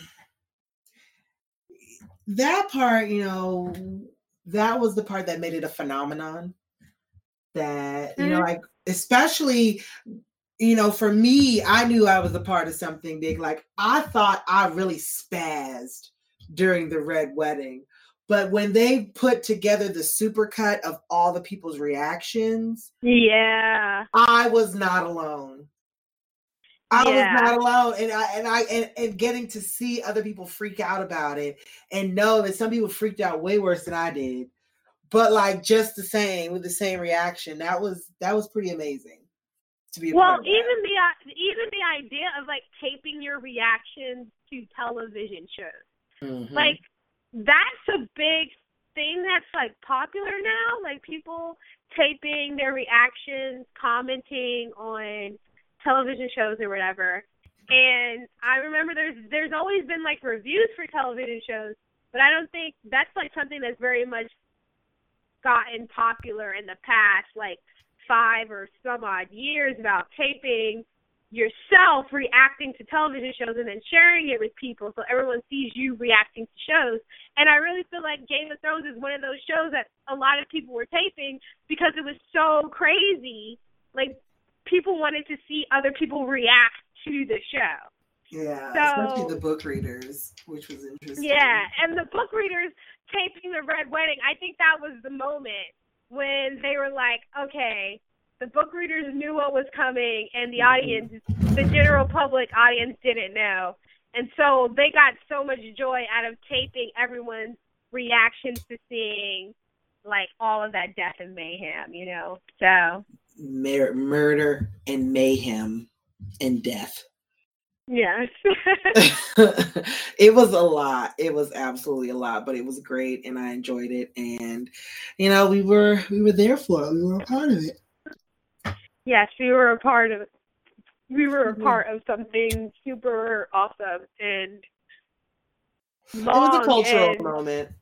that part, you know, that was the part that made it a phenomenon. That, you know, Mm-hmm. like, especially, you know, for me, I knew I was a part of something big. Like, I thought I really spazzed during the Red Wedding. But when they put together the supercut of all the people's reactions, Yeah. I was not alone. I was Yeah. not alone. And I and I and, and getting to see other people freak out about it and know that some people freaked out way worse than I did. But like just the same, with the same reaction. That was that was pretty amazing. To be a Well, part of that. even the uh, even the idea of like taping your reactions to television shows, Mhm. like that's a big thing that's like popular now. Like people taping their reactions, commenting on television shows or whatever. And I remember there's there's always been like reviews for television shows, but I don't think that's like something that's very much gotten popular in the past, like five or some odd years, about taping yourself reacting to television shows and then sharing it with people so everyone sees you reacting to shows. And I really feel like Game of Thrones is one of those shows that a lot of people were taping because it was so crazy. Like, people wanted to see other people react to the show. Yeah, So, especially the book readers, which was interesting. yeah, and the book readers taping the Red Wedding, I think that was the moment when they were like, okay, the book readers knew what was coming, and the audience, the general public audience, didn't know. And so they got so much joy out of taping everyone's reactions to seeing, like, all of that death and mayhem, you know? So. Mur- murder and mayhem and death. Yes. It was a lot. It was absolutely a lot, but it was great and I enjoyed it. And, you know, we were we were there for it. We were a part of it. Yes, we were a part of it. We were a Mhm. part of something super awesome and It was long a cultural and moment.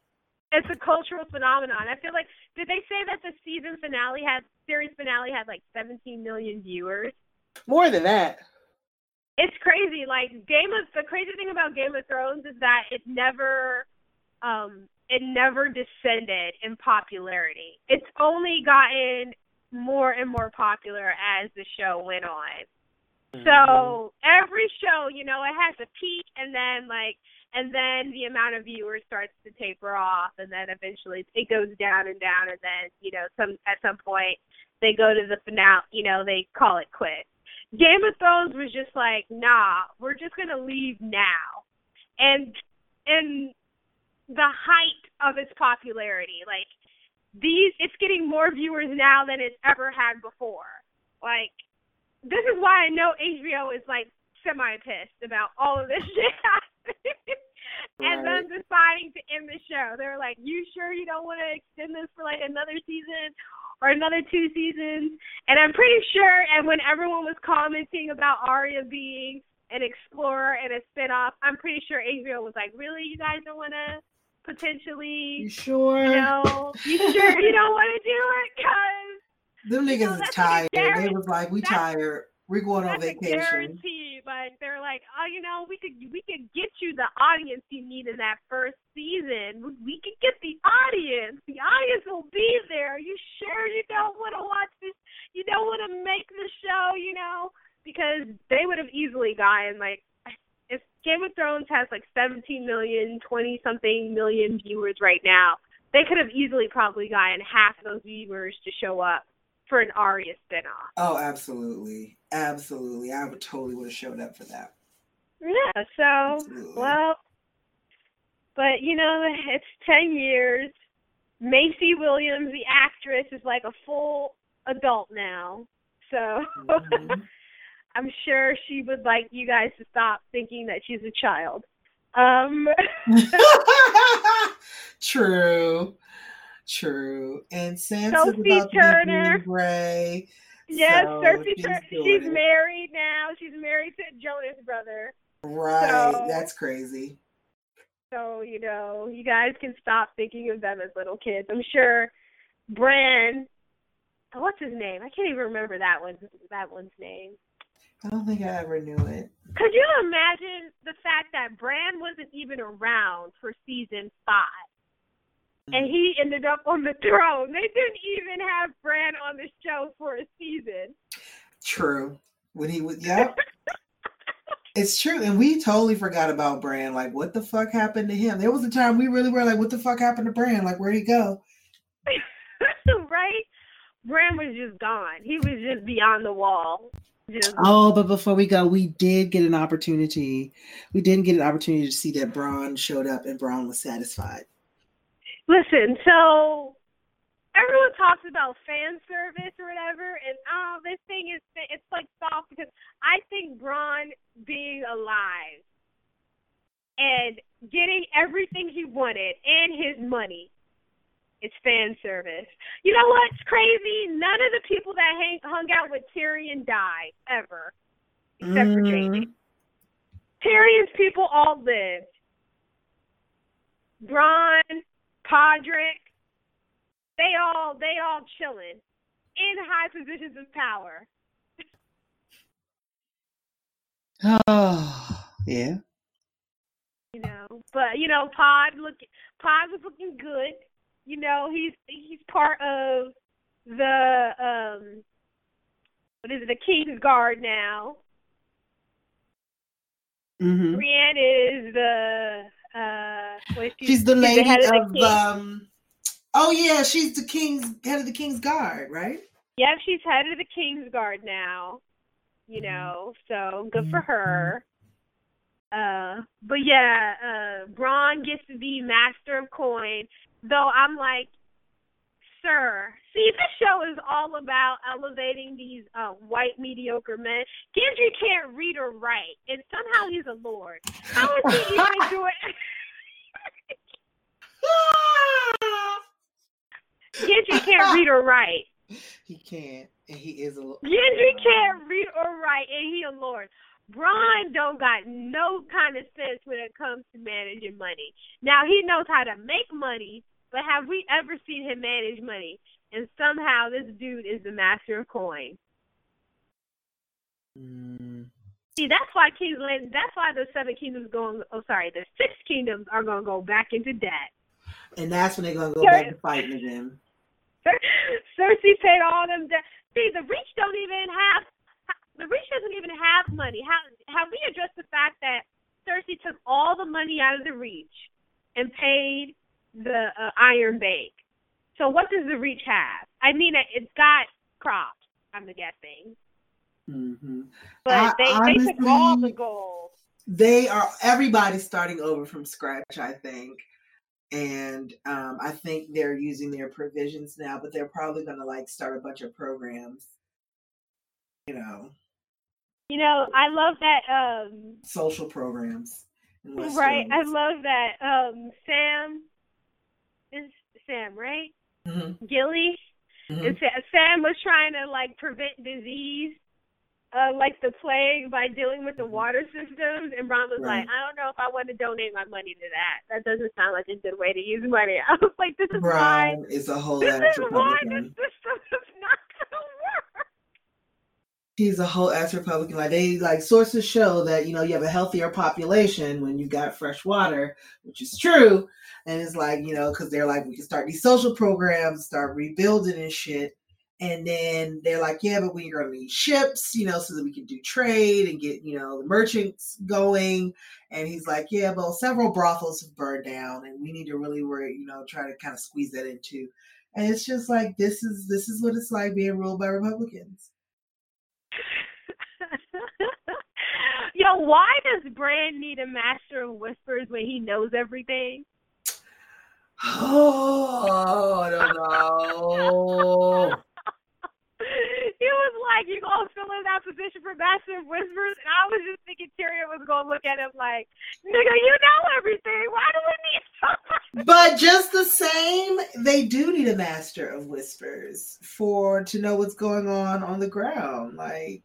it's a cultural phenomenon. I feel like, did they say that the season finale had, series finale had like seventeen million viewers? More than that. It's crazy. Like, Game of, the crazy thing about Game of Thrones is that it never, um, it never descended in popularity. It's only gotten more and more popular as the show went on. Mm-hmm. So every show, you know, it has a peak, and then like, and then the amount of viewers starts to taper off, and then eventually it goes down and down, and then, you know, some at some point they go to the finale, you know, they call it quits. Game of Thrones was just like, nah, we're just gonna leave now, and and the height of its popularity, like these, it's getting more viewers now than it's ever had before. Like, this is why I know H B O is like semi pissed about all of this shit happening. And then deciding to end the show. They're like, you sure you don't want to extend this for like another season or another two seasons? And I'm pretty sure, and when everyone was commenting about Arya being an explorer and a spinoff, I'm pretty sure H B O was like, really, you guys don't want to potentially, you sure? You know, you sure you don't want to do it? Because them niggas you know, is tired. Like they was like, we tired. We're going on vacation. Guaranteed. Like, they're like, oh, you know, we could we could get you the audience you need in that first season. We could get the audience. The audience will be there. Are you sure you don't want to watch this? You don't want to make the show, you know? Because they would have easily gotten, like, if Game of Thrones has like seventeen million, twenty-something million viewers right now, they could have easily probably gotten half of those viewers to show up for an Arya spinoff. Oh, absolutely. Absolutely. I would totally would have showed up for that. Yeah, so, absolutely. Well, but, you know, it's ten years. Maisie Williams, the actress, is like a full adult now. So, mm-hmm. I'm sure she would like you guys to stop thinking that she's a child. Um. True. True. And Sansa's Sophie about Turner. To be gray. Yes, so Sophie she's Turner. She's it. married now. She's married to Jonas' brother. Right. So, that's crazy. So, you know, you guys can stop thinking of them as little kids. I'm sure Bran, what's his name? I can't even remember that one. That one's name. I don't think I ever knew it. Could you imagine the fact that Bran wasn't even around for season five? And he ended up on the throne. They didn't even have Bran on the show for a season. True. When he was, yep. It's true. And we totally forgot about Bran. Like, what the fuck happened to him? There was a time we really were like, what the fuck happened to Bran? Like, where'd he go? Right? Bran was just gone. He was just beyond the wall. Just... Oh, but before we go, we did get an opportunity. We didn't get an opportunity to see that Bronn showed up and Bronn was satisfied. Listen, so everyone talks about fan service or whatever, and oh, this thing is, it's like soft because I think Bronn being alive and getting everything he wanted and his money is fan service. You know what's crazy? None of the people that hang, hung out with Tyrion died, ever, except mm. for Jaime. Tyrion's people all lived. Bronn, Podrick, they all they all chilling in high positions of power. Oh, yeah. You know, but you know, Pod look Pod was looking good. You know, he's he's part of the um what is it, the King's Guard now. Mm-hmm. Brienne is the Uh, she's, she's the lady she's the of, of um oh yeah, she's the king's head of the King's Guard, right? Yeah, she's head of the King's Guard now. You know, so good for her. Uh, but yeah, uh, Bronn gets to be Master of Coin. Though I'm like, sir, see, this show is all about elevating these uh, white mediocre men. Gendry can't read or write, and somehow he's a lord. How is he even doing? Gendry can't read or write. He can't, and he is a lord. Gendry can't read or write, and he a lord. Bronn don't got no kind of sense when it comes to managing money. Now, he knows how to make money, but have we ever seen him manage money? And somehow this dude is the master of coin. Mm. See, that's why King's Landing, that's why the seven kingdoms going, oh, sorry, the six kingdoms are going to go back into debt. And that's when they're going to go back to fighting again. Cersei paid all them debt. See, the Reach don't even have, the Reach doesn't even have money. How, have we addressed the fact that Cersei took all the money out of the Reach and paid the uh, Iron Bank? So what does the Reach have? I mean, it's got crops, I'm guessing. Mm-hmm. But I, they, honestly, they took all the gold. They are, everybody's starting over from scratch, I think. And um, I think they're using their provisions now, but they're probably going to like start a bunch of programs, you know. You know, I love that. Um, Social programs. Right. I love that. Um, Sam is Sam, right? Mm-hmm. Gilly. Mm-hmm. And Sa- Sam was trying to like prevent disease. Uh, like the plague by dealing with the water systems, and Bronn was right. like, I don't know if I want to donate my money to that. That doesn't sound like a good way to use money. I was like, this is Bronn why is a whole this ass is Republican. why this system is not gonna work. He's a whole ass Republican. Like they like sources show that you know you have a healthier population when you got fresh water, which is true. And it's like you know because they're like we can start these social programs, start rebuilding and shit. And then they're like, yeah, but we're going to need ships, you know, so that we can do trade and get, you know, the merchants going. And he's like, yeah, well, several brothels have burned down and we need to really worry, you know, try to kind of squeeze that into. And it's just like, this is, this is what it's like being ruled by Republicans. Yo, why does Bran need a master of whispers when he knows everything? Oh, I don't know. He was like, you gonna fill in that position for Master of Whispers? And I was just thinking Tyrion was gonna look at him like, nigga, you know everything. Why do we need somebody? But just the same, they do need a Master of Whispers for to know what's going on on the ground. Like,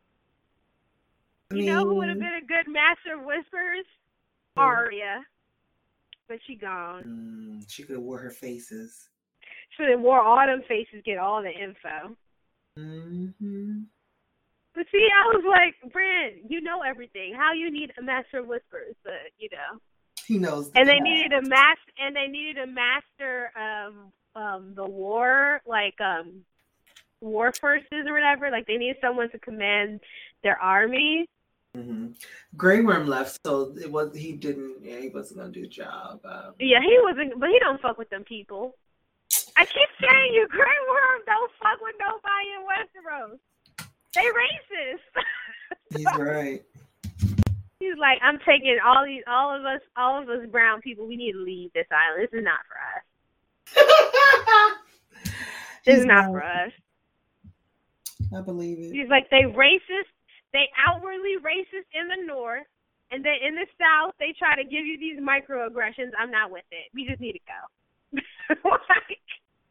I you mean, know who would have been a good Master of Whispers? Yeah. Arya. But she gone. Mm, she could have wore her faces. She would have wore all them faces, get all the info. Mm-hmm. But see, I was like, Bran, you know everything. How you need a Master of Whispers? But you know, he knows. The and past. they needed a master, and they needed a master of um the war, like um war forces or whatever. Like they needed someone to command their army. Mm-hmm. Grey Worm left, so it was he didn't. Yeah, he wasn't gonna do the job. Um, yeah, he wasn't, but he don't fuck with them people. I keep saying you, Grey Worm don't fuck with nobody in Westeros. They racist. He's right. He's like, I'm taking all these, all of us, all of us brown people. We need to leave this island. This is not for us. This is not for us. I believe it. He's like, they racist. They outwardly racist in the north, and then in the south, they try to give you these microaggressions. I'm not with it. We just need to go. Like,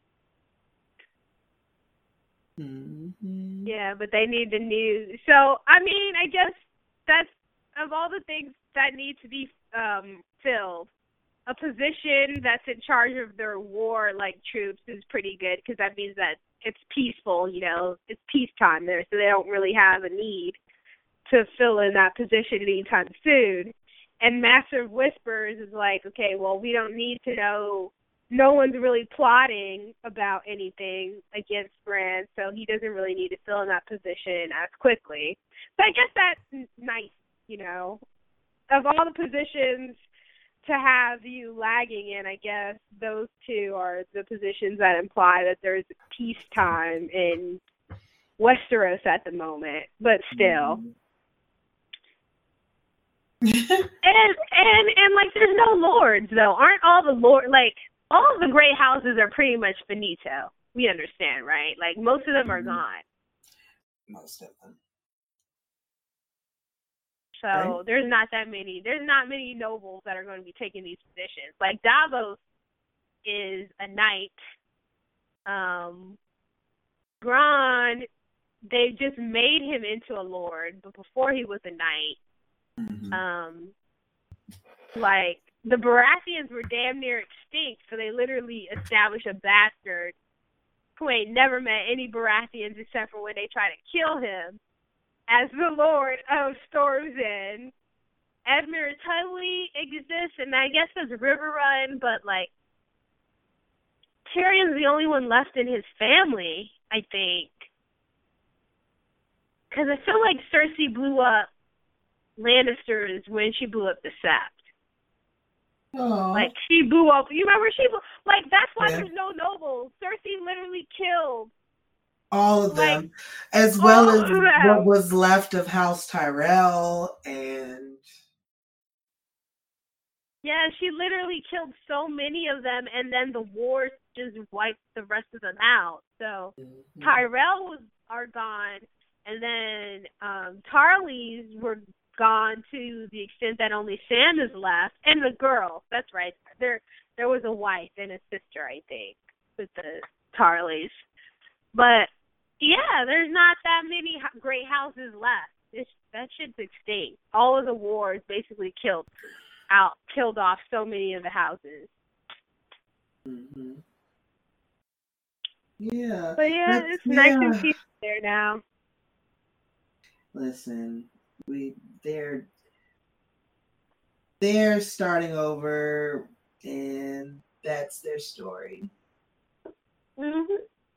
mm-hmm. Yeah, but they need the news. So, I mean, I guess that's, of all the things that need to be um, filled, a position that's in charge of their war, like, troops is pretty good, because that means that it's peaceful, you know, it's peacetime there, so they don't really have a need to fill in that position anytime soon. And Master of Whispers is like, okay, well, we don't need to know, no one's really plotting about anything against Bran, so he doesn't really need to fill in that position as quickly. So I guess that's nice, you know. Of all the positions to have you lagging in, I guess those two are the positions that imply that there's peacetime in Westeros at the moment, but still. and and and like there's no lords though. Aren't all the lord like all of the great houses are pretty much finito. We understand, right? Like most of them are gone. Most of them. So right. there's not that many. There's not many nobles that are going to be taking these positions. Like Davos is a knight. Um, Bronn, they just made him into a lord, but before he was a knight. Mm-hmm. Um, like the Baratheons were damn near extinct, so they literally established a bastard who ain't never met any Baratheons except for when they try to kill him as the Lord of Storm's End. Edmure Tully exists, and I guess there's Riverrun, but, like, Tyrion's the only one left in his family, I think. Because I feel like Cersei blew up Lannisters when she blew up the Sept. Oh. Like, she blew up. You remember she blew, like, that's why Yeah. there's no nobles. Cersei literally killed all of them, like, as well all as of them. what was left of House Tyrell, and yeah, she literally killed so many of them, and then the wars just wiped the rest of them out. So mm-hmm. Tyrell was are gone, and then um, Tarlys were gone to the extent that only Sam is left, and the girl. That's right. There, there was a wife and a sister, I think, with the Tarlys. But yeah, there's not that many great houses left. It's, that shit's extinct. All of the wars basically killed out, killed off so many of the houses. Mm-hmm. Yeah. But yeah, That's, it's nice yeah. and peaceful there now. Listen, we they're they're starting over, and that's their story. Mhm.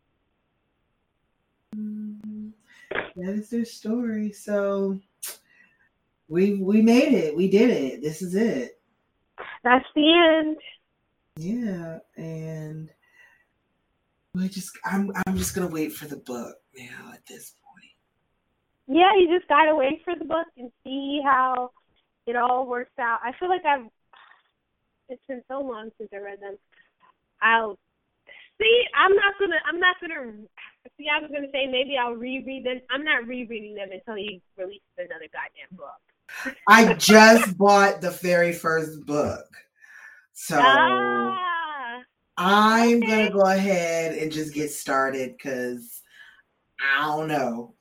Mm-hmm. That is their story. So we we made it. We did it. This is it. That's the end. Yeah, and we just I'm I'm just gonna wait for the book now at this point. Yeah, you just gotta wait for the book and see how it all works out. I feel like I've it's been so long since I read them. I'll see. I'm not gonna. I'm not gonna. See, I was gonna say maybe I'll reread them. I'm not rereading them until he releases another goddamn book. I just bought the very first book, so ah, I'm okay. gonna go ahead and just get started because I don't know.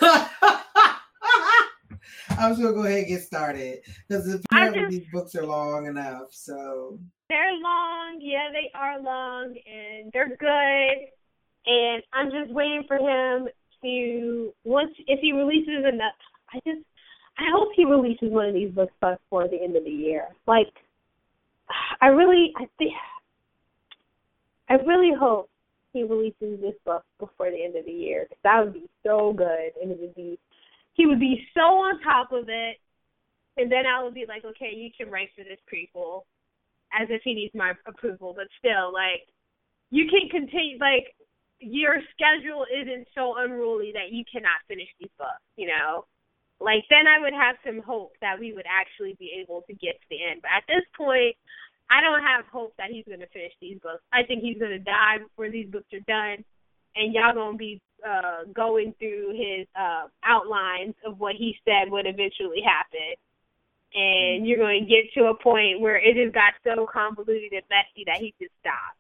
I'm just gonna go ahead and get started because apparently just, these books are long enough. So they're long, yeah, they are long, and they're good. And I'm just waiting for him to once if he releases enough. I just I hope he releases one of these books before the end of the year. Like, I really I think I really hope he releases this book before the end of the year, because that would be so good, and it would be he would be so on top of it, and then I would be like, okay, you can write for this prequel, as if he needs my approval, but still, like, you can continue, like, your schedule isn't so unruly that you cannot finish these books, you know? Like, then I would have some hope that we would actually be able to get to the end, but at this point, I don't have hope that he's going to finish these books. I think he's going to die before these books are done, and y'all going to be uh, going through his uh, outlines of what he said would eventually happen. And you're going to get to a point where it just got so convoluted and messy that he just stopped.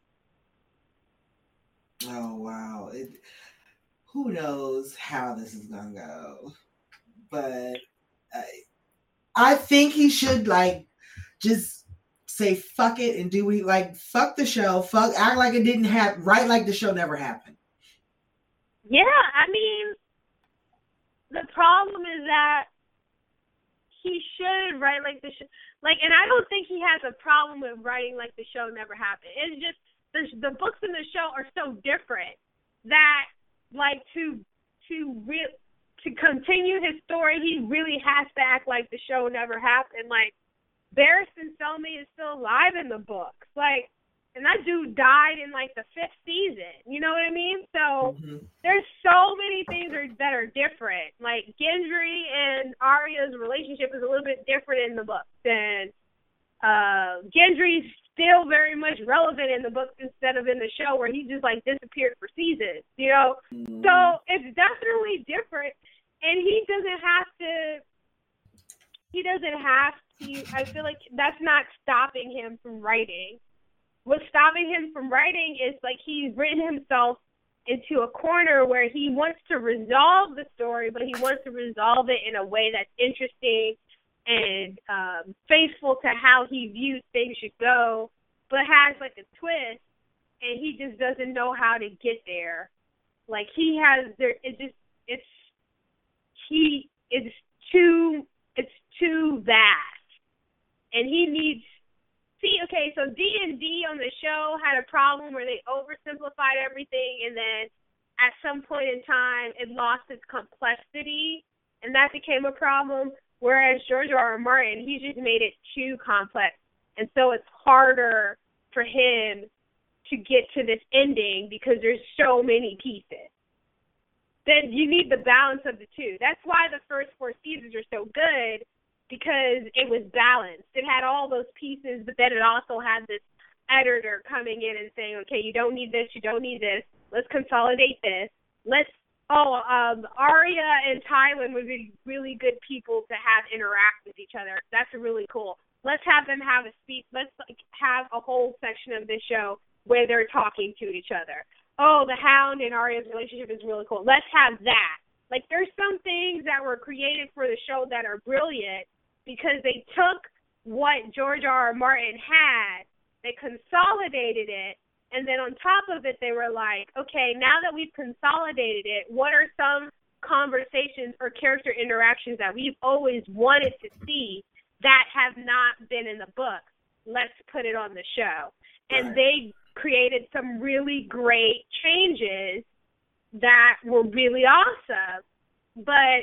oh wow, it, who knows how this is going to go? But I, I think he should, like, just say fuck it and do what he, like, fuck the show, fuck, act like it didn't happen, write like the show never happened. Yeah, I mean, the problem is that he should write like the show, like, and I don't think he has a problem with writing like the show never happened. It's just the the books in the show are so different that, like, to to re- to continue his story, he really has to act like the show never happened. Like, Barristan Selmy is still alive in the books, like, and that dude died in, like, the fifth season. You know what I mean? So Mm-hmm. there's so many things are, that are different. Like, Gendry and Arya's relationship is a little bit different in the books. And uh, Gendry's still very much relevant in the books instead of in the show, where he just, like, disappeared for seasons, you know? Mm-hmm. So it's definitely different. And he doesn't have to, he doesn't have to, I feel like that's not stopping him from writing. What's stopping him from writing is, like, he's written himself into a corner where he wants to resolve the story, but he wants to resolve it in a way that's interesting and um, faithful to how he views things should go, but has like a twist, and he just doesn't know how to get there. Like he has there, it just it's he is too it's too vast, and he needs. See, okay, so D and D on the show had a problem where they oversimplified everything, and then at some point in time, it lost its complexity, and that became a problem. Whereas George R. R. Martin, he just made it too complex, and so it's harder for him to get to this ending because there's so many pieces. Then you need the balance of the two. That's why the first four seasons are so good, because it was balanced. It had all those pieces, but then it also had this editor coming in and saying, okay, you don't need this, you don't need this. Let's consolidate this. Let's, oh, um, Arya and Tywin would be really good people to have interact with each other. That's really cool. Let's have them have a speech. Let's like, have a whole section of this show where they're talking to each other. Oh, the Hound and Arya's relationship is really cool. Let's have that. Like, there's some things that were created for the show that are brilliant, because they took what George R. R. Martin had, they consolidated it, and then on top of it, they were like, okay, now that we've consolidated it, what are some conversations or character interactions that we've always wanted to see that have not been in the book? Let's put it on the show. And right. They created some really great changes that were really awesome, but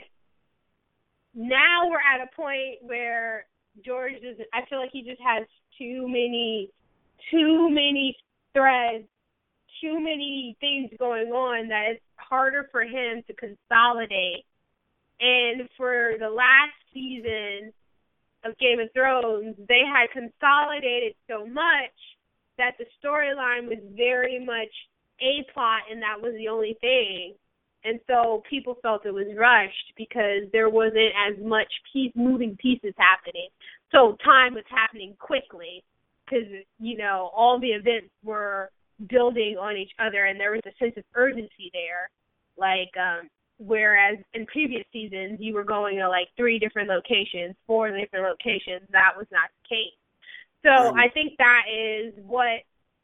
now we're at a point where George is, I feel like he just has too many, too many threads, too many things going on that it's harder for him to consolidate. And for the last season of Game of Thrones, they had consolidated so much that the storyline was very much a plot, and that was the only thing. And so people felt it was rushed because there wasn't as much piece, moving pieces happening. So time was happening quickly because, you know, all the events were building on each other, and there was a sense of urgency there. Like, um, whereas in previous seasons, you were going to, like, three different locations, four different locations. That was not the case. So mm-hmm. I think that is what,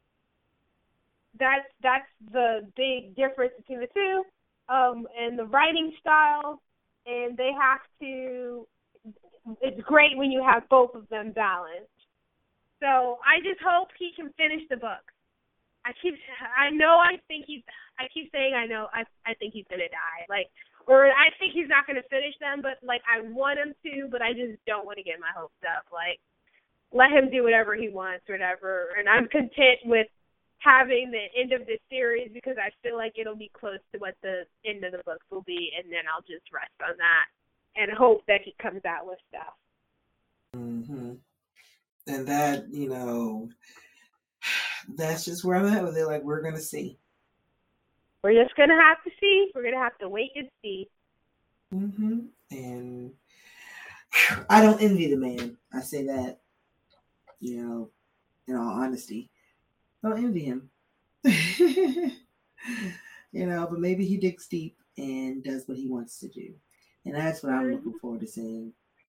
that's, that's the big difference between the two. Um, and the writing style, and they have to, it's great when you have both of them balanced. So I just hope he can finish the book. I keep, I know I think he's, I keep saying I know, I I think he's going to die. Like, or I think he's not going to finish them, but, like, I want him to, but I just don't want to get my hopes up. Like, let him do whatever he wants, whatever. And I'm content with having the end of this series because I feel like it'll be close to what the end of the books will be, and then I'll just rest on that and hope that he comes out with stuff. Mm-hmm. And that, you know, that's just where I'm at with it. Like, we're going to see. We're just going to have to see. We're going to have to wait and see. Mm-hmm. And I don't envy the man. I say that, you know, in all honesty. I don't envy him. You know, but maybe he digs deep and does what he wants to do. And that's what I'm looking forward to seeing.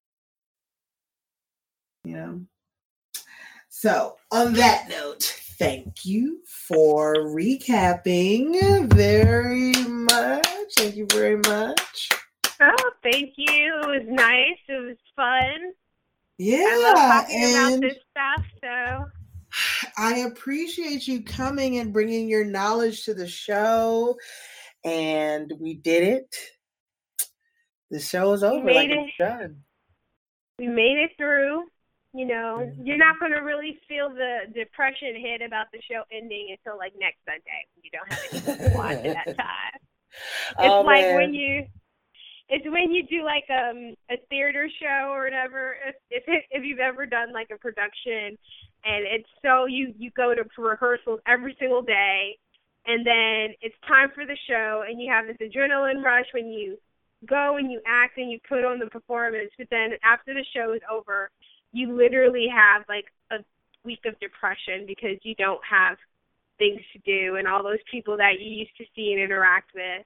You know? So, on that note, thank you for recapping very much. Thank you very much. Oh, thank you. It was nice. It was fun. Yeah. I love talking about this stuff, so... I appreciate you coming and bringing your knowledge to the show, and we did it. The show is over. Like, it's done. We made it through. You know, mm-hmm. You're not going to really feel the depression hit about the show ending until, like, next Sunday. You don't have anything to watch at that time. It's oh, like man. when you... It's when you do, like, um, a theater show or whatever, if, if if you've ever done, like, a production, and it's so you, you go to rehearsals every single day, and then it's time for the show, and you have this adrenaline rush when you go and you act and you put on the performance, but then after the show is over, you literally have, like, a week of depression because you don't have things to do, and all those people that you used to see and interact with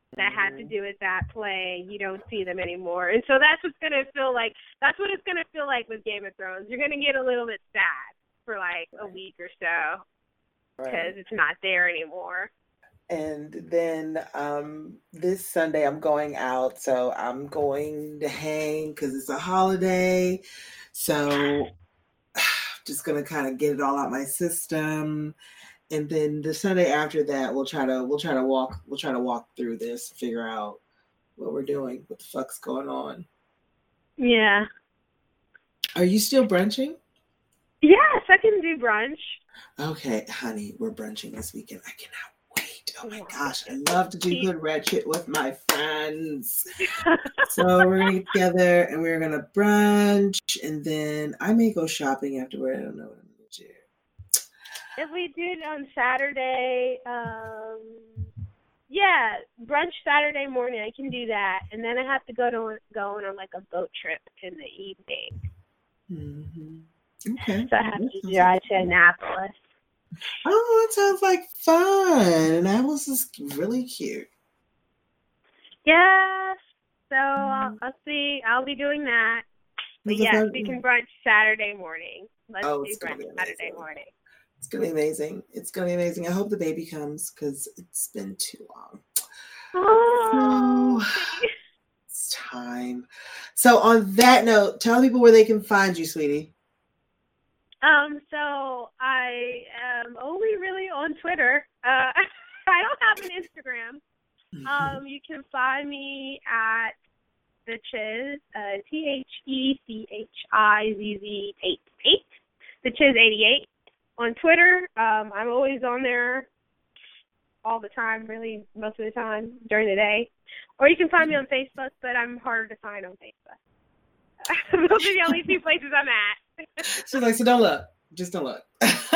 that had to do with that play. You don't see them anymore. And so that's what's going to feel like, that's what it's going to feel like with Game of Thrones. You're going to get a little bit sad for like a week or so because right. it's not there anymore. And then um, this Sunday I'm going out, so I'm going to hang because it's a holiday. So just going to kind of get it all out my system. And then the Sunday after that, we'll try to we'll try to walk we'll try to walk through this, figure out what we're doing, what the fuck's going on. Yeah. Are you still brunching? Yes, I can do brunch. Okay, honey, we're brunching this weekend. I cannot wait. Oh my gosh, I love to do good ratchet with my friends. So we're gonna get together and we're gonna brunch, and then I may go shopping afterward. I don't know what I'm gonna do. If we did on Saturday, um, yeah, brunch Saturday morning, I can do that, and then I have to go to go on like a boat trip in the evening. Mm-hmm. Okay. So I have that to drive to Annapolis. Oh, that sounds like fun. Annapolis is really cute. Yes. So I'll, I'll see. I'll be doing that. But yes, we can brunch Saturday morning. Let's oh, do brunch Saturday morning. It's going to be amazing. It's going to be amazing. I hope the baby comes because it's been too long. Oh. So, it's time. So on that note, tell people where they can find you, sweetie. Um. So I am only really on Twitter. Uh, I don't have an Instagram. Mm-hmm. Um. You can find me at the Chiz, uh, T H E C H I Z Z eight eight, the Chiz eighty-eight. On Twitter, um, I'm always on there all the time, really most of the time during the day. Or you can find me on Facebook, but I'm harder to find on Facebook. Those are the only two places I'm at. She's like, so don't look. Just don't look.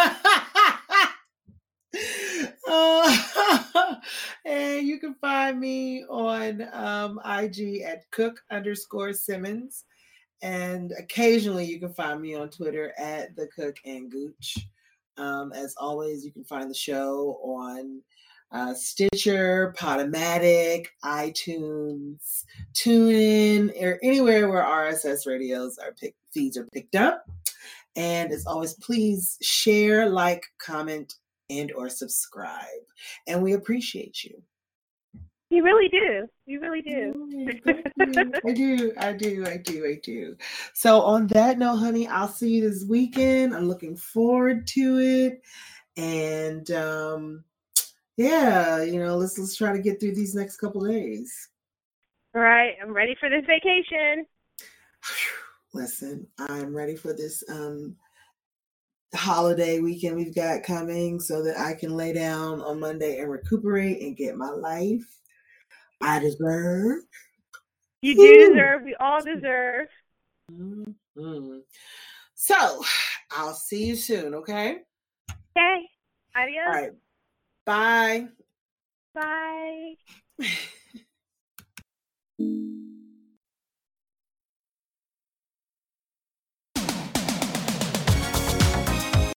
uh, and you can find me on um, I G at cook underscore Simmons. And occasionally you can find me on Twitter at the Cook and Gooch. Um, as always, you can find the show on uh, Stitcher, Podomatic, iTunes, TuneIn, or anywhere where R S S radios are pick, feeds are picked up. And as always, please share, like, comment, and or subscribe. And we appreciate you. You really do. You really do. I do. I do. I do. I do. So on that note, honey, I'll see you this weekend. I'm looking forward to it. And um, yeah, you know, let's let's try to get through these next couple days. All right. I'm ready for this vacation. Listen, I'm ready for this um, holiday weekend we've got coming so that I can lay down on Monday and recuperate and get my life. I deserve. You do deserve. We all deserve. Mm-hmm. So, I'll see you soon, okay? Okay. Adios. All right. Bye. Bye.